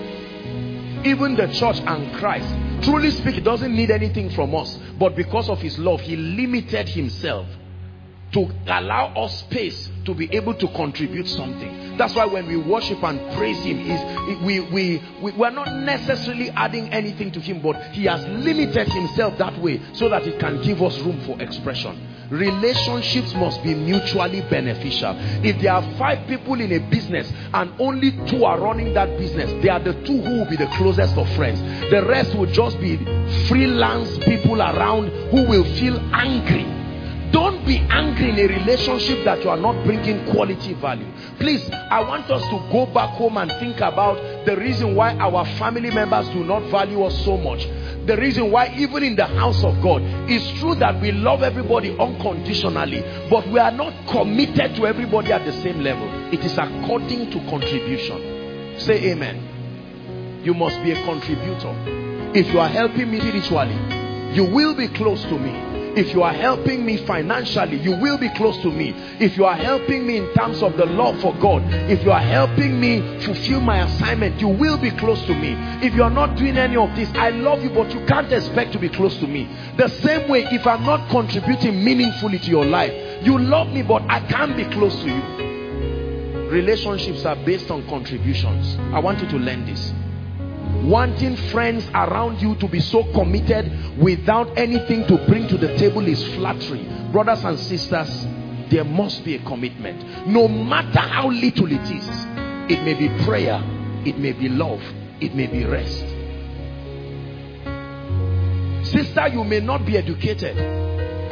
Speaker 2: bring? Even the church and Christ, truly speaking, doesn't need anything from us. But because of his love, he limited himself to allow us space to be able to contribute something. That's why when we worship and praise him, is we, we, we, we are not necessarily adding anything to him, but he has limited himself that way so that it can give us room for expression. Relationships must be mutually beneficial. If there are five people in a business and only two are running that business, they are the two who will be the closest of friends. The rest will just be freelance people around who will feel angry. Don't be angry in a relationship that you are not bringing quality value. Please, I want us to go back home and think about the reason why our family members do not value us so much. The reason why even in the house of God, it's true that we love everybody unconditionally, but we are not committed to everybody at the same level. It is according to contribution. Say amen. You must be a contributor. If you are helping me spiritually, you will be close to me. If you are helping me financially, you will be close to me. If you are helping me in terms of the love for God, if you are helping me fulfill my assignment, you will be close to me. If you are not doing any of this, I love you, but you can't expect to be close to me. The same way, if I'm not contributing meaningfully to your life, you love me, but I can't be close to you. Relationships are based on contributions. I want you to learn this. Wanting friends around you to be so committed without anything to bring to the table is flattery. Brothers and sisters, there must be a commitment. No matter how little it is. It may be prayer, it may be love, it may be rest. Sister, you may not be educated,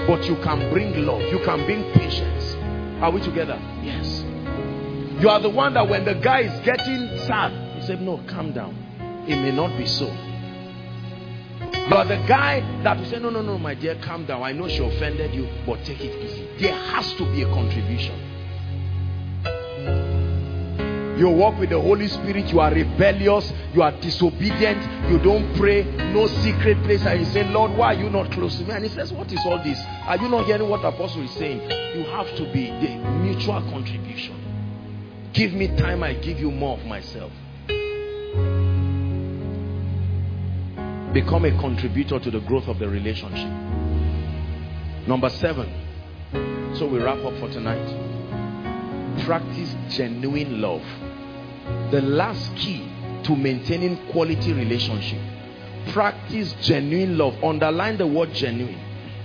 Speaker 2: But you can bring love. You can bring patience. Are we together? Yes. You are the one that when the guy is getting sad, you say, no, calm down. It may not be so. You are the guy that will say, no, no, no, my dear, calm down. I know she offended you, but take it easy. There has to be a contribution. You walk with the Holy Spirit, you are rebellious, you are disobedient, you don't pray, no secret place, and you say, Lord, why are you not close to me? And he says, what is all this? Are you not hearing what the apostle is saying? You have to be the mutual contribution. Give me time, I give you more of myself. Become a contributor to the growth of the relationship. Number seven. So we wrap up for tonight. Practice genuine love. The last key to maintaining quality relationship. Practice genuine love. Underline the word genuine.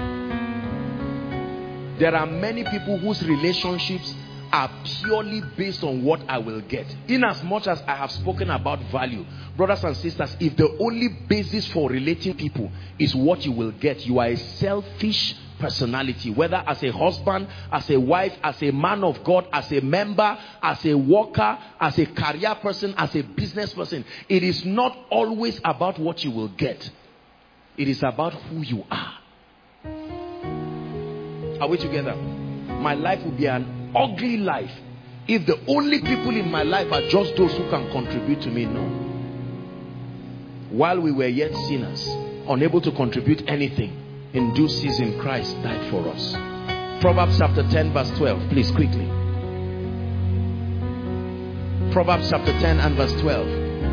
Speaker 2: There are many people whose relationships are purely based on what I will get. In as much as I have spoken about value, brothers and sisters, if the only basis for relating people is what you will get, you are a selfish personality. Whether as a husband, as a wife, as a man of God, as a member, as a worker, as a career person, as a business person, it is not always about what you will get. It is about who you are. Are we together? My life will be an ugly life if the only people in my life are just those who can contribute to me. No. While we were yet sinners, unable to contribute anything, in due season Christ died for us. Proverbs chapter ten verse twelve, please, quickly. Proverbs chapter ten and verse twelve.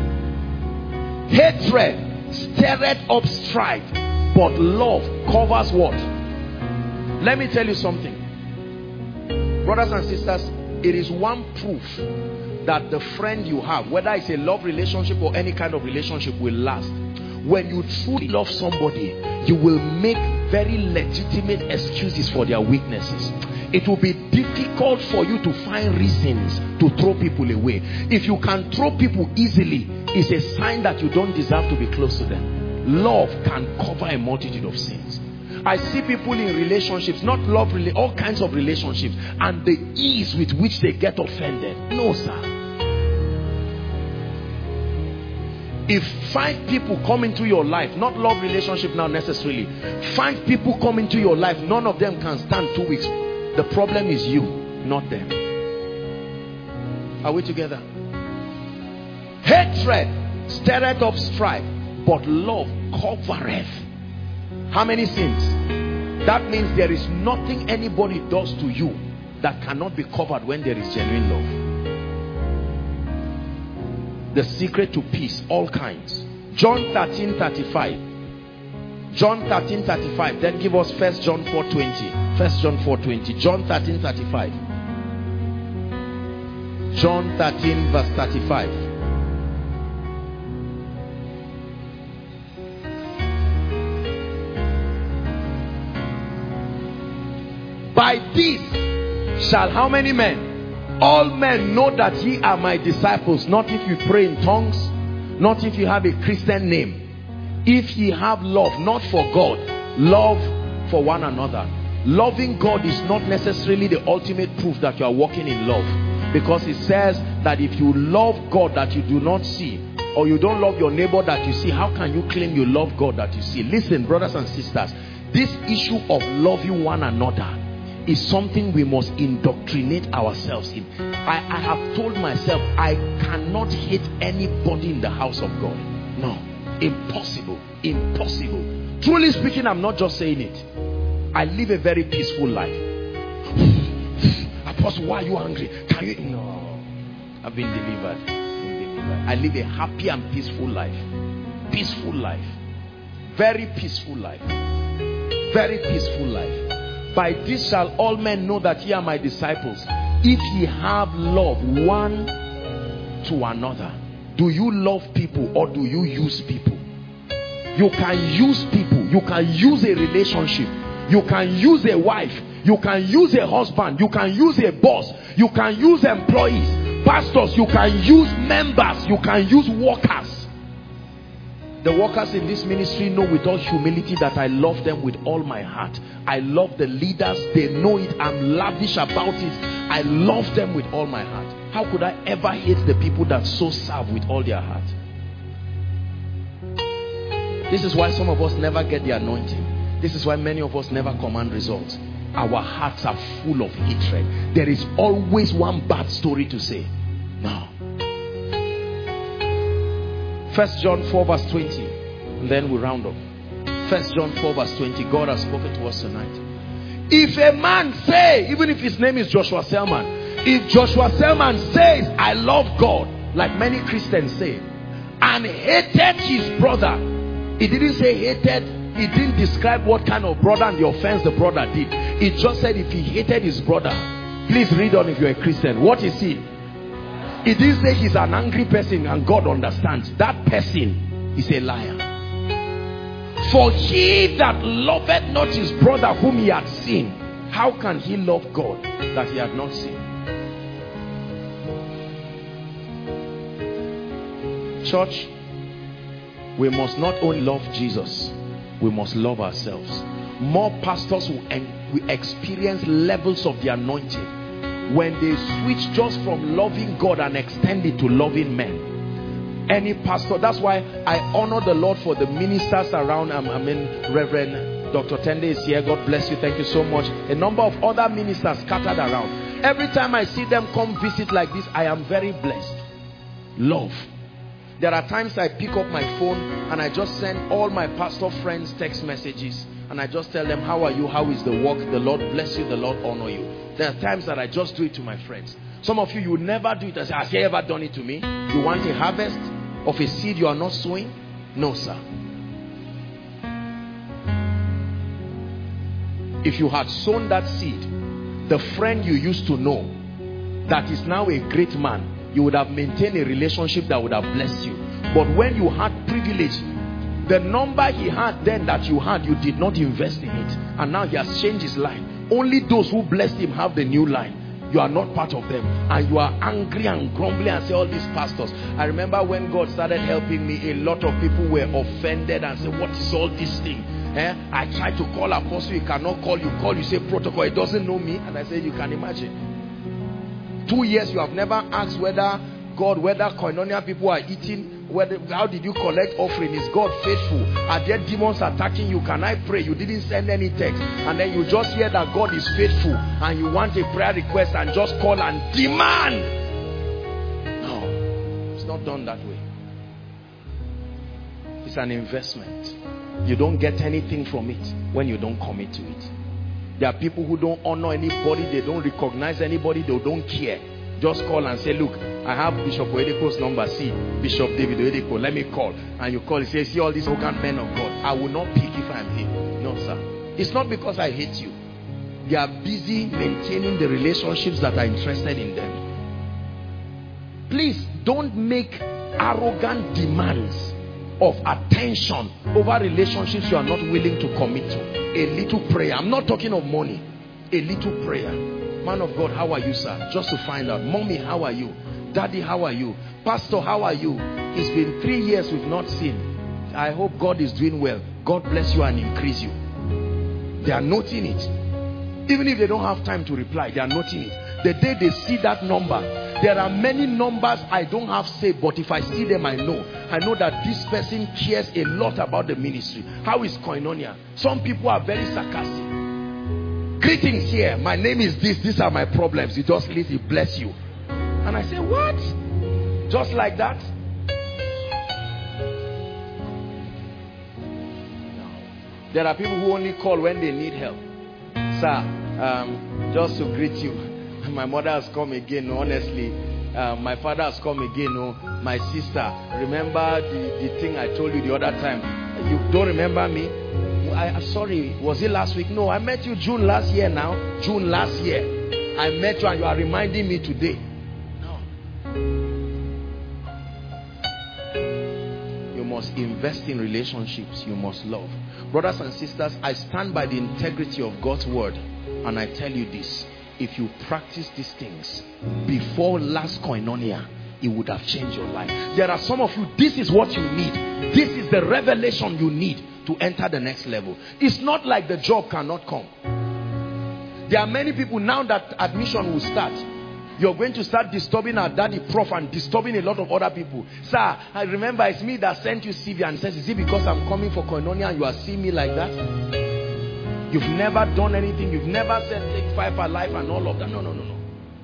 Speaker 2: Hatred stirreth up strife, but love covers what? Let me tell you something. Brothers and sisters, it is one proof that the friend you have, whether it's a love relationship or any kind of relationship, will last. When you truly love somebody, you will make very legitimate excuses for their weaknesses. It will be difficult for you to find reasons to throw people away. If you can throw people easily, it's a sign that you don't deserve to be close to them. Love can cover a multitude of sins. I see people in relationships, not love, all kinds of relationships, and the ease with which they get offended. No, sir. If five people come into your life, not love relationship now necessarily, five people come into your life, none of them can stand two weeks. The problem is you, not them. Are we together? Hatred stirreth up strife, but love covereth. How many sins? That means there is nothing anybody does to you that cannot be covered when there is genuine love. The secret to peace, all kinds. John thirteen thirty-five. John thirteen thirty-five. Then give us First John four twenty. First John four twenty. John thirteen thirty-five. John thirteen verse thirty-five. By this shall how many men? All men know that ye are my disciples. Not if you pray in tongues, not if you have a Christian name. If ye have love, not for God, love for one another. Loving God is not necessarily the ultimate proof that you are walking in love, because it says that if you love God that you do not see, or you don't love your neighbor that you see, how can you claim you love God that you see? Listen, brothers and sisters, this issue of loving one another is something we must indoctrinate ourselves in. I, I have told myself I cannot hate anybody in the house of God. No, impossible, impossible. Truly speaking, I'm not just saying it. I live a very peaceful life. Apostle, why are you angry? Can you? No, I've been delivered. I've been delivered. I live a happy and peaceful life. Peaceful life. Very peaceful life. Very peaceful life. By this shall all men know that ye are my disciples, if ye have love one to another. Do you love people or do you use people? You can use people. You can use a relationship. You can use a wife. You can use a husband. You can use a boss. You can use employees. Pastors, you can use members. You can use workers. The workers in this ministry know with all humility that I love them with all my heart. I love the leaders. They know it. I'm lavish about it. I love them with all my heart. How could I ever hate the people that so serve with all their heart? This is why some of us never get the anointing. This is why many of us never command results. Our hearts are full of hatred. There is always one bad story to say. Now, First John four verse twenty, and then we round up. First John four verse twenty. God has spoken to us tonight. If a man say, even if his name is Joshua Selman, if Joshua Selman says, I love God, like many Christians say, and hated his brother, he didn't say hated, he didn't describe what kind of brother and the offense the brother did. He just said if he hated his brother. Please read on if you're a Christian. What is he? He didn't say he's an angry person and God understands. That person is a liar. For he that loveth not his brother whom he had seen, how can he love God that he had not seen? Church, we must not only love Jesus, we must love ourselves. More pastors will, will experience levels of the anointing when they switch just from loving God and extend it to loving men. Any pastor, that's why I honor the Lord for the ministers around. I mean, Reverend Doctor Tende is here. God bless you. Thank you so much. A number of other ministers scattered around. Every time I see them come visit like this, I am very blessed. Love. There are times I pick up my phone and I just send all my pastor friends text messages. And I just tell them, how are you? How is the work? The Lord bless you. The Lord honor you. There are times that I just do it to my friends. Some of you, you never do it. I say, has he ever done it to me? You want a harvest of a seed you are not sowing? No, sir. If you had sown that seed, the friend you used to know that is now a great man, you would have maintained a relationship that would have blessed you. But when you had privilege, the number he had then that you had, you did not invest in it. And now he has changed his line. Only those who blessed him have the new line. You are not part of them. And you are angry and grumbling and say all these pastors. I remember when God started helping me, a lot of people were offended and said, what is all this thing? Eh? I tried to call Apostle, he cannot call you. Call you, say protocol, he doesn't know me. And I said, you can imagine. Two years you have never asked whether God, whether Koinonia people are eating. Whether, how did you collect offering? Is God faithful? Are there demons attacking you? Can I pray? You didn't send any text. And then you just hear that God is faithful and you want a prayer request and just call and demand. No, it's not done that way. It's an investment. You don't get anything from it when you don't commit to it. There are people who don't honor anybody. They don't recognize anybody. They don't care. Just call and say, look, I have Bishop Oyedepo's number. See, Bishop David Oyedepo, let me call. And you call, you say, see all these arrogant men of God. I will not pick if I'm here. No, sir. It's not because I hate you. They are busy maintaining the relationships that are interested in them. Please, don't make arrogant demands of attention over relationships you are not willing to commit to. A little prayer. I'm not talking of money. A little prayer. Man of God, how are you, sir? Just to find out. Mommy, how are you? Daddy, how are you? Pastor, how are you? It's been three years we've not seen. I hope God is doing well. God bless you and increase you. They are noting it. Even if they don't have time to reply, they are noting it. The day they see that number, there are many numbers I don't have saved, but if I see them, I know. I know that this person cares a lot about the ministry. How is Koinonia? Some people are very sarcastic. Greetings here. My name is this. These are my problems. You just leave. He bless you. And I say, what? Just like that? No. There are people who only call when they need help. Sir, um, just to greet you. My mother has come again. Honestly, uh, my father has come again. Oh, my sister. Remember the, the thing I told you the other time? You don't remember me? I, I'm sorry, was it last week? No, I met you June last year now. June last year. I met you and you are reminding me today. No. You must invest in relationships. You must love. Brothers and sisters, I stand by the integrity of God's word. And I tell you this. If you practice these things before last Koinonia, it would have changed your life. There are some of you, this is what you need. This is the revelation you need to enter the next level. It's not like the job cannot come. There are many people now that admission will start. You're going to start disturbing our daddy prof and disturbing a lot of other people. Sir, I remember it's me that sent you C V and says, is it because I'm coming for Koinonia and you are seeing me like that? You've never done anything. You've never said take five alive and all of that. No, no, no, no.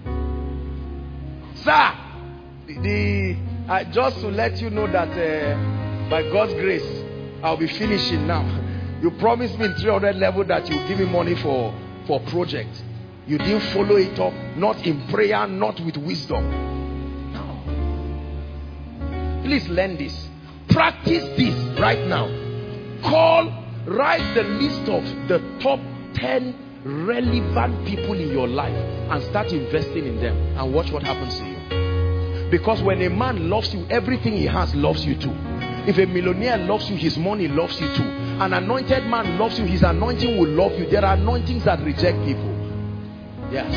Speaker 2: Sir, the, the uh, just to let you know that uh, by God's grace, I'll be finishing now. You promised me in three hundred level that you give me money for, for projects. You didn't follow it up, not in prayer, not with wisdom. No. Please learn this. Practice this right now. Call, write the list of the top ten relevant people in your life and start investing in them and watch what happens to you. Because when a man loves you, everything he has loves you too. If a millionaire loves you, his money loves you too. An anointed man loves you, his anointing will love you. There are anointings that reject people. Yes.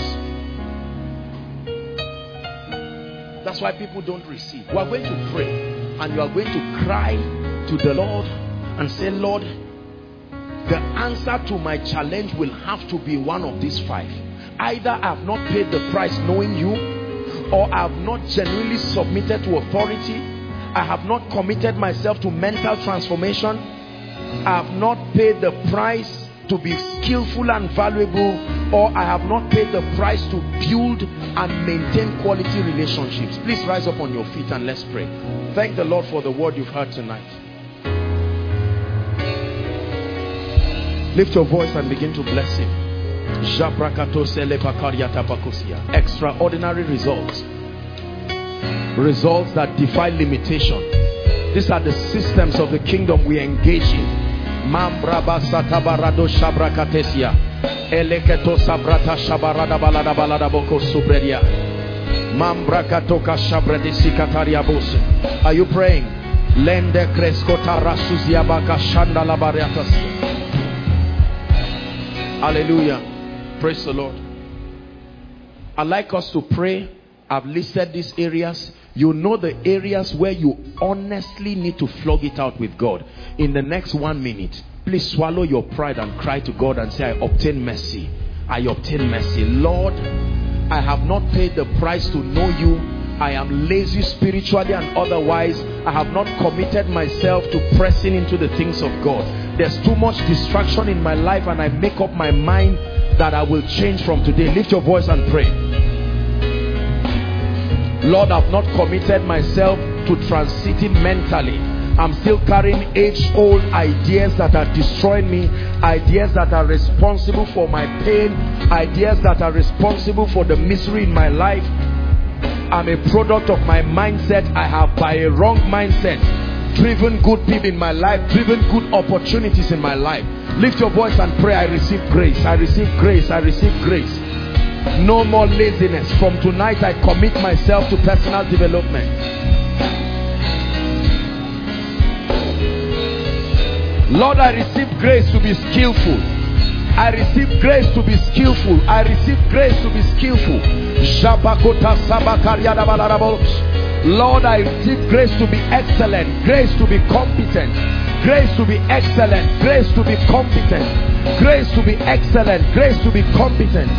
Speaker 2: That's why people don't receive. We are going to pray and you are going to cry to the Lord and say, Lord, the answer to my challenge will have to be one of these five. Either I have not paid the price knowing you, or I have not genuinely submitted to authority. I have not committed myself to mental transformation. I have not paid the price to be skillful and valuable, or I have not paid the price to build and maintain quality relationships. Please rise up on your feet and let's pray. Thank the Lord for the word you've heard tonight. Lift your voice and begin to bless him. Extraordinary results. Results that defy limitation. These are the systems of the kingdom we engage in. Mambraba satabarado shabrakatesia. Eleketo sabrata shabarada balada balada boko subredia. Mambrakatoka shabredisi kataria bose. Are you praying? Lende kreskota rasuzia baka shanda labariatas. Hallelujah. Praise the Lord. I'd like us to pray. I've listed these areas. You know the areas where you honestly need to flog it out with God. In the next one minute, please swallow your pride and cry to God and say, I obtain mercy. I obtain mercy. Lord, I have not paid the price to know you. I am lazy spiritually and otherwise. I have not committed myself to pressing into the things of God. There's too much distraction in my life and I make up my mind that I will change from today. Lift your voice and pray. Lord, I've not committed myself to transiting mentally. I'm still carrying age-old ideas that are destroying me, ideas that are responsible for my pain, ideas that are responsible for the misery in my life. I'm a product of my mindset. I have, by a wrong mindset, driven good people in my life, driven good opportunities in my life. Lift your voice and pray. I receive grace. I receive grace. I receive grace. No more laziness. From tonight, I commit myself to personal development. Lord, I receive grace to be skillful. I receive grace to be skillful. I receive grace to be skillful. Lord, I receive grace to be excellent, grace to be competent, grace to be excellent, grace to be competent, grace to be excellent, grace to be competent.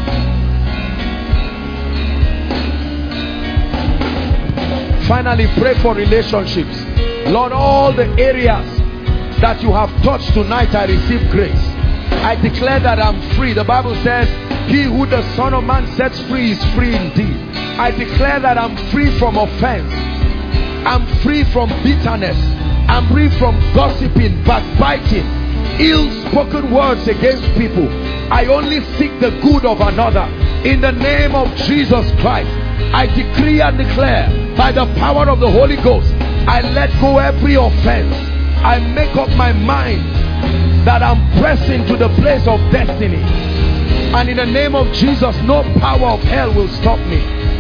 Speaker 2: Finally, pray for relationships. Lord, all the areas that you have touched tonight, I receive grace. I declare that I'm free. The Bible says, he who the Son of Man sets free is free indeed. I declare that I'm free from offense. I'm free from bitterness. I'm free from gossiping, backbiting, ill-spoken words against people. I only seek the good of another. In the name of Jesus Christ, I decree and declare, by the power of the Holy Ghost, I let go every offense. I make up my mind that I'm pressing to the place of destiny. And in the name of Jesus, no power of hell will stop me.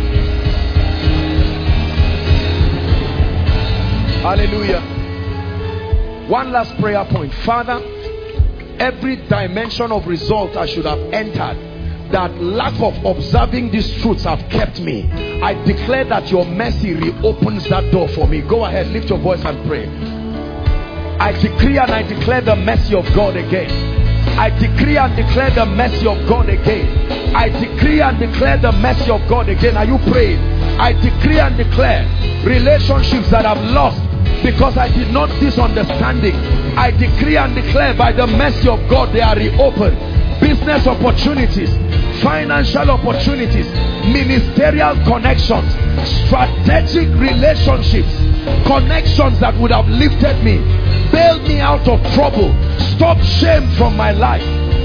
Speaker 2: Hallelujah. One last prayer point. Father, every dimension of result I should have entered that lack of observing these truths have kept me, I declare that your mercy reopens that door for me. Go ahead, lift your voice and pray. I decree and I declare the mercy of God again. I decree and declare the mercy of God again. I decree and declare the mercy of God again. Are you praying? I decree and declare relationships that I've lost because I did not misunderstanding. I decree and declare by the mercy of God they are reopened. Business opportunities, financial opportunities, ministerial connections, strategic relationships, connections that would have lifted me, bailed me out of trouble, stop shame from my life.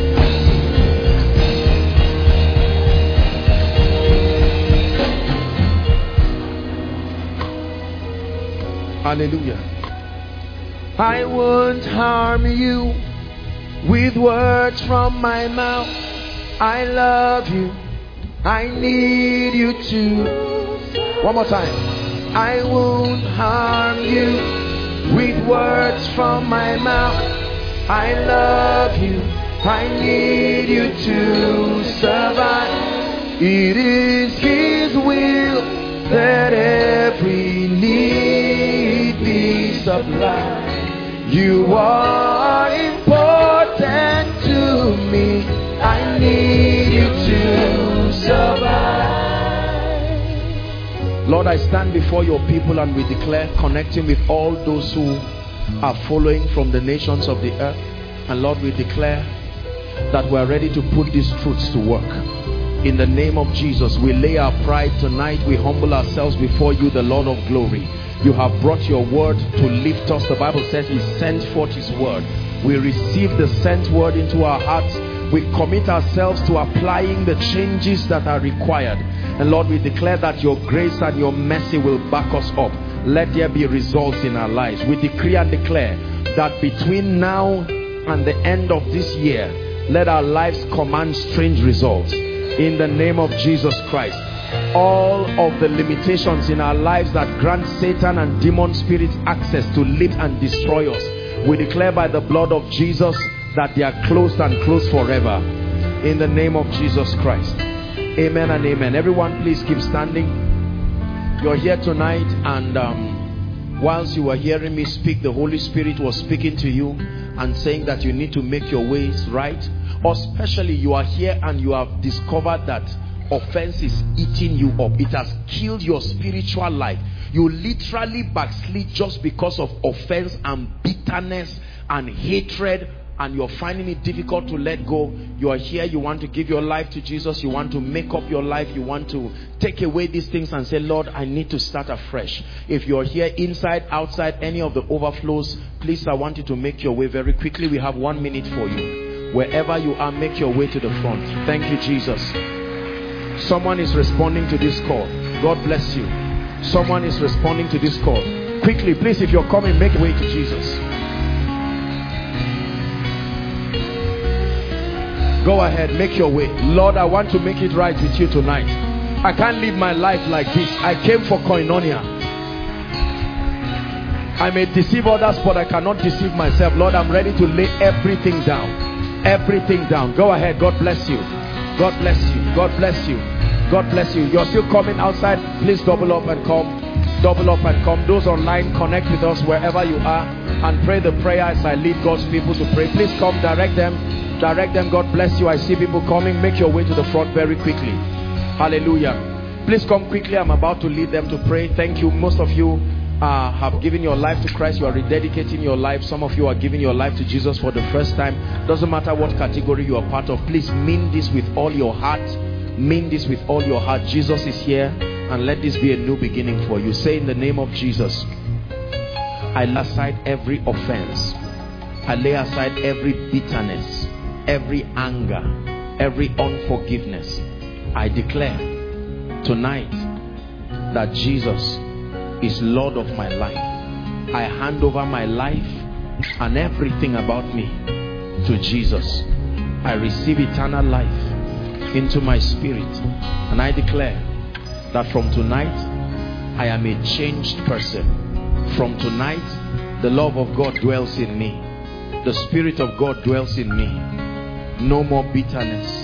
Speaker 2: Hallelujah. I won't harm you with words from my mouth. I love you. I need you to. One more time. I won't harm you with words from my mouth. I love you. I need you to survive. It is His will that every need be supplied. You are important to me. I need you to survive. Lord, I stand before your people and we declare, connecting with all those who are following from the nations of the earth. And Lord, we declare that we are ready to put these truths to work. In the name of Jesus, we lay our pride tonight. We humble ourselves before you, the Lord of glory. You have brought your word to lift us. The Bible says He sent forth His word. We receive the sent word into our hearts. We commit ourselves to applying the changes that are required. And Lord, we declare that your grace and your mercy will back us up. Let there be results in our lives. We decree and declare that between now and the end of this year, let our lives command strange results. In the name of Jesus Christ. All of the limitations in our lives that grant Satan and demon spirits access to live and destroy us, we declare by the blood of Jesus that they are closed and closed forever. In the name of Jesus Christ. Amen and amen. Everyone, please keep standing. You're here tonight, and um, whilst you were hearing me speak, the Holy Spirit was speaking to you and saying that you need to make your ways right. Or especially you are here and you have discovered that offense is eating you up. It has killed your spiritual life. You literally backslid just because of offense and bitterness and hatred, and you're finding it difficult to let go. You are here, you want to give your life to Jesus, you want to make up your life, you want to take away these things and say, Lord, I need to start afresh. If you're here inside, outside, any of the overflows, please, I want you to make your way very quickly. We have one minute for you. Wherever you are, make your way to the front. Thank you, Jesus. Someone is responding to this call. God bless you. Someone is responding to this call. Quickly, please, if you're coming, make your way to Jesus. Go ahead, make your way. Lord, I want to make it right with you tonight. I can't live my life like this. I came for koinonia. I may deceive others, but I cannot deceive myself. Lord, I'm ready to lay everything down. Everything down. Go ahead. God bless you. God bless you. God bless you. God bless you. You're still coming outside. Please double up and come. Double up and come. Those online, connect with us wherever you are and pray the prayer as I lead God's people to pray. Please come. Direct them. Direct them. God bless you. I see people coming. Make your way to the front very quickly. Hallelujah. Please come quickly. I'm about to lead them to pray. Thank you. Most of you Uh, have given your life to Christ. You are rededicating your life. Some of you are giving your life to Jesus for the first time. Doesn't matter what category you are part of. Please mean this with all your heart. Mean this with all your heart. Jesus is here, and let this be a new beginning for you. Say, in the name of Jesus, I lay aside every offense. I lay aside every bitterness, every anger, every unforgiveness. I declare tonight that Jesus is Lord of my life. I hand over my life and everything about me to Jesus. I receive eternal life into my spirit, and I declare that from tonight I am a changed person. From tonight the love of God dwells in me. The Spirit of God dwells in me. No more bitterness.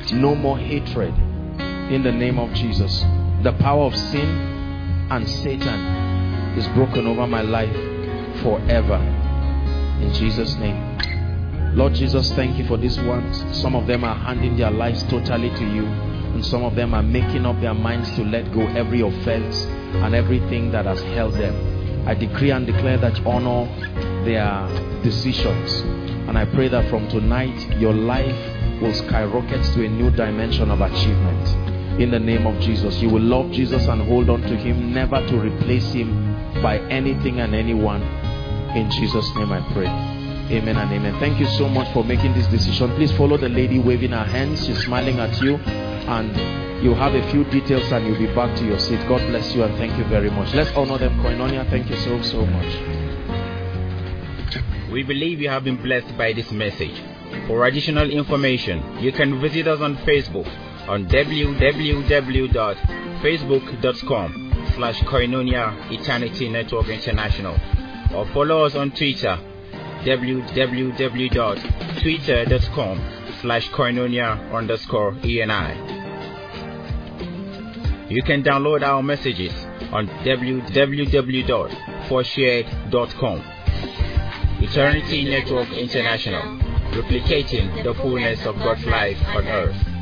Speaker 2: No more hatred in the name of Jesus. The power of sin and Satan is broken over my life forever. In Jesus' name. Lord Jesus, thank you for these ones. Some of them are handing their lives totally to you, and some of them are making up their minds to let go every offense and everything that has held them. I decree and declare that you honor their decisions, and I pray that from tonight your life will skyrocket to a new dimension of achievement. In the name of Jesus, you will love Jesus and hold on to him, never to replace him by anything and anyone. In Jesus' name I pray. Amen and amen. Thank you so much for making this decision. Please follow the lady waving her hands. She's smiling at you, and you have a few details and you'll be back to your seat. God bless you and thank you very much. Let's honor them. Koinonia, thank you so, so much.
Speaker 1: We believe you have been blessed by this message. For additional information, you can visit us on Facebook on w w w dot facebook dot com slash Koinonia Eternity Network International, or follow us on Twitter w w w dot twitter dot com slash Koinonia underscore E N I. You can download our messages on w w w dot forshared dot com. Eternity Network International, replicating the fullness of God's life on earth.